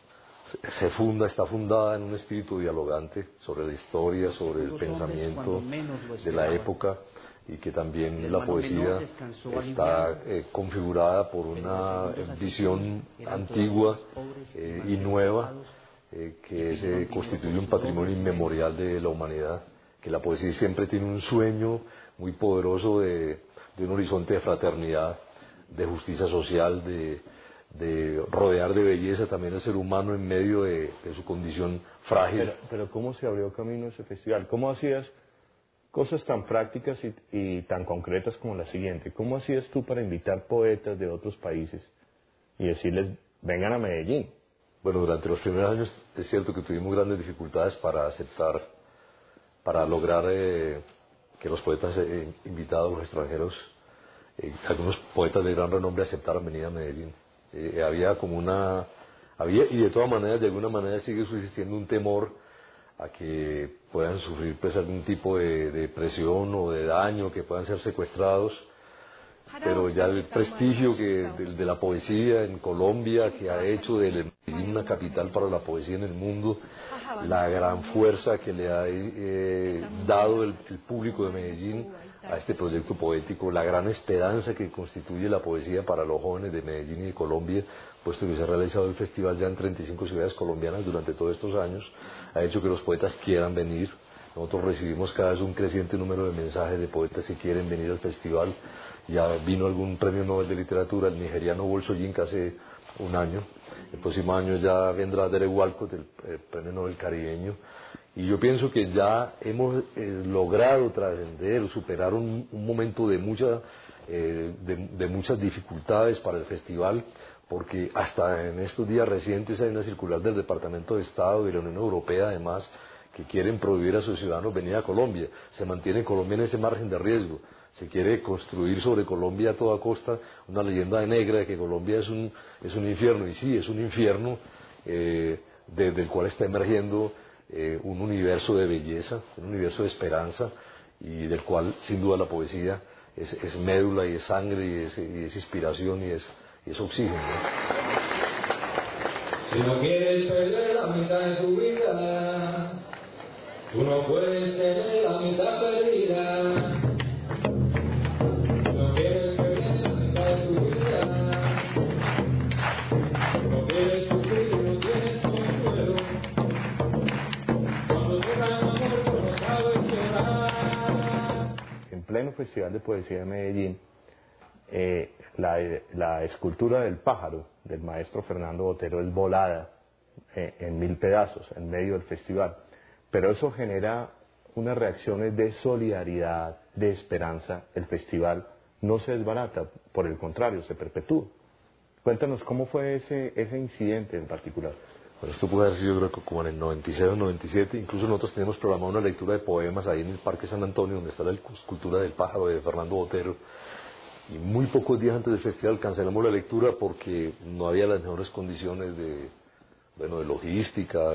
se funda, está fundada en un espíritu dialogante sobre la historia, sobre el pensamiento de la época, y que también la poesía está eh, configurada por una visión antigua eh, y nueva eh, que se constituye un patrimonio inmemorial de la humanidad, que la poesía siempre tiene un sueño muy poderoso de, de un horizonte de fraternidad, de justicia social, de de rodear de belleza también al ser humano en medio de, de su condición frágil. Pero, pero ¿cómo se abrió camino ese festival? ¿Cómo hacías cosas tan prácticas y, y tan concretas como la siguiente? ¿Cómo hacías tú para invitar poetas de otros países y decirles, vengan a Medellín? Bueno, durante los primeros años es cierto que tuvimos grandes dificultades para aceptar, para lograr eh, que los poetas eh, invitados, los extranjeros, eh, algunos poetas de gran renombre aceptaran venir a Medellín. Eh, había como una, había, y de todas maneras, de alguna manera sigue subsistiendo un temor a que puedan sufrir pues algún tipo de, de presión o de daño, que puedan ser secuestrados, pero ya el prestigio que de, de la poesía en Colombia, que ha hecho de Medellín una capital para la poesía en el mundo, la gran fuerza que le ha eh, dado el, el público de Medellín a este proyecto poético, la gran esperanza que constituye la poesía para los jóvenes de Medellín y de Colombia, puesto que se ha realizado el festival ya en treinta y cinco ciudades colombianas durante todos estos años, ha hecho que los poetas quieran venir. Nosotros recibimos cada vez un creciente número de mensajes de poetas que quieren venir al festival. Ya vino algún premio Nobel de literatura, el nigeriano Bolsoyinka, hace un año. El próximo año ya vendrá Derek Walcott, el, el premio Nobel caribeño. Y yo pienso que ya hemos eh, logrado trascender, superar un, un momento de, mucha, eh, de, de muchas dificultades para el festival, porque hasta en estos días recientes hay una circular del Departamento de Estado y de la Unión Europea, además, que quieren prohibir a sus ciudadanos venir a Colombia. Se mantiene Colombia en ese margen de riesgo. Se quiere construir sobre Colombia a toda costa una leyenda negra de que Colombia es un, es un infierno. Y sí, es un infierno eh, desde el cual está emergiendo eh, un universo de belleza, un universo de esperanza, y del cual sin duda la poesía es, es médula y es sangre y es, y es inspiración y es, y es oxígeno, ¿no? Si no quieres perder la mitad de tu vida, tú no puedes tener la mitad perdida. No quieres perder la mitad de tu vida. No quieres sufrir, no tienes consuelo. Cuando toca el amor, tú no sabes llorar. En pleno Festival de Poesía de Medellín, eh, la, la escultura del pájaro del maestro Fernando Botero es volada eh, en mil pedazos en medio del festival. Pero eso genera unas reacciones de solidaridad, de esperanza. El festival no se desbarata, por el contrario, se perpetúa. Cuéntanos cómo fue ese, ese incidente en particular. Bueno, esto puede haber sido, yo creo que como en el noventa y seis o noventa y siete, incluso nosotros teníamos programado una lectura de poemas ahí en el Parque San Antonio, donde está la escultura del pájaro de Fernando Botero, y muy pocos días antes del festival cancelamos la lectura porque no había las mejores condiciones de, bueno, de logística.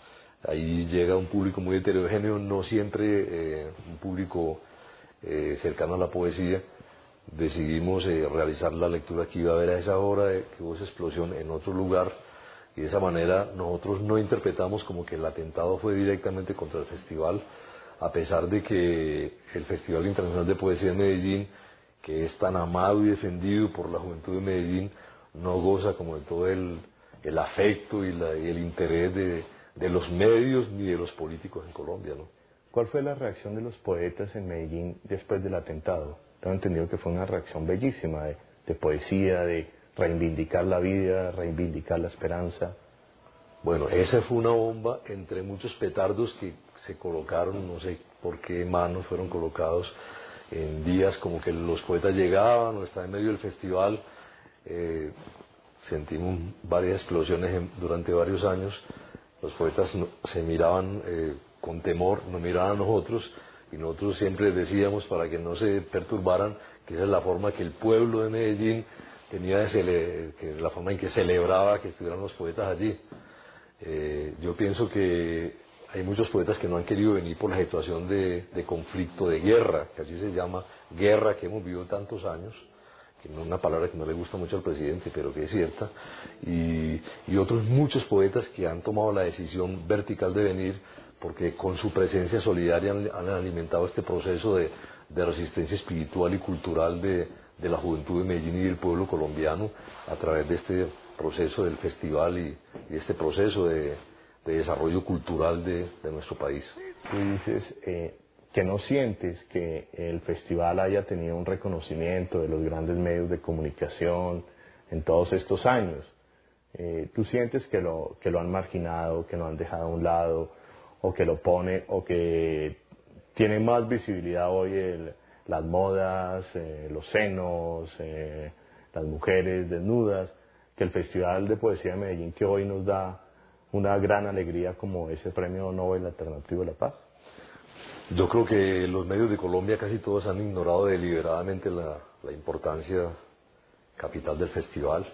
Ahí llega un público muy heterogéneo, no siempre eh, un público eh, cercano a la poesía. Decidimos eh, realizar la lectura que iba a haber a esa hora, eh, que hubo esa explosión en otro lugar, y de esa manera nosotros no interpretamos como que el atentado fue directamente contra el festival, a pesar de que el Festival Internacional de Poesía de Medellín, que es tan amado y defendido por la juventud de Medellín, no goza como de todo el, el afecto y, la, y el interés de, de los medios ni de los políticos en Colombia, ¿no? ¿Cuál fue la reacción de los poetas en Medellín después del atentado? Tengo entendido que fue una reacción bellísima de, de poesía, de reivindicar la vida, reivindicar la esperanza. Bueno, esa fue una bomba entre muchos petardos que se colocaron, no sé por qué manos fueron colocados en días como que los poetas llegaban o estaban en medio del festival. Eh, sentimos varias explosiones en, durante varios años. Los poetas no, se miraban eh, con temor, nos miraban a nosotros, y nosotros siempre decíamos, para que no se perturbaran, que esa es la forma que el pueblo de Medellín tenía de cele que la forma en que celebraba que estuvieran los poetas allí. Eh, yo pienso que hay muchos poetas que no han querido venir por la situación de, de conflicto, de guerra, que así se llama, guerra que hemos vivido tantos años, que no es una palabra que no le gusta mucho al presidente, pero que es cierta, y, y otros muchos poetas que han tomado la decisión vertical de venir, porque con su presencia solidaria han, han alimentado este proceso de, de resistencia espiritual y cultural de, de la juventud de Medellín y del pueblo colombiano, a través de este proceso del festival y, y este proceso de, de desarrollo cultural de, de nuestro país. Tú dices eh, que no sientes que el festival haya tenido un reconocimiento de los grandes medios de comunicación en todos estos años. Eh, ¿Tú sientes que lo, que lo han marginado, que lo han dejado a un lado, o que lo pone, o que tiene más visibilidad hoy el, las modas, eh, los senos, eh, las mujeres desnudas, que el Festival de Poesía de Medellín, que hoy nos da una gran alegría como ese Premio Nobel Alternativo de la Paz? Yo creo que los medios de Colombia casi todos han ignorado deliberadamente la, la importancia capital del festival.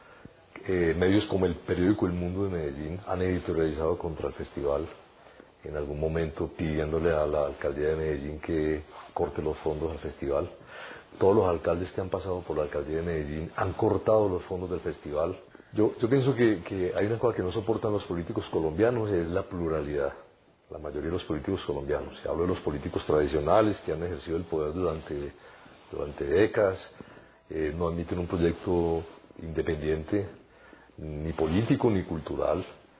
Eh, medios como el periódico El Mundo de Medellín han editorializado contra el festival, en algún momento pidiéndole a la alcaldía de Medellín que corte los fondos al festival. Todos los alcaldes que han pasado por la alcaldía de Medellín han cortado los fondos del festival. Yo, yo pienso que, que hay una cosa que no soportan los políticos colombianos, es la pluralidad. La mayoría de los políticos colombianos, hablo de los políticos tradicionales que han ejercido el poder durante, durante décadas, eh, no admiten un proyecto independiente, ni político ni cultural,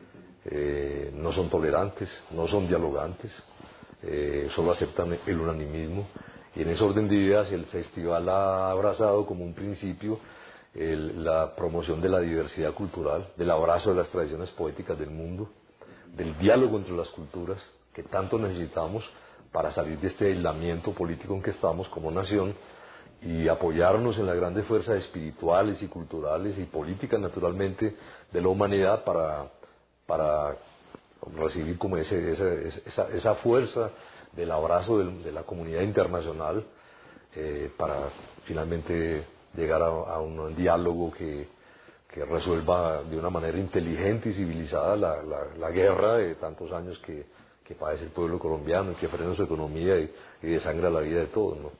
eh, no son tolerantes, no son dialogantes, eh, solo aceptan el unanimismo. Y en ese orden de ideas el festival ha abrazado como un principio el, la promoción de la diversidad cultural, del abrazo de las tradiciones poéticas del mundo, del diálogo entre las culturas, que tanto necesitamos para salir de este aislamiento político en que estamos como nación y apoyarnos en las grandes fuerzas espirituales y culturales y políticas, naturalmente, de la humanidad para, para recibir como ese, ese, esa, esa fuerza del abrazo de, de la comunidad internacional eh, para finalmente llegar a, a un diálogo que, que resuelva de una manera inteligente y civilizada la, la, la guerra de tantos años que, que padece el pueblo colombiano y que frena su economía y, y desangra la vida de todos, ¿no?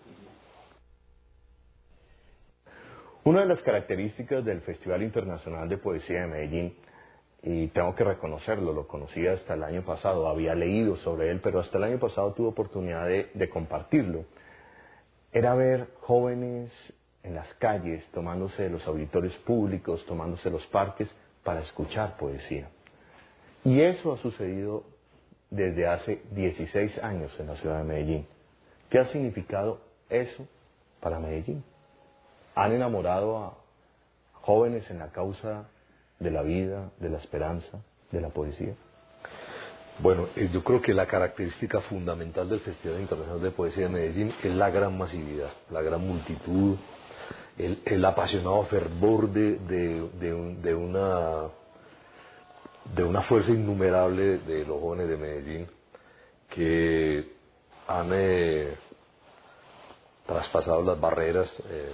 Una de las características del Festival Internacional de Poesía de Medellín, y tengo que reconocerlo, lo conocía hasta el año pasado, había leído sobre él, pero hasta el año pasado tuve oportunidad de, de compartirlo, era ver jóvenes en las calles, tomándose de los auditorios públicos, tomándose los parques para escuchar poesía. Y eso ha sucedido desde hace dieciséis años en la ciudad de Medellín. ¿Qué ha significado eso para Medellín? Han enamorado a jóvenes en la causa de la vida, de la esperanza, de la poesía. Bueno, eh, yo creo que la característica fundamental del Festival Internacional de Poesía de Medellín es la gran masividad, la gran multitud, el, el apasionado fervor de, de, de, un, de, una, de una fuerza innumerable de los jóvenes de Medellín que han eh, traspasado las barreras eh,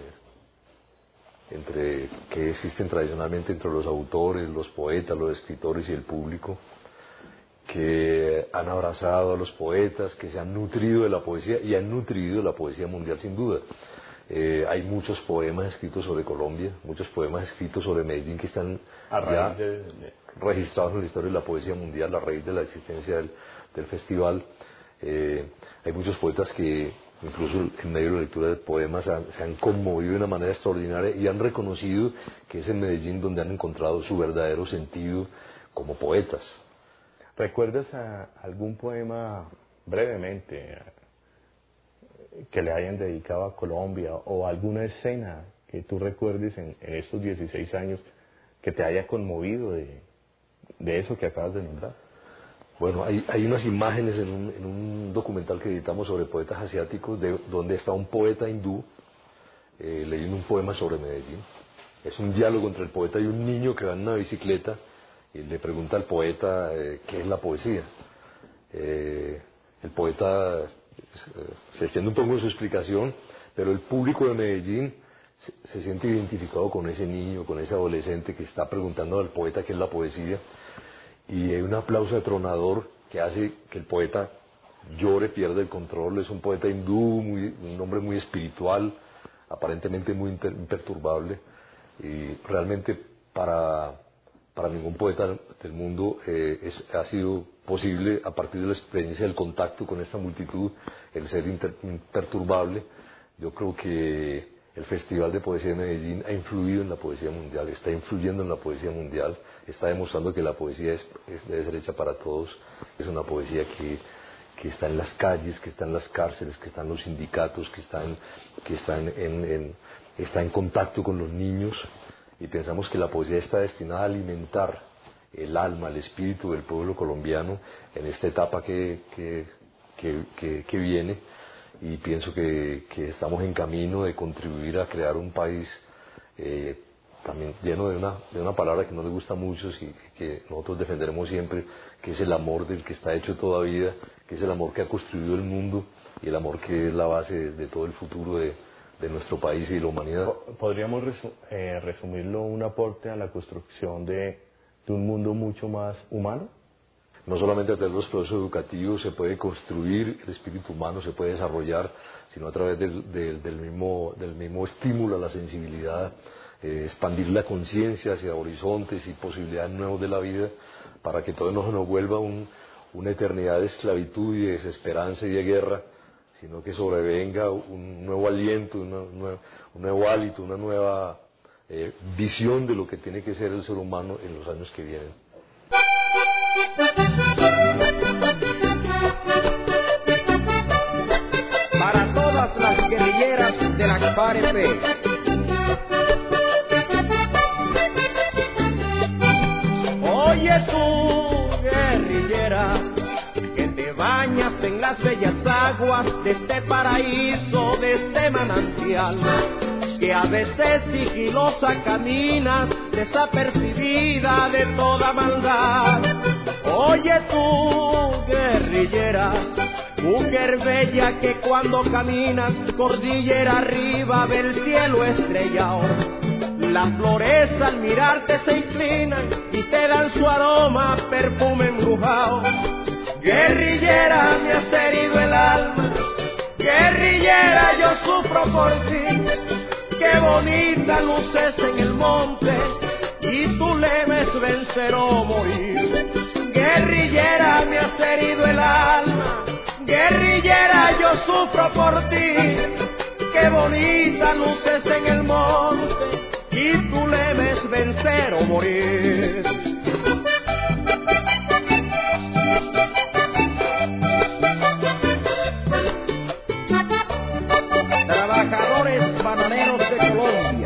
entre que existen tradicionalmente entre los autores, los poetas, los escritores y el público, que han abrazado a los poetas, que se han nutrido de la poesía y han nutrido la poesía mundial sin duda. Eh, hay muchos poemas escritos sobre Colombia, muchos poemas escritos sobre Medellín que están ya de, de... registrados en la historia de la poesía mundial a raíz de la existencia del, del festival. Eh, hay muchos poetas que incluso en medio de la lectura de poemas han, se han conmovido de una manera extraordinaria y han reconocido que es en Medellín donde han encontrado su verdadero sentido como poetas. ¿Recuerdas a algún poema brevemente que le hayan dedicado a Colombia o alguna escena que tú recuerdes en, en estos dieciséis años que te haya conmovido de, de eso que acabas de nombrar? Bueno, hay, hay unas imágenes en un, en un documental que editamos sobre poetas asiáticos de, donde está un poeta hindú eh, leyendo un poema sobre Medellín. Es un diálogo entre el poeta y un niño que va en una bicicleta y le pregunta al poeta eh, qué es la poesía. Eh, el poeta eh, se extiende un poco en su explicación, pero el público de Medellín se, se siente identificado con ese niño, con ese adolescente que está preguntando al poeta qué es la poesía. Y hay un aplauso atronador que hace que el poeta llore, pierde el control. Es un poeta hindú, muy, un hombre muy espiritual, aparentemente muy inter, imperturbable. Y realmente para, para ningún poeta del mundo eh, es, ha sido posible, a partir de la experiencia del contacto con esta multitud, el ser inter, imperturbable. Yo creo que el Festival de Poesía de Medellín ha influido en la poesía mundial, está influyendo en la poesía mundial, está demostrando que la poesía es, es, debe ser hecha para todos. Es una poesía que, que está en las calles, que está en las cárceles, que está en los sindicatos, que está en, que está en, en, en, está en contacto con los niños, y pensamos que la poesía está destinada a alimentar el alma, el espíritu del pueblo colombiano en esta etapa que, que, que, que, que viene. Y pienso que, que estamos en camino de contribuir a crear un país eh, también lleno de una, de una palabra que no le gusta a muchos y que nosotros defenderemos siempre, que es el amor del que está hecho toda vida, que es el amor que ha construido el mundo y el amor que es la base de, de todo el futuro de, de nuestro país y de la humanidad. ¿Podríamos resu eh, resumirlo un aporte a la construcción de, de un mundo mucho más humano? No solamente a través de los procesos educativos se puede construir el espíritu humano, se puede desarrollar, sino a través del, del, del, mismo, del mismo estímulo a la sensibilidad, eh, expandir la conciencia hacia horizontes y posibilidades nuevos de la vida, para que todo no se nos vuelva un, una eternidad de esclavitud y de desesperanza y de guerra, sino que sobrevenga un nuevo aliento, una, una, un nuevo hálito, una nueva eh, visión de lo que tiene que ser el ser humano en los años que vienen. Para todas las guerrilleras de la C P A R E P, oye tú, guerrillera, que te va las bellas aguas de este paraíso, de este manantial, que a veces sigilosa caminas, desapercibida de toda maldad. Oye tú, guerrillera, mujer bella que cuando caminas cordillera arriba ve el cielo estrellado. Las flores al mirarte se inclinan y te dan su aroma, perfume embrujado. Guerrillera, me has herido el alma, guerrillera, yo sufro por ti. Qué bonita luces en el monte y tu lema es vencer o morir. Guerrillera, me has herido el alma, guerrillera, yo sufro por ti. Qué bonita luces en el monte y tu lema es vencer o morir. Trabajadores bananeros de Colombia.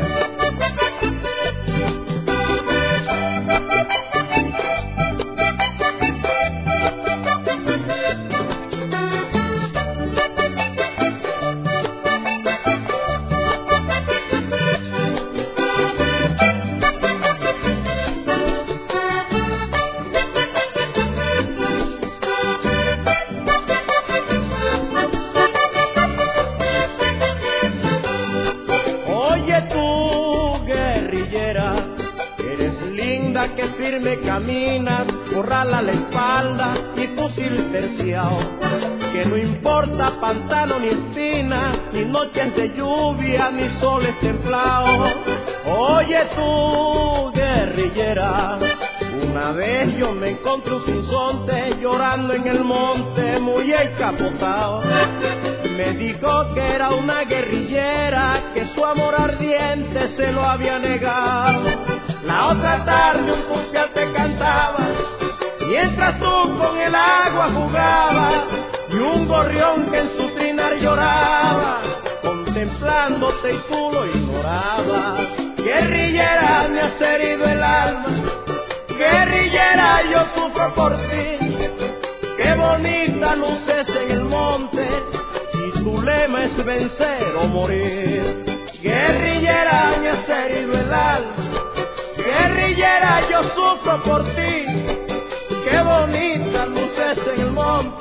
Que firme caminas, corrala a la espalda y fusil terciado, que no importa pantano ni espina, ni noches de lluvia, ni soles templados. Oye tú, guerrillera, una vez yo me encontré un sinsonte llorando en el monte, muy encapotado. Me dijo que era una guerrillera, que su amor ardiente se lo había negado. La otra tarde un pucial te cantaba, mientras tú con el agua jugabas, y un gorrión que en su trinar lloraba, contemplándote y tú lo ignorabas. Guerrillera, me has herido el alma, guerrillera, yo sufro por ti. Qué bonita luces en el monte y tu lema es vencer o morir. Guerrillera, me has herido el alma, guerrillera, yo sufro por ti. Qué bonitas luces en el monte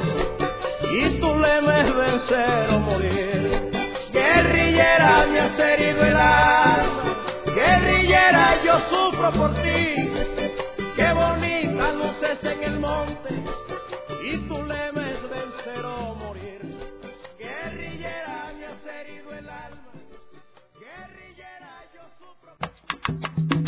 y tu lema es vencer o morir. Guerrillera, me has herido el alma, guerrillera, yo sufro por ti. Qué bonitas luces en el monte y tu lema es vencer o morir. Guerrillera, me has herido el alma, guerrillera, yo sufro por ti.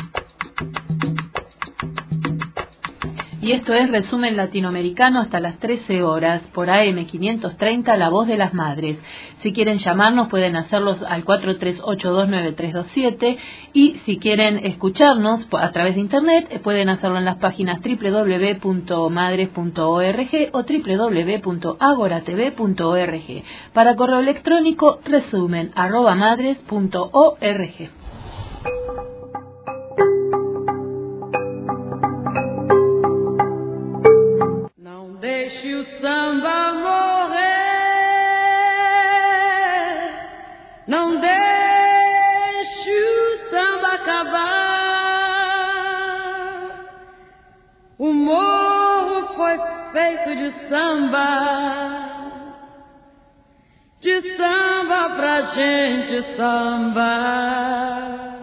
Y esto es Resumen Latinoamericano hasta las trece horas por A M quinientos treinta, La Voz de las Madres. Si quieren llamarnos pueden hacerlos al cuatro tres ocho dos nueve tres dos siete y si quieren escucharnos a través de internet pueden hacerlo en las páginas doble u doble u doble u punto madres punto org o doble u doble u doble u punto agoratv punto org. Para correo electrónico resumen arroba madres punto org. Deixe o samba morrer, não deixe o samba acabar. O morro foi feito de samba, de samba pra gente sambar.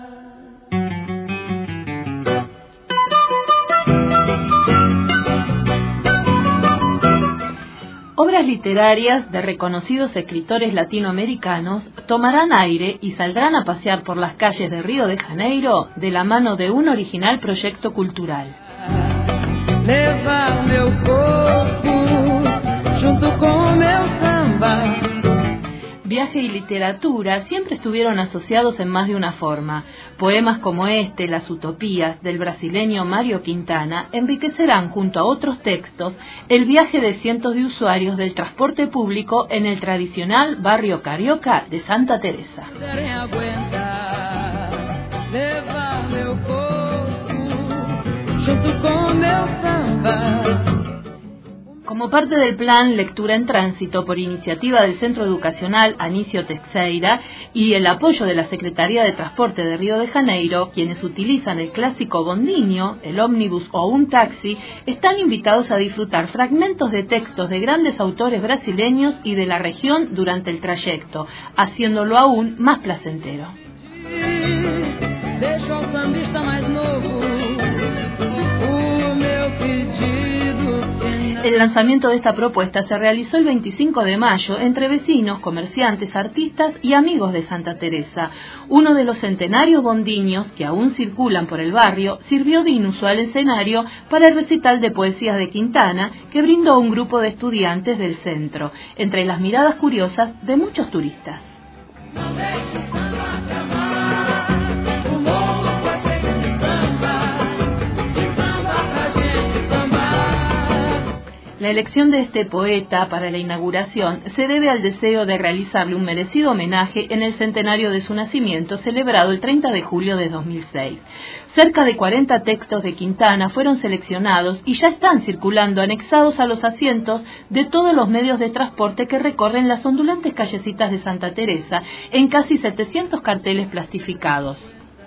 Obras literarias de reconocidos escritores latinoamericanos tomarán aire y saldrán a pasear por las calles de Río de Janeiro de la mano de un original proyecto cultural. Levar meu corpo junto com meu samba. Viaje y literatura siempre estuvieron asociados en más de una forma. Poemas como este, Las Utopías, del brasileño Mario Quintana, enriquecerán junto a otros textos el viaje de cientos de usuarios del transporte público en el tradicional barrio carioca de Santa Teresa. Levar meu corpo junto com meu samba. Como parte del plan Lectura en Tránsito, por iniciativa del Centro Educacional Anísio Teixeira y el apoyo de la Secretaría de Transporte de Río de Janeiro, quienes utilizan el clásico bondinho, el ómnibus o un taxi, están invitados a disfrutar fragmentos de textos de grandes autores brasileños y de la región durante el trayecto, haciéndolo aún más placentero. Deixa o sambista mais novo o meu pedido. El lanzamiento de esta propuesta se realizó el veinticinco de mayo entre vecinos, comerciantes, artistas y amigos de Santa Teresa. Uno de los centenarios bondiños que aún circulan por el barrio sirvió de inusual escenario para el recital de poesías de Quintana que brindó un grupo de estudiantes del centro, entre las miradas curiosas de muchos turistas. La elección de este poeta para la inauguración se debe al deseo de realizarle un merecido homenaje en el centenario de su nacimiento, celebrado el treinta de julio de dos mil seis. Cerca de cuarenta textos de Quintana fueron seleccionados y ya están circulando anexados a los asientos de todos los medios de transporte que recorren las ondulantes callecitas de Santa Teresa en casi setecientos carteles plastificados.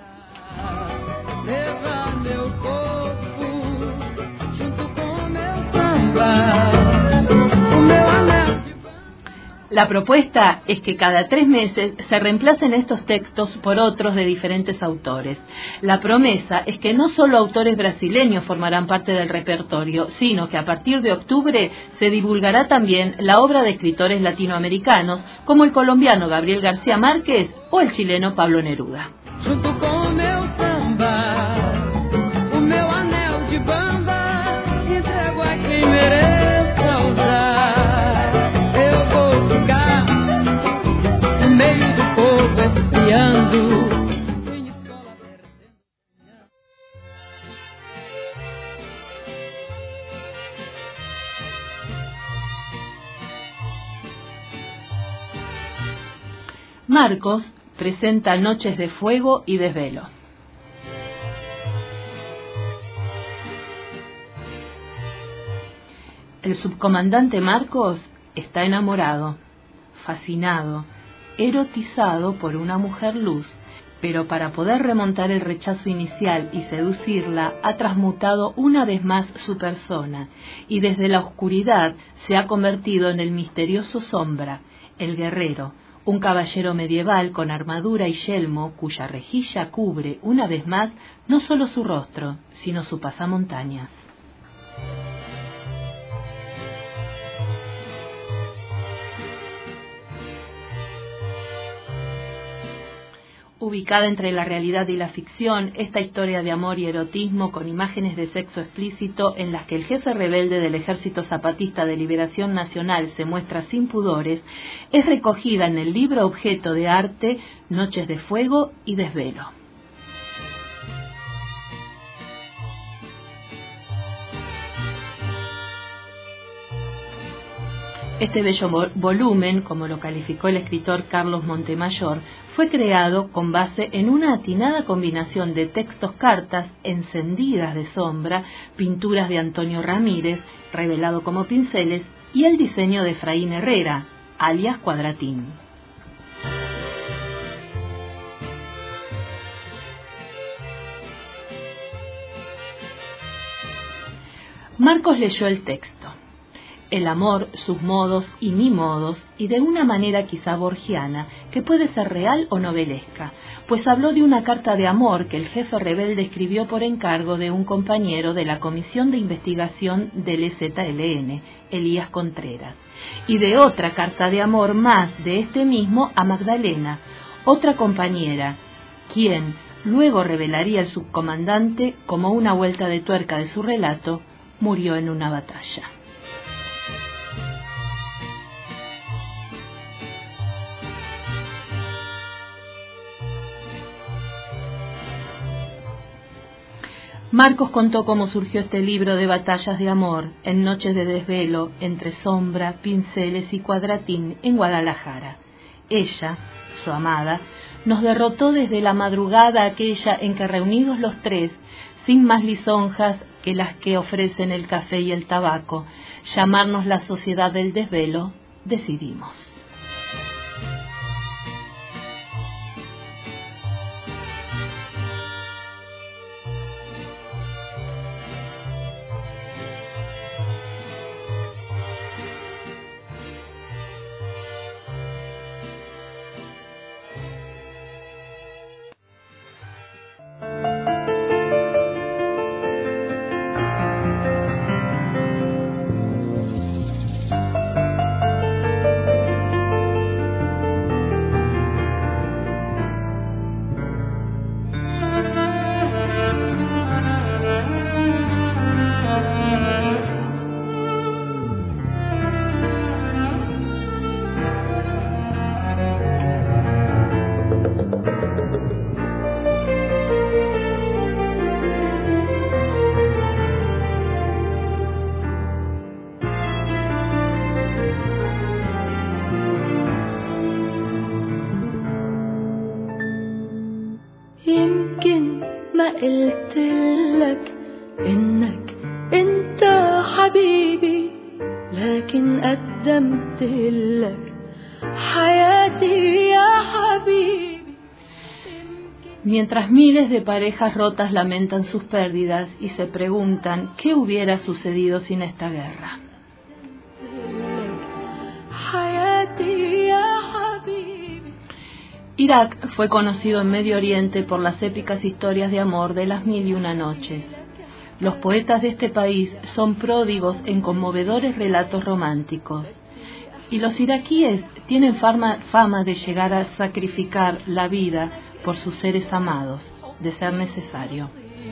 La propuesta es que cada tres meses se reemplacen estos textos por otros de diferentes autores. La promesa es que no solo autores brasileños formarán parte del repertorio, sino que a partir de octubre se divulgará también la obra de escritores latinoamericanos como el colombiano Gabriel García Márquez o el chileno Pablo Neruda. Junto com meu samba, o meu anel de bamba, entrego a quem mereça usar. Eu vou ficar no meio do povo espiando. Marcos presenta Noches de Fuego y Desvelo. El subcomandante Marcos está enamorado, fascinado, erotizado por una mujer luz, pero para poder remontar el rechazo inicial y seducirla, ha transmutado una vez más su persona, y desde la oscuridad se ha convertido en el misterioso Sombra, el guerrero, un caballero medieval con armadura y yelmo cuya rejilla cubre, una vez más, no solo su rostro, sino su pasamontañas. Ubicada entre la realidad y la ficción, esta historia de amor y erotismo con imágenes de sexo explícito en las que el jefe rebelde del Ejército Zapatista de Liberación Nacional se muestra sin pudores, es recogida en el libro objeto de arte Noches de Fuego y Desvelo. Este bello volumen, como lo calificó el escritor Carlos Montemayor, fue creado con base en una atinada combinación de textos cartas encendidas de sombra, pinturas de Antonio Ramírez, revelado como pinceles, y el diseño de Efraín Herrera, alias Cuadratín. Marcos leyó el texto. El amor, sus modos y mi modos, y de una manera quizá borgiana, que puede ser real o novelesca, pues habló de una carta de amor que el jefe rebelde escribió por encargo de un compañero de la Comisión de Investigación del E Z L N, Elías Contreras, y de otra carta de amor más de este mismo a Magdalena, otra compañera, quien luego revelaría el subcomandante como una vuelta de tuerca de su relato, murió en una batalla. Marcos contó cómo surgió este libro de batallas de amor en Noches de Desvelo entre sombra, pinceles y cuadratín en Guadalajara. Ella, su amada, nos derrotó desde la madrugada aquella en que reunidos los tres, sin más lisonjas, que las que ofrecen el café y el tabaco. Llamarnos la sociedad del desvelo, decidimos. قلتلك إنك أنت حبيبي لكن قدمتلك حياتي يا حبيبي. Mientras miles de parejas rotas lamentan sus pérdidas y se preguntan qué hubiera sucedido sin esta guerra. Irak fue conocido en Medio Oriente por las épicas historias de amor de las mil y una noches. Los poetas de este país son pródigos en conmovedores relatos románticos. Y los iraquíes tienen fama, fama de llegar a sacrificar la vida por sus seres amados, de ser necesario.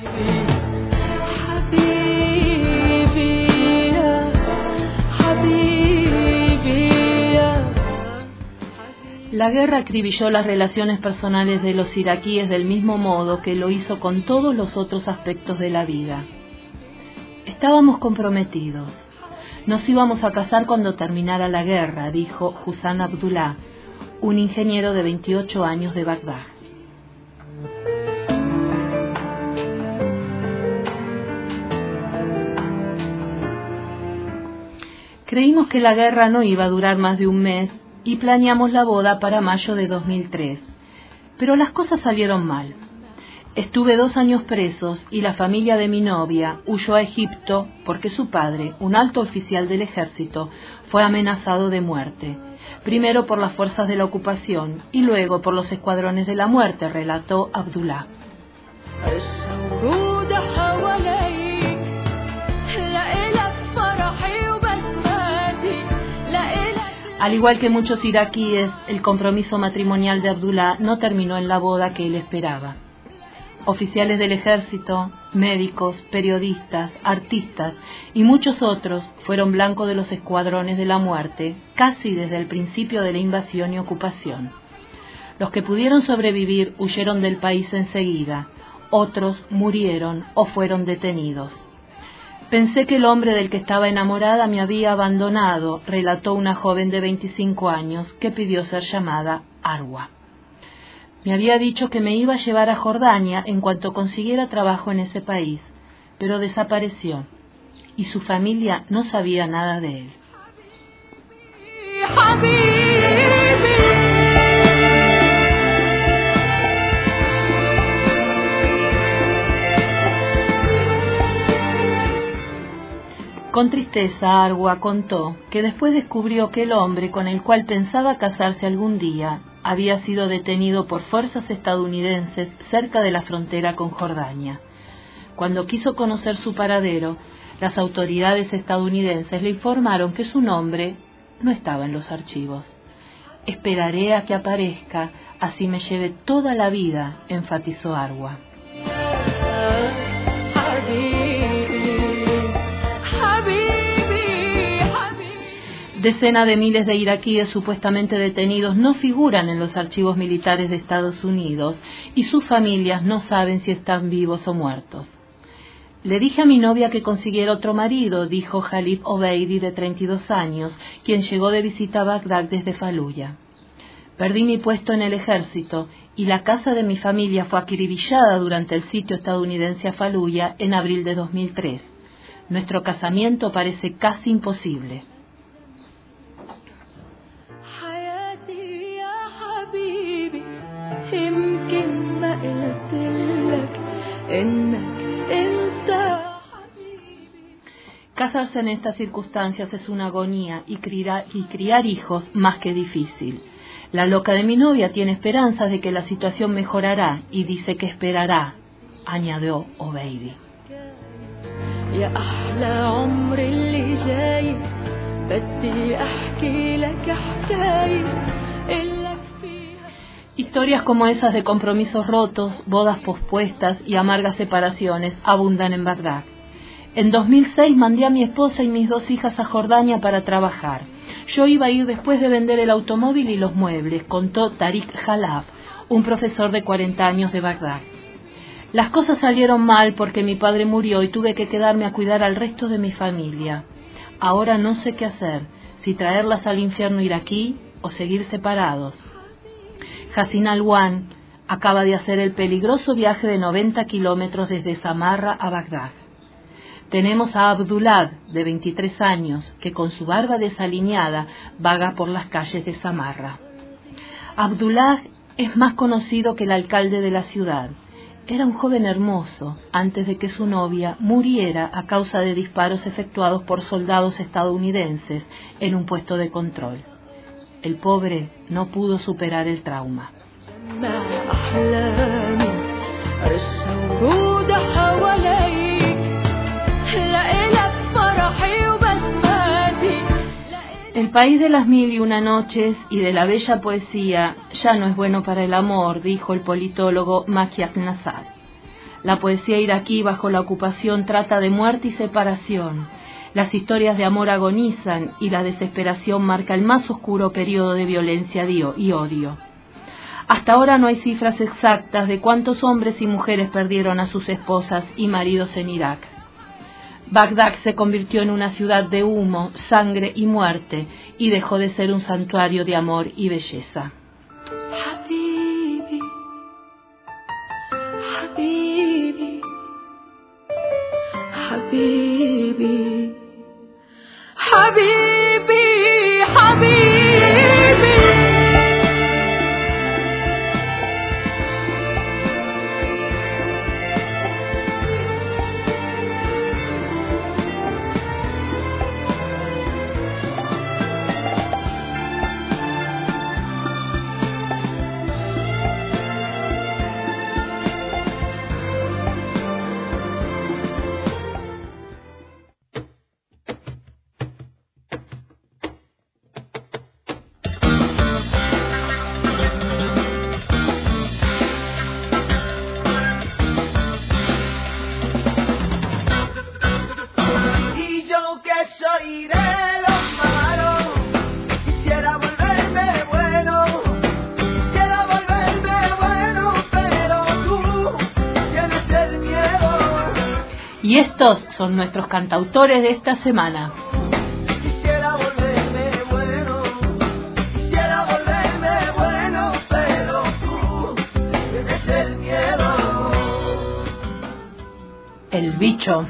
La guerra acribilló las relaciones personales de los iraquíes del mismo modo que lo hizo con todos los otros aspectos de la vida. Estábamos comprometidos. Nos íbamos a casar cuando terminara la guerra, dijo Hussan Abdullah, un ingeniero de veintiocho años de Bagdad. Creímos que la guerra no iba a durar más de un mes y planeamos la boda para mayo de dos mil tres. Pero las cosas salieron mal. Estuve dos años presos y la familia de mi novia huyó a Egipto porque su padre, un alto oficial del ejército, fue amenazado de muerte. Primero por las fuerzas de la ocupación y luego por los escuadrones de la muerte, relató Abdullah. Al igual que muchos iraquíes, el compromiso matrimonial de Abdullah no terminó en la boda que él esperaba. Oficiales del ejército, médicos, periodistas, artistas y muchos otros fueron blanco de los escuadrones de la muerte casi desde el principio de la invasión y ocupación. Los que pudieron sobrevivir huyeron del país enseguida, otros murieron o fueron detenidos. Pensé que el hombre del que estaba enamorada me había abandonado, relató una joven de veinticinco años que pidió ser llamada Arwa. Me había dicho que me iba a llevar a Jordania en cuanto consiguiera trabajo en ese país, pero desapareció y su familia no sabía nada de él. Con tristeza, Arwa contó que después descubrió que el hombre con el cual pensaba casarse algún día había sido detenido por fuerzas estadounidenses cerca de la frontera con Jordania. Cuando quiso conocer su paradero, las autoridades estadounidenses le informaron que su nombre no estaba en los archivos. Esperaré a que aparezca, así me lleve toda la vida, enfatizó Arwa. Decenas de miles de iraquíes supuestamente detenidos no figuran en los archivos militares de Estados Unidos y sus familias no saben si están vivos o muertos. Le dije a mi novia que consiguiera otro marido, dijo Khalid Obeidi, de treinta y dos años, quien llegó de visita a Bagdad desde Faluya. Perdí mi puesto en el ejército y la casa de mi familia fue acribillada durante el sitio estadounidense a Faluya en abril de dos mil tres. Nuestro casamiento parece casi imposible. Casarse en estas circunstancias es una agonía y criar, y criar hijos más que difícil. La loca de mi novia tiene esperanzas de que la situación mejorará y dice que esperará, añadió Obeidi. Historias como esas de compromisos rotos, bodas pospuestas y amargas separaciones abundan en Bagdad. En dos mil seis mandé a mi esposa y mis dos hijas a Jordania para trabajar. Yo iba a ir después de vender el automóvil y los muebles, contó Tariq Jalaf, un profesor de cuarenta años de Bagdad. Las cosas salieron mal porque mi padre murió y tuve que quedarme a cuidar al resto de mi familia. Ahora no sé qué hacer, si traerlas al infierno iraquí o seguir separados. Hassin Alwan acaba de hacer el peligroso viaje de noventa kilómetros desde Samarra a Bagdad. Tenemos a Abdullah, de veintitrés años, que con su barba desalineada vaga por las calles de Samarra. Abdullah es más conocido que el alcalde de la ciudad. Era un joven hermoso antes de que su novia muriera a causa de disparos efectuados por soldados estadounidenses en un puesto de control. El pobre no pudo superar el trauma. El país de las mil y una noches y de la bella poesía ya no es bueno para el amor, dijo el politólogo Makiak Nassar. La poesía iraquí bajo la ocupación trata de muerte y separación. Las historias de amor agonizan y la desesperación marca el más oscuro periodo de violencia y odio. Hasta ahora no hay cifras exactas de cuántos hombres y mujeres perdieron a sus esposas y maridos en Irak. Bagdad se convirtió en una ciudad de humo, sangre y muerte y dejó de ser un santuario de amor y belleza. Habibi, Habibi, Habibi, Habibi, Habibi. Y estos son nuestros cantautores de esta semana. Quisiera volverme bueno, quisiera volverme bueno, pero tú tienes el miedo. El bicho.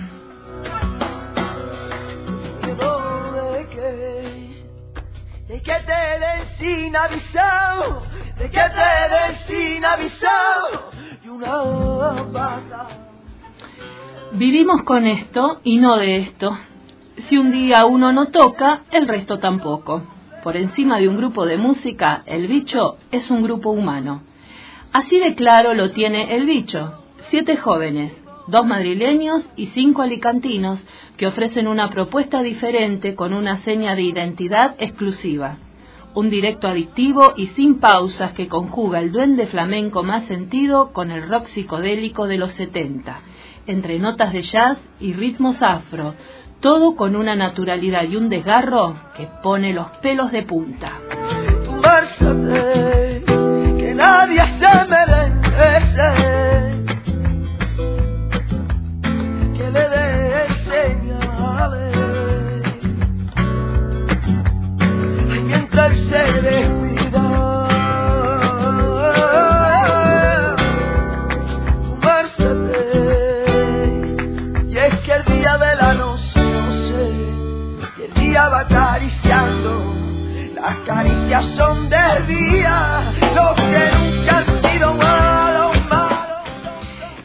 De que, de que te den sin avisado, de que te den sin avisado, y una pata. Vivimos con esto y no de esto. Si un día uno no toca, el resto tampoco. Por encima de un grupo de música, el bicho es un grupo humano. Así de claro lo tiene el bicho. Siete jóvenes, dos madrileños y cinco alicantinos, que ofrecen una propuesta diferente con una seña de identidad exclusiva. Un directo adictivo y sin pausas que conjuga el duende flamenco más sentido con el rock psicodélico de los setenta. Entre notas de jazz y ritmos afro, todo con una naturalidad y un desgarro que pone los pelos de punta. Márchate, que nadie se merece, que le dé señales. Ay, mientras se despida,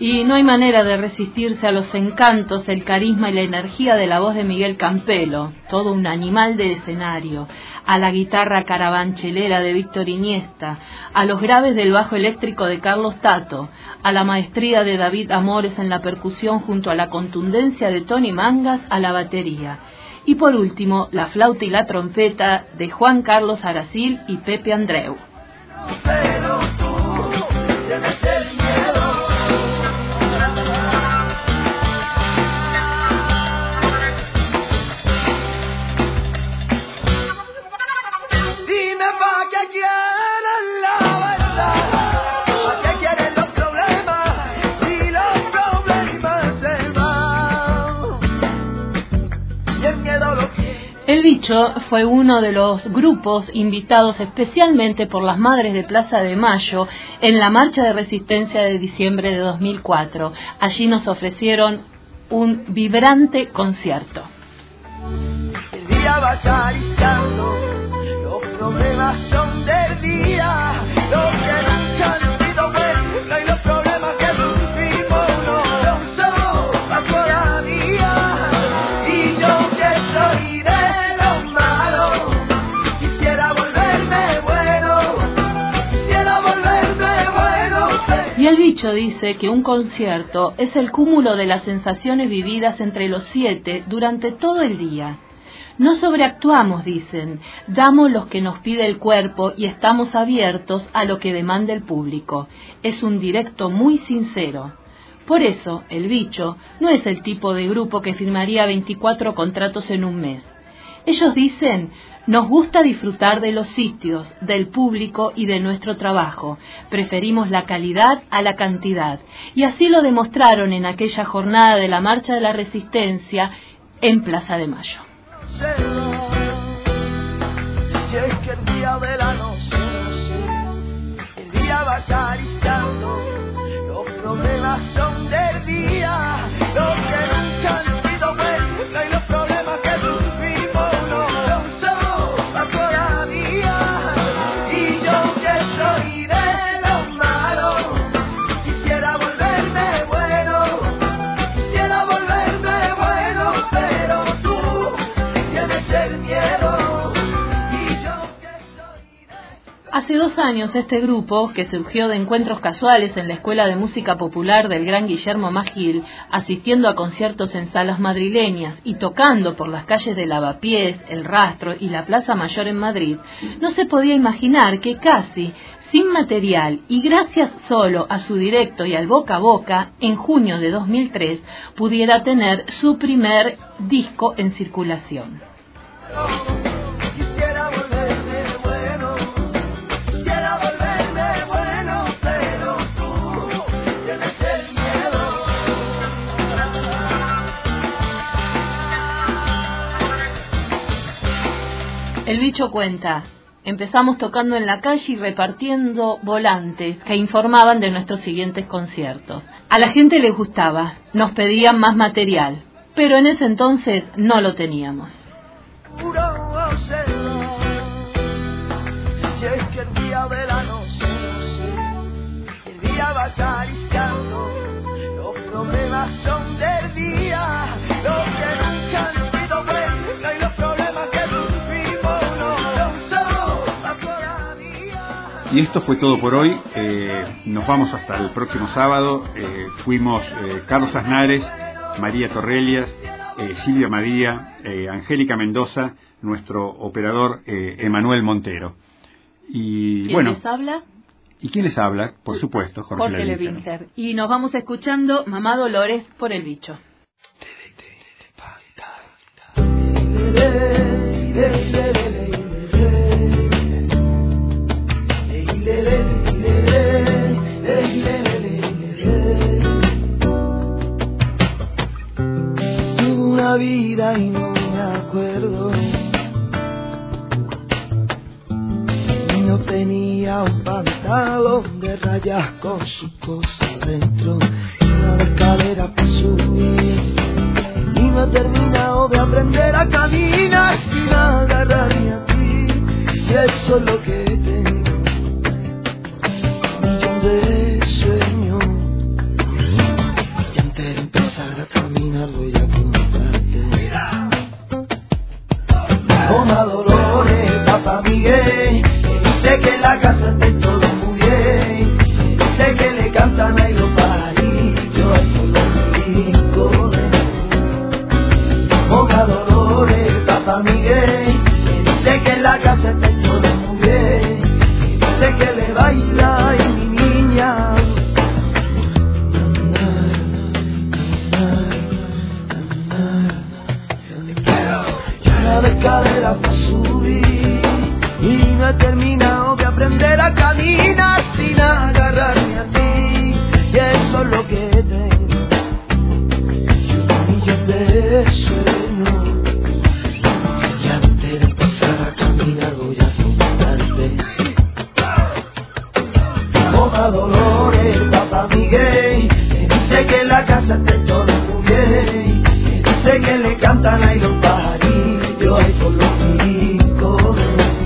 Y no hay manera de resistirse a los encantos, el carisma y la energía de la voz de Miguel Campelo, todo un animal de escenario, a la guitarra carabanchelera de Víctor Iniesta, a los graves del bajo eléctrico de Carlos Tato, a la maestría de David Amores en la percusión junto a la contundencia de Tony Mangas a la batería. Y por último, la flauta y la trompeta de Juan Carlos Aracil y Pepe Andreu. Pero tú tienes el miedo. Dime pa' qué quieren la verdad, pa' qué quieren los problemas, si los problemas se van, y el miedo lo quiere. El Bicho fue uno de los grupos invitados especialmente por las Madres de Plaza de Mayo en la Marcha de Resistencia de diciembre de dos mil cuatro. Allí nos ofrecieron un vibrante concierto. El día va acariciando, los problemas son del día, lo que nunca han sido buenos y los problemas que sufrimos no lo son pa' todavía. Y yo que soy de los malos, quisiera volverme bueno, quisiera volverme bueno. Y el Bicho dice que un concierto es el cúmulo de las sensaciones vividas entre los siete durante todo el día. No sobreactuamos, dicen, damos lo que nos pide el cuerpo y estamos abiertos a lo que demanda el público. Es un directo muy sincero. Por eso, el Bicho no es el tipo de grupo que firmaría veinticuatro contratos en un mes. Ellos dicen, nos gusta disfrutar de los sitios, del público y de nuestro trabajo. Preferimos la calidad a la cantidad. Y así lo demostraron en aquella jornada de la Marcha de la Resistencia en Plaza de Mayo. Si es que el día de la noche, el día va acariciando, los problemas son del día, lo que nunca han sido buenos y los problemas que sufrimos no lo son pa' todavía. Y yo que soy de los malos, quisiera volverme bueno, quisiera volverme bueno, pero tú tienes el miedo. Y yo Hace dos años este grupo, que surgió de encuentros casuales en la Escuela de Música Popular del Gran Guillermo Magil, asistiendo a conciertos en salas madrileñas y tocando por las calles de Lavapiés, El Rastro y la Plaza Mayor en Madrid, no se podía imaginar que casi sin material y gracias solo a su directo y al boca a boca, en junio de dos mil tres pudiera tener su primer disco en circulación. quisiera volverme bueno, quisiera volverme bueno, pero tú tienes el miedo. El Bicho cuenta, empezamos tocando en la calle y repartiendo volantes que informaban de nuestros siguientes conciertos. A la gente les gustaba, nos pedían más material, pero en ese entonces no lo teníamos. Puro hacerlo, si es que el día de la noche, el día va acariciando, los problemas son del día, lo que nunca han sido buenos y los problemas que sufrimos no lo son pa' todavía. Y esto fue todo por hoy. Eh, nos vamos hasta el próximo sábado. Eh, fuimos eh, Carlos Aznares, María Torrelias, eh, Silvia Madía, eh, Angélica Mendoza, nuestro operador eh, Emanuel Montero. Y ¿Quién bueno, les habla? ¿Y quién les habla? Por supuesto, Jorge, Jorge Levinter. Y nos vamos escuchando Mamá Dolores por el Bicho. Una vida y no me acuerdo. No tenía un pantalón de rayas con su cosa dentro, y una escalera para subir. Y no he terminado de aprender a caminar sin agarrarme a ti. Y eso es lo que tengo, un millón de sueños. Dolores, papá Miguel, que dice que la casa está todo muy bien, que dice que le cantan ahí los pajarillos, ahí por los rincones.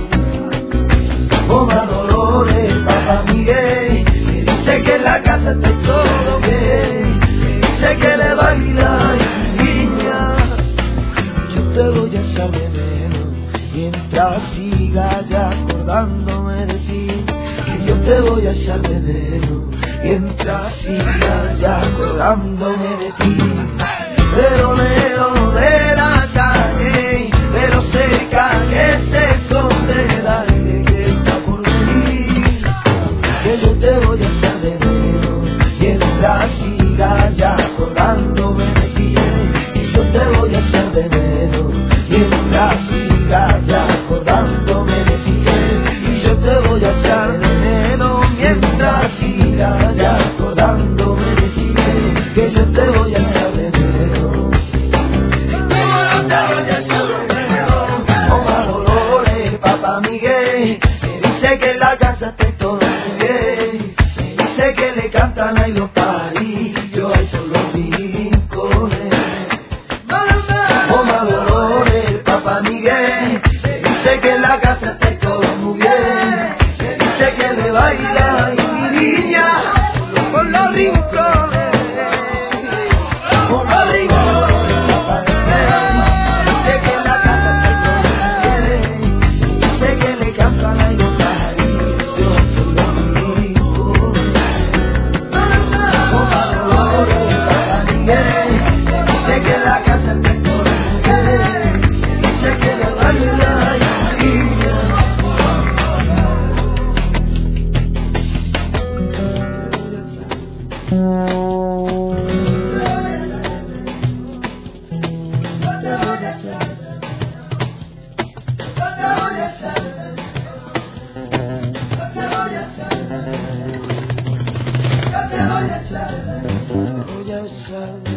Oma Dolores, papá Miguel, que dice que la casa está todo bien, que dice que le baila y niña. Yo te voy a echar de menos mientras siga ya acordándome de ti. Yo te voy a echar de menos mientras sigas ya acordándome de ti. Pero leo de la calle, pero cerca que se esconde el aire que está por venir. Que yo te voy a echar de menos mientras sigas ya acordándome de ti. Que yo te voy a echar de menos mientras sigas ya acordándome de ti. Y yo te voy a echar de menos mientras siga ya acordándome de ti, que yo te voy a echar de menos. Yo te voy a echar de menos. Oma Dolores, papá Miguel, que dice que en la casa está todo muy bien, que dice que le cantan ahí los pajarillos, ahí por los rincones. Oma Dolores, papá Miguel, que dice que en la casa está todo muy bien, que le baila y niña por los rincones, por los rincones, papá Miguel. Dice que la casa está todo bien, dice que le cantan ahí los pajarillos por los rincones. Papá Dolores, papá Miguel, dice que la casa está todo bien, dice que le baila y niña. Voy a echar